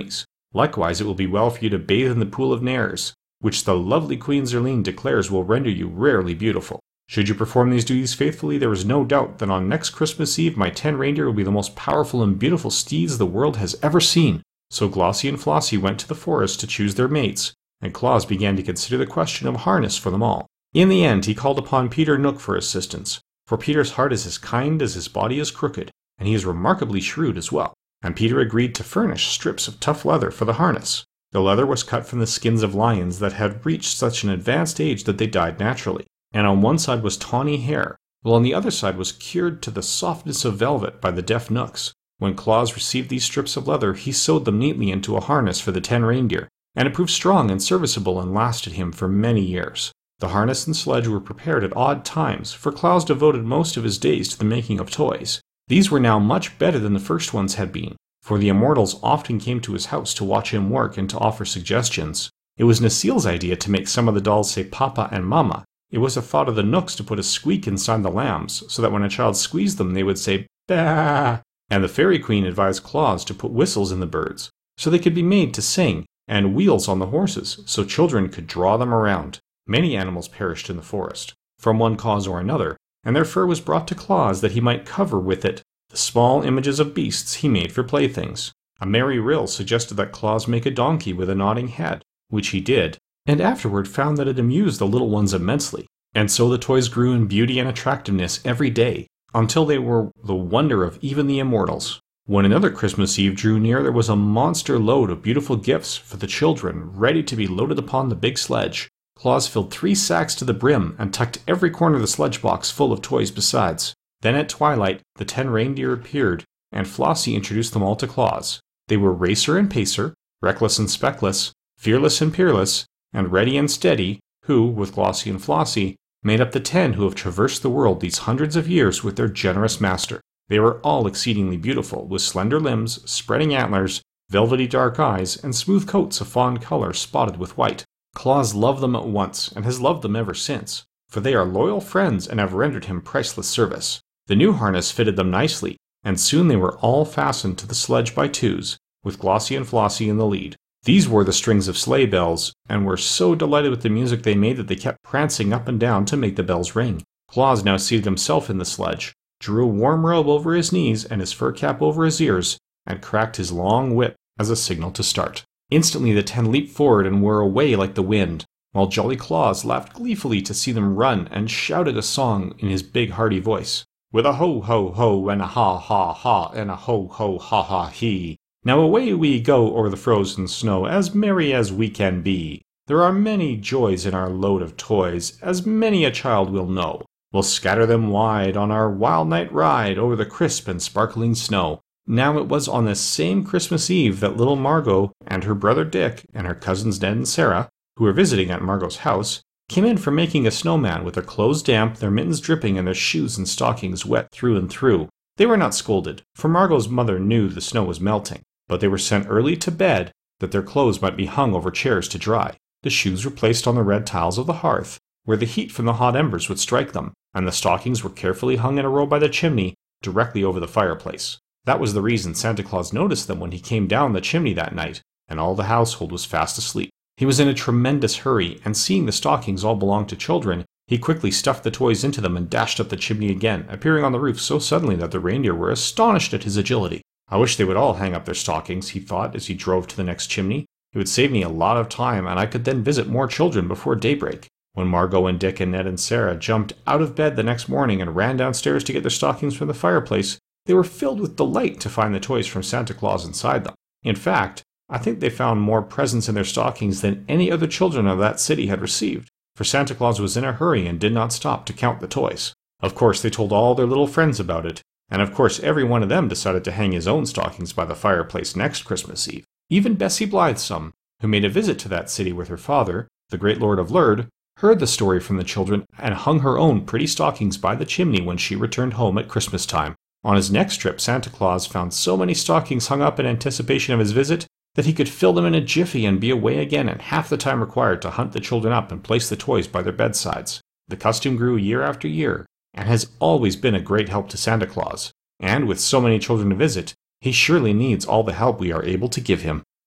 Likewise, it will be well for you to bathe in the pool of Nares, which the lovely Queen Zerline declares will render you rarely beautiful. Should you perform these duties faithfully, there is no doubt that on next Christmas Eve my 10 reindeer will be the most powerful and beautiful steeds the world has ever seen." So Glossie and Flossie went to the forest to choose their mates, and Claus began to consider the question of harness for them all. In the end, he called upon Peter Nook for assistance, for Peter's heart is as kind as his body is crooked, and he is remarkably shrewd as well. And Peter agreed to furnish strips of tough leather for the harness. The leather was cut from the skins of lions that had reached such an advanced age that they died naturally, and on one side was tawny hair, while on the other side was cured to the softness of velvet by the deaf Nooks. When Claus received these strips of leather, he sewed them neatly into a harness for the 10 reindeer, and it proved strong and serviceable and lasted him for many years. The harness and sledge were prepared at odd times, for Claus devoted most of his days to the making of toys. These were now much better than the first ones had been, for the immortals often came to his house to watch him work and to offer suggestions. It was Nasile's idea to make some of the dolls say Papa and Mama. It was a thought of the Nooks to put a squeak inside the lambs, so that when a child squeezed them they would say Bah! And the Fairy Queen advised Claus to put whistles in the birds, so they could be made to sing, and wheels on the horses, so children could draw them around. Many animals perished in the forest, from one cause or another, and their fur was brought to Claus that he might cover with it the small images of beasts he made for playthings. A merry rill suggested that Claus make a donkey with a nodding head, which he did, and afterward found that it amused the little ones immensely. And so the toys grew in beauty and attractiveness every day, until they were the wonder of even the immortals. When another Christmas Eve drew near, there was a monster load of beautiful gifts for the children ready to be loaded upon the big sledge. Claus filled 3 sacks to the brim and tucked every corner of the sledge box full of toys besides. Then at twilight, the 10 reindeer appeared, and Flossie introduced them all to Claus. They were Racer and Pacer, Reckless and Speckless, Fearless and Peerless, and Ready and Steady, who, with Glossie and Flossie, made up the 10 who have traversed the world these hundreds of years with their generous master. They were all exceedingly beautiful, with slender limbs, spreading antlers, velvety dark eyes, and smooth coats of fawn color spotted with white. Claus loved them at once, and has loved them ever since, for they are loyal friends and have rendered him priceless service. The new harness fitted them nicely, and soon they were all fastened to the sledge by twos, with Glossie and Flossie in the lead. These wore the strings of sleigh bells, and were so delighted with the music they made that they kept prancing up and down to make the bells ring. Claus now seated himself in the sledge, drew a warm robe over his knees and his fur cap over his ears, and cracked his long whip as a signal to start. Instantly the 10 leaped forward and were away like the wind, while Jolly Claus laughed gleefully to see them run and shouted a song in his big hearty voice. With a ho ho ho and a ha ha ha and a ho ho ha ha he. Now away we go o'er the frozen snow, as merry as we can be. There are many joys in our load of toys, as many a child will know. We'll scatter them wide on our wild night ride over the crisp and sparkling snow. Now it was on this same Christmas Eve that little Margot and her brother Dick and her cousins Ned and Sarah, who were visiting at Margot's house, came in from making a snowman with their clothes damp, their mittens dripping, and their shoes and stockings wet through and through. They were not scolded, for Margot's mother knew the snow was melting, but they were sent early to bed that their clothes might be hung over chairs to dry. The shoes were placed on the red tiles of the hearth, where the heat from the hot embers would strike them, and the stockings were carefully hung in a row by the chimney, directly over the fireplace. That was the reason Santa Claus noticed them when he came down the chimney that night, and all the household was fast asleep. He was in a tremendous hurry, and seeing the stockings all belonged to children, he quickly stuffed the toys into them and dashed up the chimney again, appearing on the roof so suddenly that the reindeer were astonished at his agility. I wish they would all hang up their stockings, he thought as he drove to the next chimney. It would save me a lot of time, and I could then visit more children before daybreak. When Margot and Dick and Ned and Sarah jumped out of bed the next morning and ran downstairs to get their stockings from the fireplace, they were filled with delight to find the toys from Santa Claus inside them. In fact, I think they found more presents in their stockings than any other children of that city had received, for Santa Claus was in a hurry and did not stop to count the toys. Of course, they told all their little friends about it, and of course every one of them decided to hang his own stockings by the fireplace next Christmas Eve. Even Bessie Blithesome, who made a visit to that city with her father, the great Lord of Lurd, heard the story from the children and hung her own pretty stockings by the chimney when she returned home at Christmas time. On his next trip, Santa Claus found so many stockings hung up in anticipation of his visit that he could fill them in a jiffy and be away again in half the time required to hunt the children up and place the toys by their bedsides. The custom grew year after year, and has always been a great help to Santa Claus, and with so many children to visit, he surely needs all the help we are able to give him.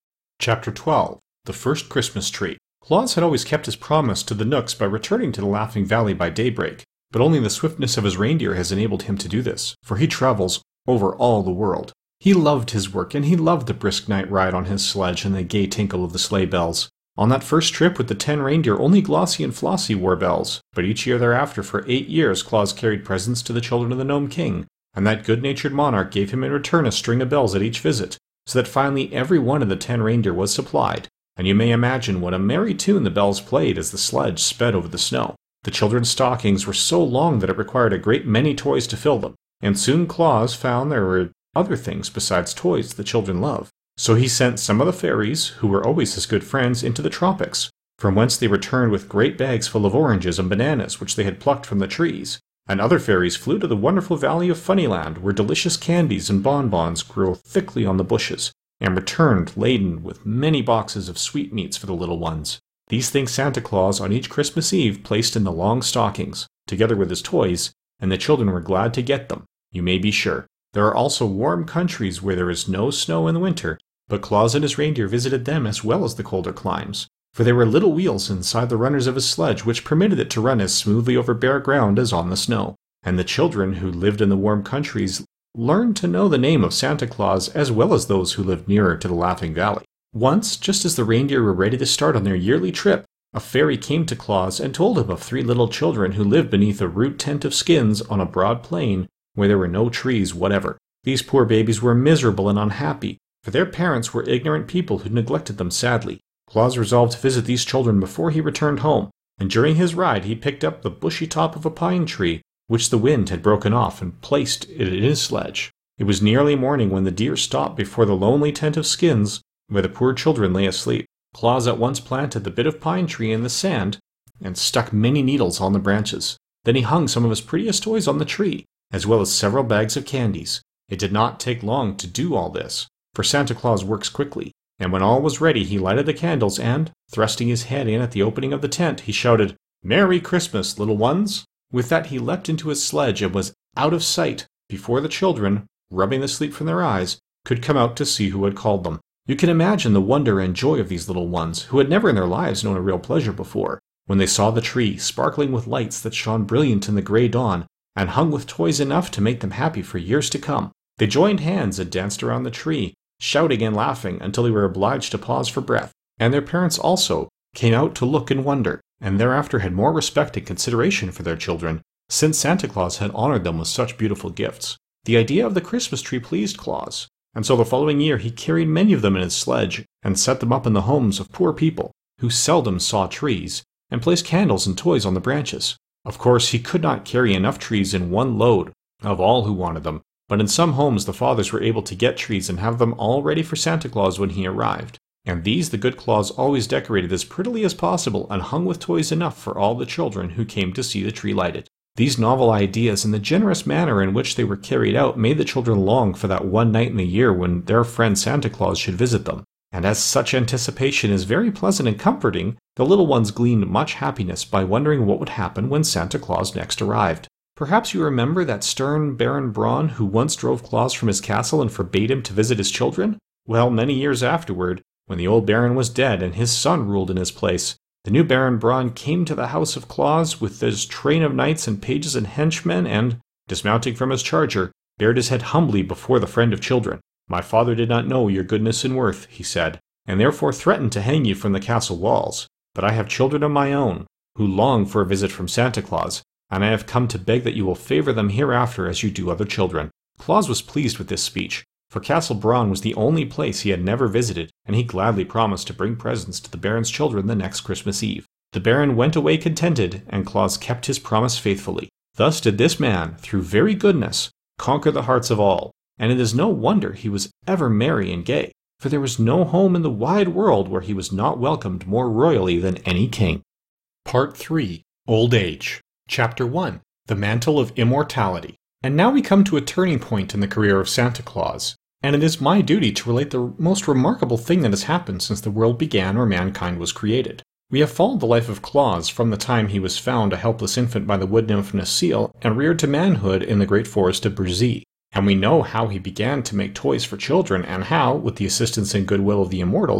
Chapter 12. The First Christmas Tree. Claus had always kept his promise to the Knooks by returning to the Laughing Valley by daybreak, but only the swiftness of his reindeer has enabled him to do this, for he travels over all the world. He loved his work, and he loved the brisk night ride on his sledge and the gay tinkle of the sleigh bells. On that first trip with the 10 reindeer, only Glossie and Flossie wore bells, but each year thereafter for 8 years Claus carried presents to the children of the Gnome King, and that good-natured monarch gave him in return a string of bells at each visit, so that finally every one of the 10 reindeer was supplied, and you may imagine what a merry tune the bells played as the sledge sped over the snow. The children's stockings were so long that it required a great many toys to fill them, and soon Claus found there were other things besides toys the children love. So he sent some of the fairies, who were always his good friends, into the tropics, from whence they returned with great bags full of oranges and bananas which they had plucked from the trees. And other fairies flew to the wonderful valley of Funnyland, where delicious candies and bonbons grew thickly on the bushes, and returned laden with many boxes of sweetmeats for the little ones. These things Santa Claus on each Christmas Eve placed in the long stockings, together with his toys, and the children were glad to get them, you may be sure. There are also warm countries where there is no snow in the winter, but Claus and his reindeer visited them as well as the colder climes, for there were little wheels inside the runners of his sledge which permitted it to run as smoothly over bare ground as on the snow. And the children who lived in the warm countries learned to know the name of Santa Claus as well as those who lived nearer to the Laughing Valley. Once, just as the reindeer were ready to start on their yearly trip, a fairy came to Claus and told him of 3 little children who lived beneath a rude tent of skins on a broad plain where there were no trees whatever. These poor babies were miserable and unhappy, for their parents were ignorant people who neglected them sadly. Claus resolved to visit these children before he returned home, and during his ride he picked up the bushy top of a pine tree, which the wind had broken off, and placed it in his sledge. It was nearly morning when the deer stopped before the lonely tent of skins, where the poor children lay asleep. Claus at once planted the bit of pine tree in the sand, and stuck many needles on the branches. Then he hung some of his prettiest toys on the tree, as well as several bags of candies. It did not take long to do all this, for Santa Claus works quickly, and when all was ready he lighted the candles and, thrusting his head in at the opening of the tent, he shouted, "Merry Christmas, little ones!" With that he leapt into his sledge and was out of sight before the children, rubbing the sleep from their eyes, could come out to see who had called them. You can imagine the wonder and joy of these little ones, who had never in their lives known a real pleasure before, when they saw the tree sparkling with lights that shone brilliant in the gray dawn, and hung with toys enough to make them happy for years to come. They joined hands and danced around the tree, shouting and laughing until they were obliged to pause for breath, and their parents also came out to look and wonder, and thereafter had more respect and consideration for their children, since Santa Claus had honored them with such beautiful gifts. The idea of the Christmas tree pleased Claus, and so the following year he carried many of them in his sledge and set them up in the homes of poor people who seldom saw trees, and placed candles and toys on the branches. Of course, he could not carry enough trees in one load of all who wanted them, but in some homes the fathers were able to get trees and have them all ready for Santa Claus when he arrived. And these the good Claus always decorated as prettily as possible and hung with toys enough for all the children who came to see the tree lighted. These novel ideas and the generous manner in which they were carried out made the children long for that one night in the year when their friend Santa Claus should visit them. And as such anticipation is very pleasant and comforting, the little ones gleaned much happiness by wondering what would happen when Santa Claus next arrived. Perhaps you remember that stern Baron Braun who once drove Claus from his castle and forbade him to visit his children? Well, many years afterward, when the old Baron was dead and his son ruled in his place, the new Baron Braun came to the house of Claus with his train of knights and pages and henchmen and, dismounting from his charger, bared his head humbly before the friend of children. "My father did not know your goodness and worth," he said, "and therefore threatened to hang you from the castle walls. But I have children of my own, who long for a visit from Santa Claus, and I have come to beg that you will favor them hereafter as you do other children." Claus was pleased with this speech, for Castle Braun was the only place he had never visited, and he gladly promised to bring presents to the Baron's children the next Christmas Eve. The Baron went away contented, and Claus kept his promise faithfully. Thus did this man, through very goodness, conquer the hearts of all, and it is no wonder he was ever merry and gay, for there was no home in the wide world where he was not welcomed more royally than any king. Part 3. Old Age. Chapter 1. The Mantle of Immortality. And now we come to a turning point in the career of Santa Claus, and it is my duty to relate the most remarkable thing that has happened since the world began or mankind was created. We have followed the life of Claus from the time he was found a helpless infant by the wood nymph Necile and reared to manhood in the great forest of Burzee. And we know how he began to make toys for children and how, with the assistance and goodwill of the immortals,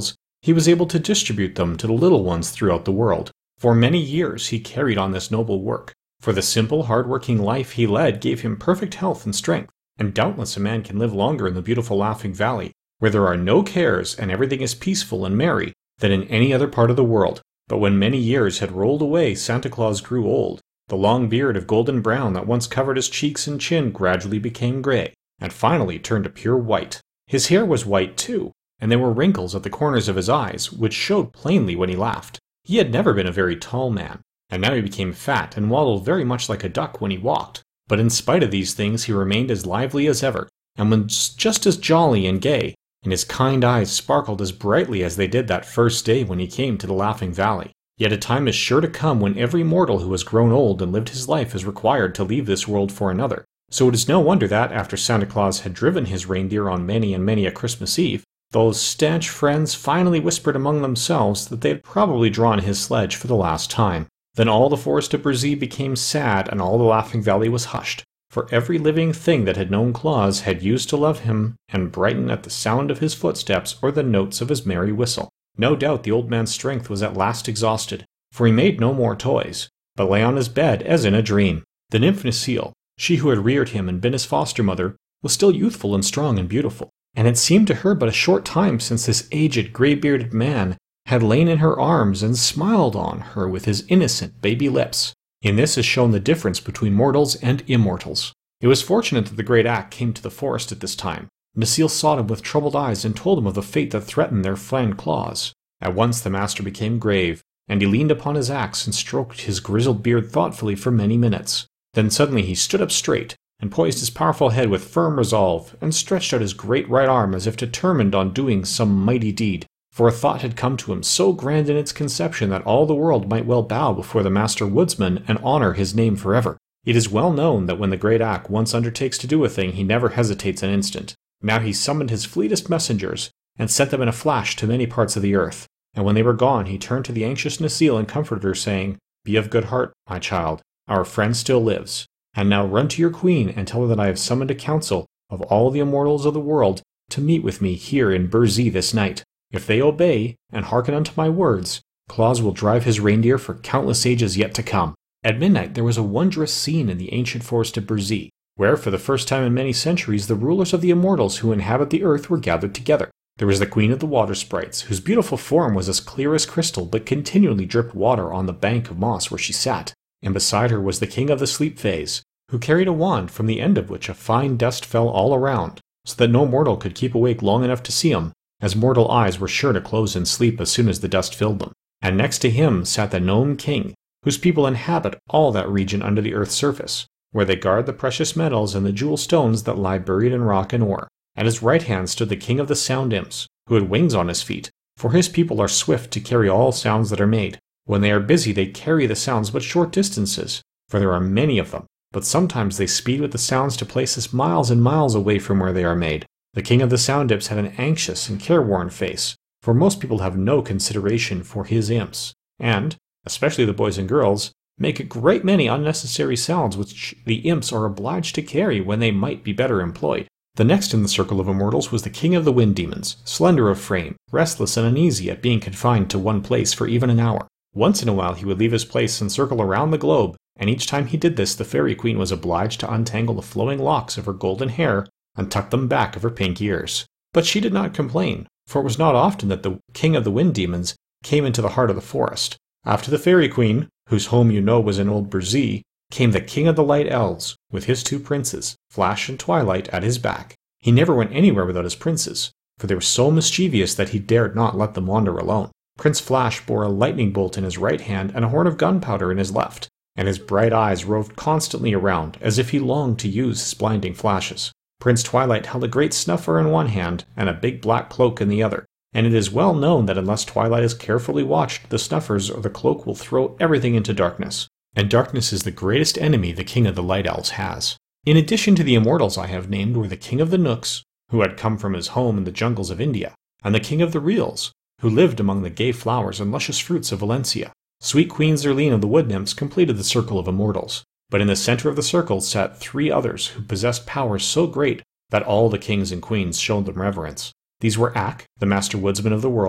he was able to distribute them to the little ones throughout the world. For many years he carried on this noble work, for the simple, hard-working life he led gave him perfect health and strength, and doubtless a man can live longer in the beautiful Laughing Valley, where there are no cares and everything is peaceful and merry, than in any other part of the world. But when many years had rolled away, Santa Claus grew old. The long beard of golden brown that once covered his cheeks and chin gradually became gray, and finally turned to pure white. His hair was white too, and there were wrinkles at the corners of his eyes, which showed plainly when he laughed. He had never been a very tall man, and now he became fat and waddled very much like a duck when he walked. But in spite of these things he remained as lively as ever, and was just as jolly and gay, and his kind eyes sparkled as brightly as they did that first day when he came to the Laughing Valley. Yet a time is sure to come when every mortal who has grown old and lived his life is required to leave this world for another. So it is no wonder that, after Santa Claus had driven his reindeer on many and many a Christmas Eve, those stanch friends finally whispered among themselves that they had probably drawn his sledge for the last time. Then all the forest of Burzee became sad, and all the Laughing Valley was hushed, for every living thing that had known Claus had used to love him and brighten at the sound of his footsteps or the notes of his merry whistle. No doubt the old man's strength was at last exhausted, for he made no more toys, but lay on his bed as in a dream. The nymph Necile, she who had reared him and been his foster mother, was still youthful and strong and beautiful, and it seemed to her but a short time since this aged, gray-bearded man had lain in her arms and smiled on her with his innocent baby lips. In this is shown the difference between mortals and immortals. It was fortunate that the great Ak came to the forest at this time. Necile sought him with troubled eyes and told him of the fate that threatened their friend Claus. At once the master became grave, and he leaned upon his axe and stroked his grizzled beard thoughtfully for many minutes. Then suddenly he stood up straight, and poised his powerful head with firm resolve, and stretched out his great right arm as if determined on doing some mighty deed. For a thought had come to him so grand in its conception that all the world might well bow before the master woodsman and honor his name forever. It is well known that when the great Ak once undertakes to do a thing, he never hesitates an instant. Now he summoned his fleetest messengers, and sent them in a flash to many parts of the earth. And when they were gone, he turned to the anxious Necile and comforted her, saying, "Be of good heart, my child. Our friend still lives. And now run to your queen and tell her that I have summoned a council of all the immortals of the world to meet with me here in Burzee this night. If they obey, and hearken unto my words, Claus will drive his reindeer for countless ages yet to come." At midnight there was a wondrous scene in the ancient forest of Burzee, where for the first time in many centuries the rulers of the immortals who inhabit the earth were gathered together. There was the queen of the water sprites, whose beautiful form was as clear as crystal, but continually dripped water on the bank of moss where she sat. And beside her was the king of the sleep fays, who carried a wand from the end of which a fine dust fell all around, so that no mortal could keep awake long enough to see him, as mortal eyes were sure to close in sleep as soon as the dust filled them. And next to him sat the gnome king, whose people inhabit all that region under the earth's surface, where they guard the precious metals and the jewel stones that lie buried in rock and ore. At his right hand stood the king of the sound imps, who had wings on his feet, for his people are swift to carry all sounds that are made. When they are busy they carry the sounds but short distances, for there are many of them, but sometimes they speed with the sounds to places miles and miles away from where they are made. The king of the sound imps had an anxious and careworn face, for most people have no consideration for his imps, and, especially the boys and girls, make a great many unnecessary sounds which the imps are obliged to carry when they might be better employed. The next in the circle of immortals was the king of the wind demons, slender of frame, restless and uneasy at being confined to one place for even an hour. Once in a while he would leave his place and circle around the globe, and each time he did this the fairy queen was obliged to untangle the flowing locks of her golden hair and tuck them back of her pink ears. But she did not complain, for it was not often that the king of the wind demons came into the heart of the forest. After the fairy queen, whose home you know was in old Burzee, came the king of the light elves, with his two princes, Flash and Twilight, at his back. He never went anywhere without his princes, for they were so mischievous that he dared not let them wander alone. Prince Flash bore a lightning bolt in his right hand and a horn of gunpowder in his left, and his bright eyes roved constantly around, as if he longed to use his blinding flashes. Prince Twilight held a great snuffer in one hand and a big black cloak in the other, and it is well known that unless Twilight is carefully watched, the snuffers or the cloak will throw everything into darkness. And darkness is the greatest enemy the king of the Light Elves has. In addition to the immortals I have named were the king of the Nooks, who had come from his home in the jungles of India, and the king of the Reals, who lived among the gay flowers and luscious fruits of Valencia. Sweet Queen Zerline of the wood nymphs completed the circle of immortals, but in the center of the circle sat three others who possessed powers so great that all the kings and queens showed them reverence. These were Ak, the master woodsman of the world,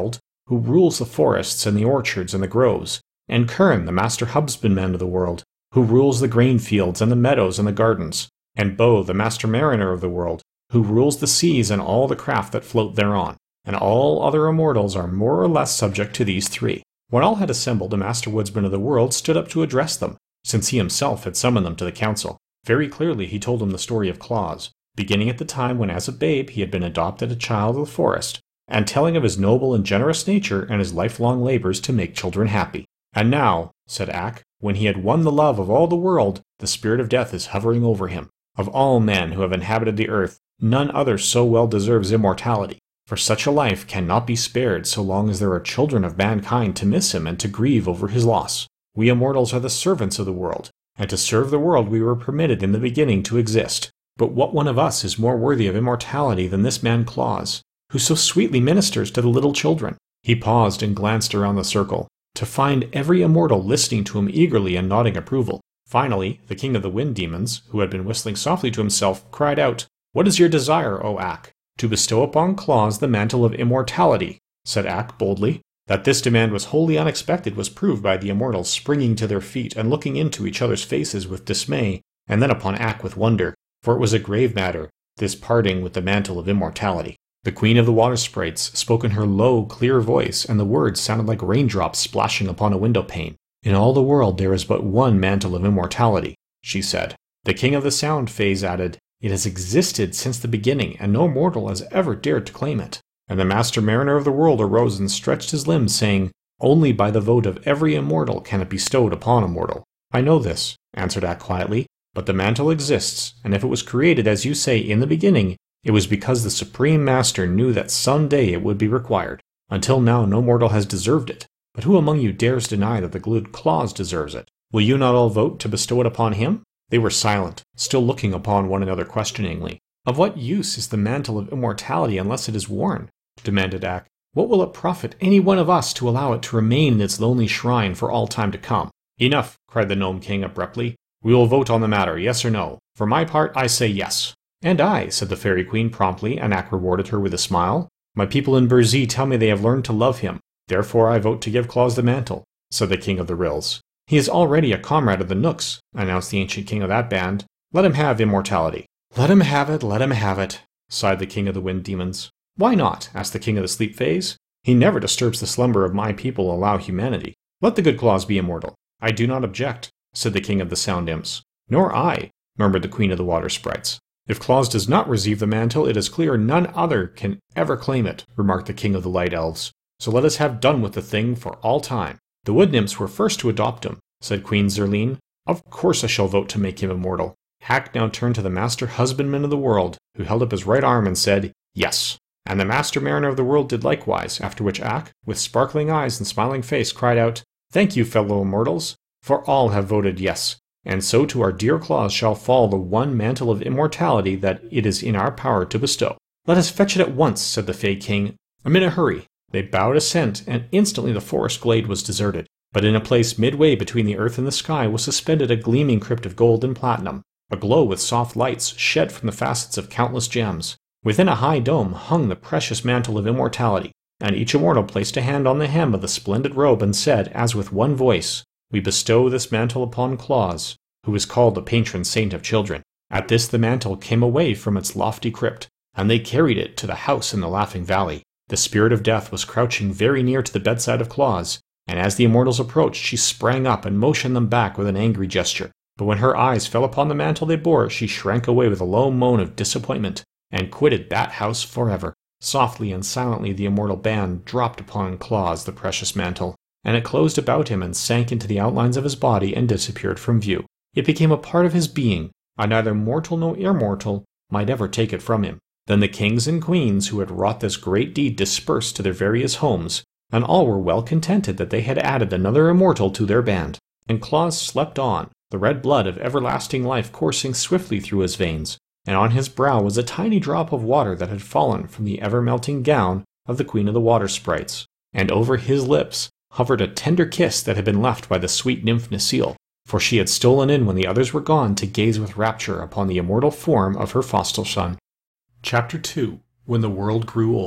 who rules the forests and the orchards and the groves, and Curran, the master husbandman of the world, who rules the grain fields and the meadows and the gardens, and Bo, the master mariner of the world, who rules the seas and all the craft that float thereon, and all other immortals are more or less subject to these three. When all had assembled, the master woodsman of the world stood up to address them, since he himself had summoned them to the council. Very clearly he told them the story of Claus, beginning at the time when as a babe he had been adopted a child of the forest, and telling of his noble and generous nature and his lifelong labors to make children happy. And now, said Ak, when he had won the love of all the world, the spirit of death is hovering over him. Of all men who have inhabited the earth, none other so well deserves immortality, for such a life cannot be spared so long as there are children of mankind to miss him and to grieve over his loss. We immortals are the servants of the world, and to serve the world we were permitted in the beginning to exist. But what one of us is more worthy of immortality than this man Claus, who so sweetly ministers to the little children? He paused and glanced around the circle, to find every immortal listening to him eagerly and nodding approval. Finally, the king of the wind demons, who had been whistling softly to himself, cried out, "What is your desire, O Ak?" "To bestow upon Claus the mantle of immortality," said Ak boldly. That this demand was wholly unexpected was proved by the immortals springing to their feet and looking into each other's faces with dismay, and then upon Ak with wonder, for it was a grave matter, this parting with the mantle of immortality. The Queen of the Water Sprites spoke in her low, clear voice, and the words sounded like raindrops splashing upon a window pane. "In all the world there is but one mantle of immortality," she said. The King of the Sound Phase added, "It has existed since the beginning, and no mortal has ever dared to claim it." And the Master Mariner of the world arose and stretched his limbs, saying, "Only by the vote of every immortal can it be bestowed upon a mortal." "I know this," answered Ak quietly, "but the mantle exists, and if it was created, as you say, in the beginning, it was because the Supreme Master knew that some day it would be required. Until now no mortal has deserved it. But who among you dares deny that the good Claus deserves it? Will you not all vote to bestow it upon him?" They were silent, still looking upon one another questioningly. "Of what use is the mantle of immortality unless it is worn?" demanded Ak. "What will it profit any one of us to allow it to remain in its lonely shrine for all time to come?" "Enough," cried the Gnome King abruptly. "We will vote on the matter, yes or no. For my part, I say yes." "And I," said the Fairy Queen promptly, and Ak rewarded her with a smile. "My people in Burzee tell me they have learned to love him. Therefore I vote to give Claus the mantle," said the King of the Rills. "He is already a comrade of the Nooks," announced the ancient king of that band. "Let him have immortality." Let him have it, sighed the King of the Wind Demons. "Why not?" asked the King of the Sleep Phase. "He never disturbs the slumber of my people allow humanity. Let the good Claus be immortal." "I do not object," said the King of the Sound Imps. "Nor I," murmured the Queen of the Water Sprites. "If Claus does not receive the mantle, it is clear none other can ever claim it," remarked the King of the Light Elves. "So let us have done with the thing for all time." "The Wood Nymphs were first to adopt him," said Queen Zerline. "Of course I shall vote to make him immortal." Ak now turned to the Master Husbandman of the world, who held up his right arm and said, "Yes." And the Master Mariner of the world did likewise, after which Ak, with sparkling eyes and smiling face, cried out, "Thank you, fellow immortals, for all have voted yes, and so to our dear Claus shall fall the one mantle of immortality that it is in our power to bestow." "Let us fetch it at once," said the Fey King. "I'm in a hurry." They bowed assent, and instantly the forest glade was deserted. But in a place midway between the earth and the sky was suspended a gleaming crypt of gold and platinum, aglow with soft lights shed from the facets of countless gems. Within a high dome hung the precious mantle of immortality, and each immortal placed a hand on the hem of the splendid robe and said, as with one voice, "We bestow this mantle upon Claus, who is called the patron saint of children." At this the mantle came away from its lofty crypt, and they carried it to the house in the Laughing Valley. The spirit of death was crouching very near to the bedside of Claus, and as the immortals approached, she sprang up and motioned them back with an angry gesture. But when her eyes fell upon the mantle they bore, she shrank away with a low moan of disappointment, and quitted that house forever. Softly and silently the immortal band dropped upon Claus the precious mantle, and it closed about him and sank into the outlines of his body and disappeared from view. It became a part of his being, and neither mortal nor immortal might ever take it from him. Then the kings and queens who had wrought this great deed dispersed to their various homes, and all were well contented that they had added another immortal to their band. And Claus slept on, the red blood of everlasting life coursing swiftly through his veins, and on his brow was a tiny drop of water that had fallen from the ever-melting gown of the Queen of the Water Sprites, and over his lips hovered a tender kiss that had been left by the sweet nymph Necile, for she had stolen in when the others were gone to gaze with rapture upon the immortal form of her foster son. Chapter 2. When the World Grew Old.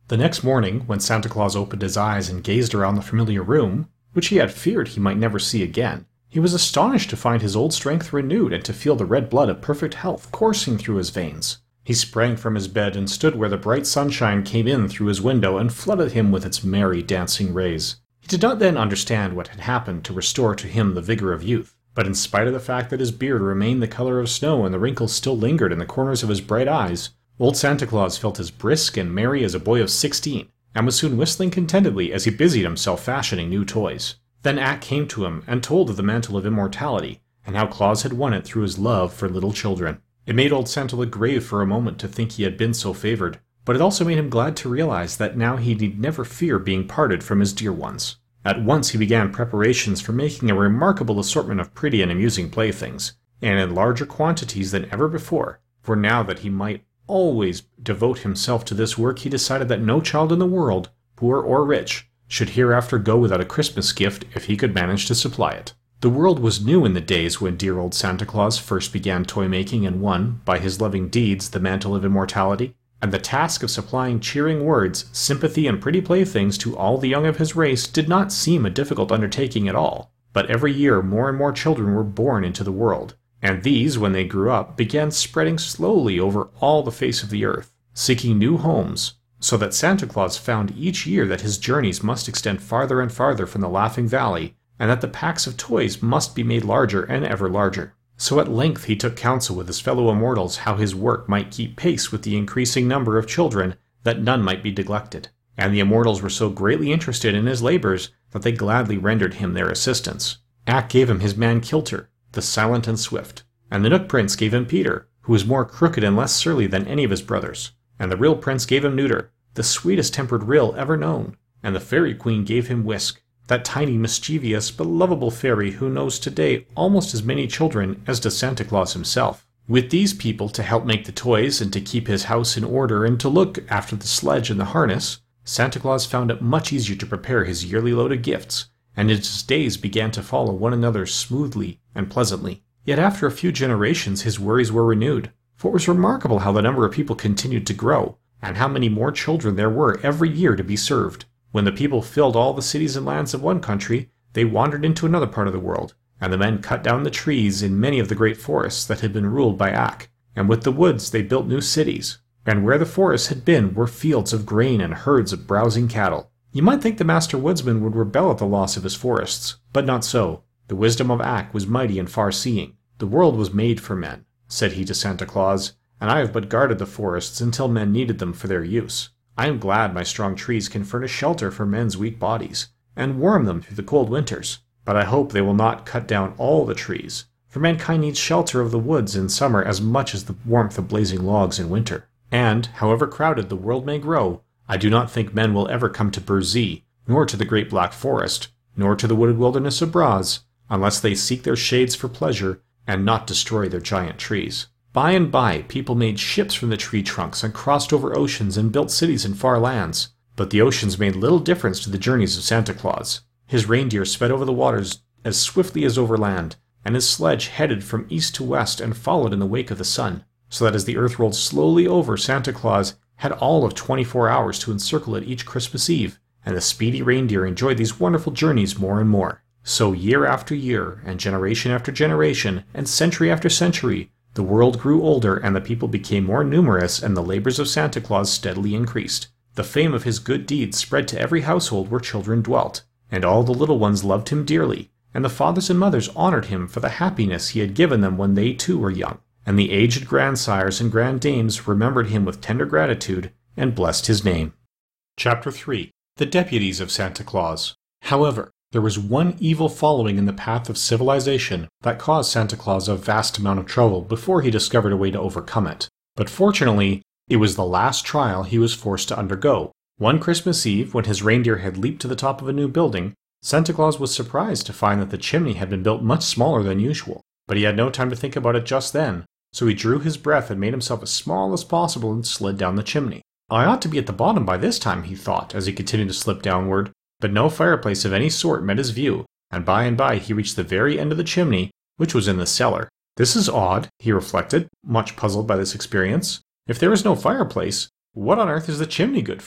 The next morning, when Santa Claus opened his eyes and gazed around the familiar room, which he had feared he might never see again, he was astonished to find his old strength renewed and to feel the red blood of perfect health coursing through his veins. He sprang from his bed and stood where the bright sunshine came in through his window and flooded him with its merry, dancing rays. He did not then understand what had happened to restore to him the vigor of youth, but in spite of the fact that his beard remained the color of snow and the wrinkles still lingered in the corners of his bright eyes, old Santa Claus felt as brisk and merry as a boy of 16, and was soon whistling contentedly as he busied himself fashioning new toys. Then Ak came to him and told of the mantle of immortality, and how Claus had won it through his love for little children. It made old Santa look grave for a moment to think he had been so favored, but it also made him glad to realize that now he need never fear being parted from his dear ones. At once he began preparations for making a remarkable assortment of pretty and amusing playthings, and in larger quantities than ever before, for now that he might always devote himself to this work, he decided that no child in the world, poor or rich, should hereafter go without a Christmas gift if he could manage to supply it. The world was new in the days when dear old Santa Claus first began toy-making and won, by his loving deeds, the mantle of immortality, and the task of supplying cheering words, sympathy, and pretty playthings to all the young of his race did not seem a difficult undertaking at all. But every year more and more children were born into the world, and these, when they grew up, began spreading slowly over all the face of the earth, seeking new homes, so that Santa Claus found each year that his journeys must extend farther and farther from the Laughing Valley, and that the packs of toys must be made larger and ever larger. So at length he took counsel with his fellow immortals how his work might keep pace with the increasing number of children, that none might be neglected. And the immortals were so greatly interested in his labors that they gladly rendered him their assistance. Ak gave him his man Kilter, the silent and swift, and the Nook Prince gave him Peter, who was more crooked and less surly than any of his brothers, and the Rill Prince gave him Neuter, the sweetest-tempered Rill ever known, and the Fairy Queen gave him Whisk, that tiny, mischievous, but lovable fairy who knows today almost as many children as does Santa Claus himself. With these people to help make the toys and to keep his house in order and to look after the sledge and the harness, Santa Claus found it much easier to prepare his yearly load of gifts, and his days began to follow one another smoothly and pleasantly. Yet after a few generations his worries were renewed, for it was remarkable how the number of people continued to grow, and how many more children there were every year to be served. When the people filled all the cities and lands of one country, they wandered into another part of the world, and the men cut down the trees in many of the great forests that had been ruled by Ak, and with the woods they built new cities, and where the forests had been were fields of grain and herds of browsing cattle. You might think the master woodsman would rebel at the loss of his forests, but not so. The wisdom of Ak was mighty and far-seeing. The world was made for men, said he to Santa Claus, and I have but guarded the forests until men needed them for their use. I am glad my strong trees can furnish shelter for men's weak bodies, and warm them through the cold winters, but I hope they will not cut down all the trees, for mankind needs shelter of the woods in summer as much as the warmth of blazing logs in winter. And, however crowded the world may grow, I do not think men will ever come to Burzee, nor to the great black forest, nor to the wooded wilderness of Braz, unless they seek their shades for pleasure and not destroy their giant trees. By and by, people made ships from the tree trunks and crossed over oceans and built cities in far lands. But the oceans made little difference to the journeys of Santa Claus. His reindeer sped over the waters as swiftly as over land, and his sledge headed from east to west and followed in the wake of the sun, so that as the earth rolled slowly over, Santa Claus had all of 24 hours to encircle it each Christmas Eve, and the speedy reindeer enjoyed these wonderful journeys more and more. So year after year, and generation after generation, and century after century, the world grew older and the people became more numerous, and the labors of Santa Claus steadily increased. The fame of his good deeds spread to every household where children dwelt, and all the little ones loved him dearly, and the fathers and mothers honored him for the happiness he had given them when they too were young, and the aged grandsires and granddames remembered him with tender gratitude and blessed his name. Chapter 3. The Deputies of Santa Claus. However, there was one evil following in the path of civilization that caused Santa Claus a vast amount of trouble before he discovered a way to overcome it. But fortunately, it was the last trial he was forced to undergo. One Christmas Eve, when his reindeer had leaped to the top of a new building, Santa Claus was surprised to find that the chimney had been built much smaller than usual. But he had no time to think about it just then, so he drew his breath and made himself as small as possible and slid down the chimney. I ought to be at the bottom by this time, he thought, as he continued to slip downward. But no fireplace of any sort met his view, and by he reached the very end of the chimney, which was in the cellar. This is odd, he reflected, much puzzled by this experience. If there is no fireplace, what on earth is the chimney good for?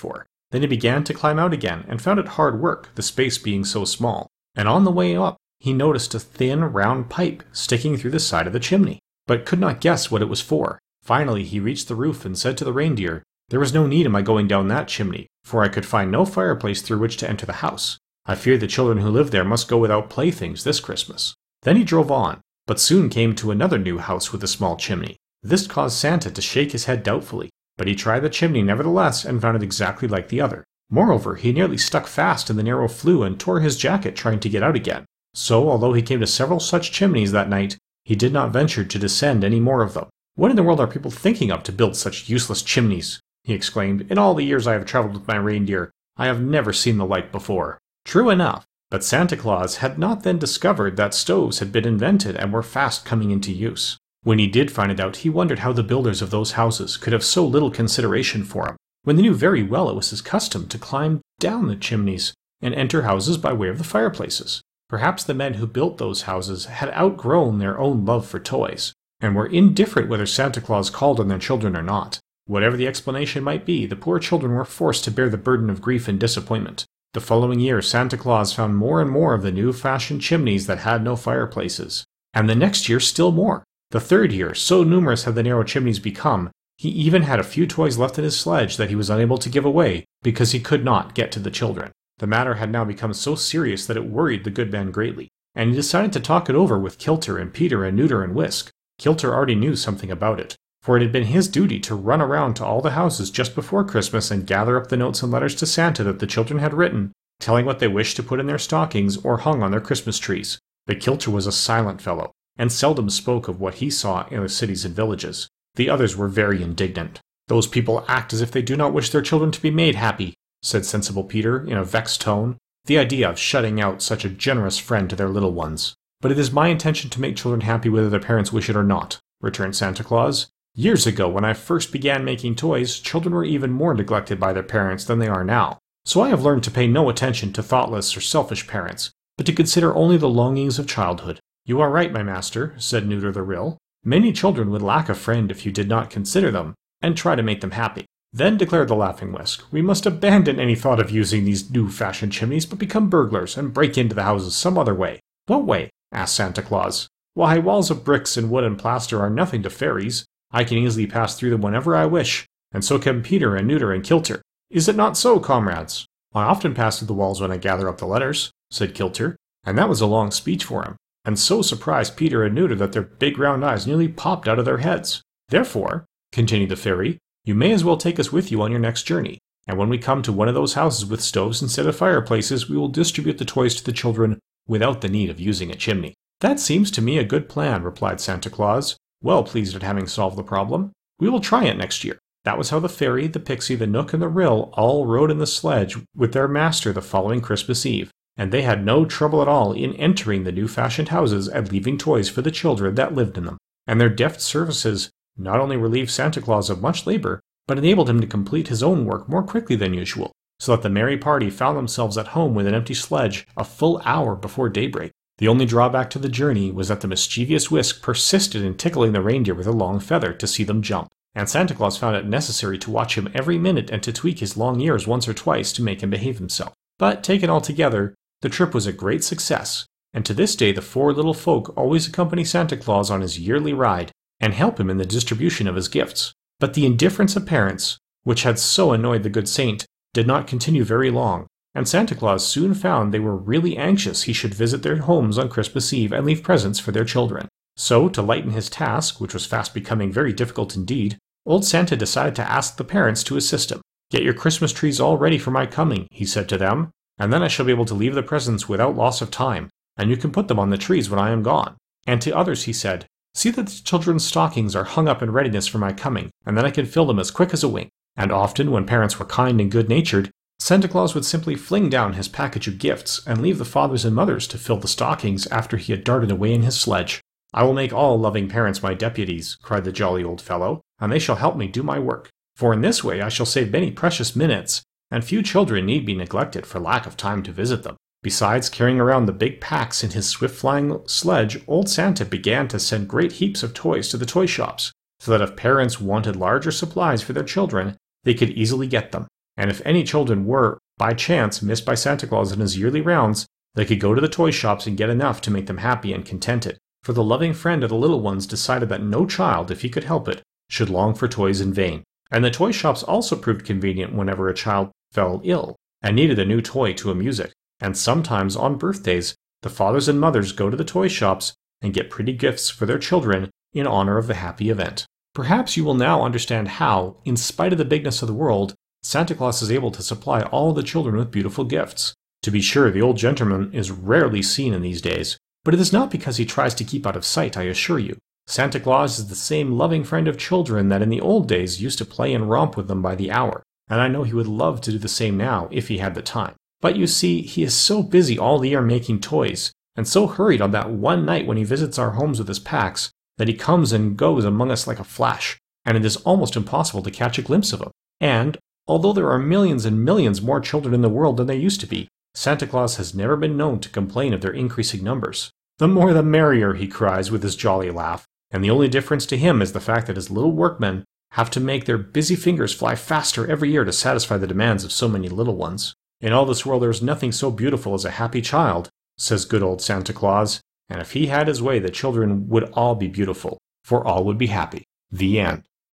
Then he began to climb out again and found it hard work, the space being so small. And on the way up, he noticed a thin, round pipe sticking through the side of the chimney, but could not guess what it was for. Finally, he reached the roof and said to the reindeer, "There was no need of my going down that chimney, for I could find no fireplace through which to enter the house. I fear the children who live there must go without playthings this Christmas." Then he drove on, but soon came to another new house with a small chimney. This caused Santa to shake his head doubtfully, but he tried the chimney nevertheless and found it exactly like the other. Moreover, he nearly stuck fast in the narrow flue and tore his jacket trying to get out again. So, although he came to several such chimneys that night, he did not venture to descend any more of them. "What in the world are people thinking of to build such useless chimneys?" he exclaimed. "In all the years I have traveled with my reindeer, I have never seen the like before." True enough, but Santa Claus had not then discovered that stoves had been invented and were fast coming into use. When he did find it out, he wondered how the builders of those houses could have so little consideration for him, when they knew very well it was his custom to climb down the chimneys and enter houses by way of the fireplaces. Perhaps the men who built those houses had outgrown their own love for toys, and were indifferent whether Santa Claus called on their children or not. Whatever the explanation might be, the poor children were forced to bear the burden of grief and disappointment. The following year, Santa Claus found more and more of the new-fashioned chimneys that had no fireplaces, and the next year still more. The third year, so numerous had the narrow chimneys become, he even had a few toys left in his sledge that he was unable to give away because he could not get to the children. The matter had now become so serious that it worried the good man greatly, and he decided to talk it over with Kilter and Peter and Neuter and Whisk. Kilter already knew something about it, for it had been his duty to run around to all the houses just before Christmas and gather up the notes and letters to Santa that the children had written, telling what they wished to put in their stockings or hung on their Christmas trees. But Kilter was a silent fellow, and seldom spoke of what he saw in the cities and villages. The others were very indignant. "Those people act as if they do not wish their children to be made happy," said sensible Peter in a vexed tone. "The idea of shutting out such a generous friend to their little ones." "But it is my intention to make children happy whether their parents wish it or not," returned Santa Claus. "Years ago, when I first began making toys, children were even more neglected by their parents than they are now. So I have learned to pay no attention to thoughtless or selfish parents, but to consider only the longings of childhood." "You are right, my master," said Neuter the Rill. "Many children would lack a friend if you did not consider them, and try to make them happy." "Then," declared the Laughing Whisk, "we must abandon any thought of using these new-fashioned chimneys, but become burglars, and break into the houses some other way." "What way?" asked Santa Claus. "Why, walls of bricks and wood and plaster are nothing to fairies. I can easily pass through them whenever I wish, and so can Peter and Neuter and Kilter. Is it not so, comrades?" "I often pass through the walls when I gather up the letters," said Kilter, and that was a long speech for him, and so surprised Peter and Neuter that their big round eyes nearly popped out of their heads. "Therefore," continued the fairy, "you may as well take us with you on your next journey, and when we come to one of those houses with stoves instead of fireplaces, we will distribute the toys to the children without the need of using a chimney." "That seems to me a good plan," replied Santa Claus, well pleased at having solved the problem. "We will try it next year." That was how the fairy, the pixie, the Nook, and the Rill all rode in the sledge with their master the following Christmas Eve, and they had no trouble at all in entering the new-fashioned houses and leaving toys for the children that lived in them. And their deft services not only relieved Santa Claus of much labor, but enabled him to complete his own work more quickly than usual, so that the merry party found themselves at home with an empty sledge a full hour before daybreak. The only drawback to the journey was that the mischievous Whisk persisted in tickling the reindeer with a long feather to see them jump, and Santa Claus found it necessary to watch him every minute and to tweak his long ears once or twice to make him behave himself. But taken altogether, the trip was a great success, and to this day the four little folk always accompany Santa Claus on his yearly ride and help him in the distribution of his gifts. But the indifference of parents, which had so annoyed the good saint, did not continue very long, and Santa Claus soon found they were really anxious he should visit their homes on Christmas Eve and leave presents for their children. So, to lighten his task, which was fast becoming very difficult indeed, old Santa decided to ask the parents to assist him. "Get your Christmas trees all ready for my coming," he said to them, "and then I shall be able to leave the presents without loss of time, and you can put them on the trees when I am gone." And to others he said, "See that the children's stockings are hung up in readiness for my coming, and then I can fill them as quick as a wink." And often, when parents were kind and good-natured, Santa Claus would simply fling down his package of gifts and leave the fathers and mothers to fill the stockings after he had darted away in his sledge. "I will make all loving parents my deputies," cried the jolly old fellow, "and they shall help me do my work. For in this way I shall save many precious minutes, and few children need be neglected for lack of time to visit them." Besides carrying around the big packs in his swift-flying sledge, old Santa began to send great heaps of toys to the toy shops, so that if parents wanted larger supplies for their children, they could easily get them. and if any children were, by chance, missed by Santa Claus in his yearly rounds, they could go to the toy shops and get enough to make them happy and contented. For the loving friend of the little ones decided that no child, if he could help it, should long for toys in vain. And the toy shops also proved convenient whenever a child fell ill and needed a new toy to amuse it. And sometimes on birthdays, the fathers and mothers go to the toy shops and get pretty gifts for their children in honor of the happy event. Perhaps you will now understand how, in spite of the bigness of the world, Santa Claus is able to supply all the children with beautiful gifts. To be sure, the old gentleman is rarely seen in these days, but it is not because he tries to keep out of sight, I assure you. Santa Claus is the same loving friend of children that in the old days used to play and romp with them by the hour, and I know he would love to do the same now if he had the time. But you see, he is so busy all the year making toys, and so hurried on that one night when he visits our homes with his packs, that he comes and goes among us like a flash, and it is almost impossible to catch a glimpse of him. And, although there are millions and millions more children in the world than there used to be, Santa Claus has never been known to complain of their increasing numbers. The more the merrier, he cries with his jolly laugh, and the only difference to him is the fact that his little workmen have to make their busy fingers fly faster every year to satisfy the demands of so many little ones. In all this world there is nothing so beautiful as a happy child, says good old Santa Claus, and if he had his way the children would all be beautiful, for all would be happy. The end.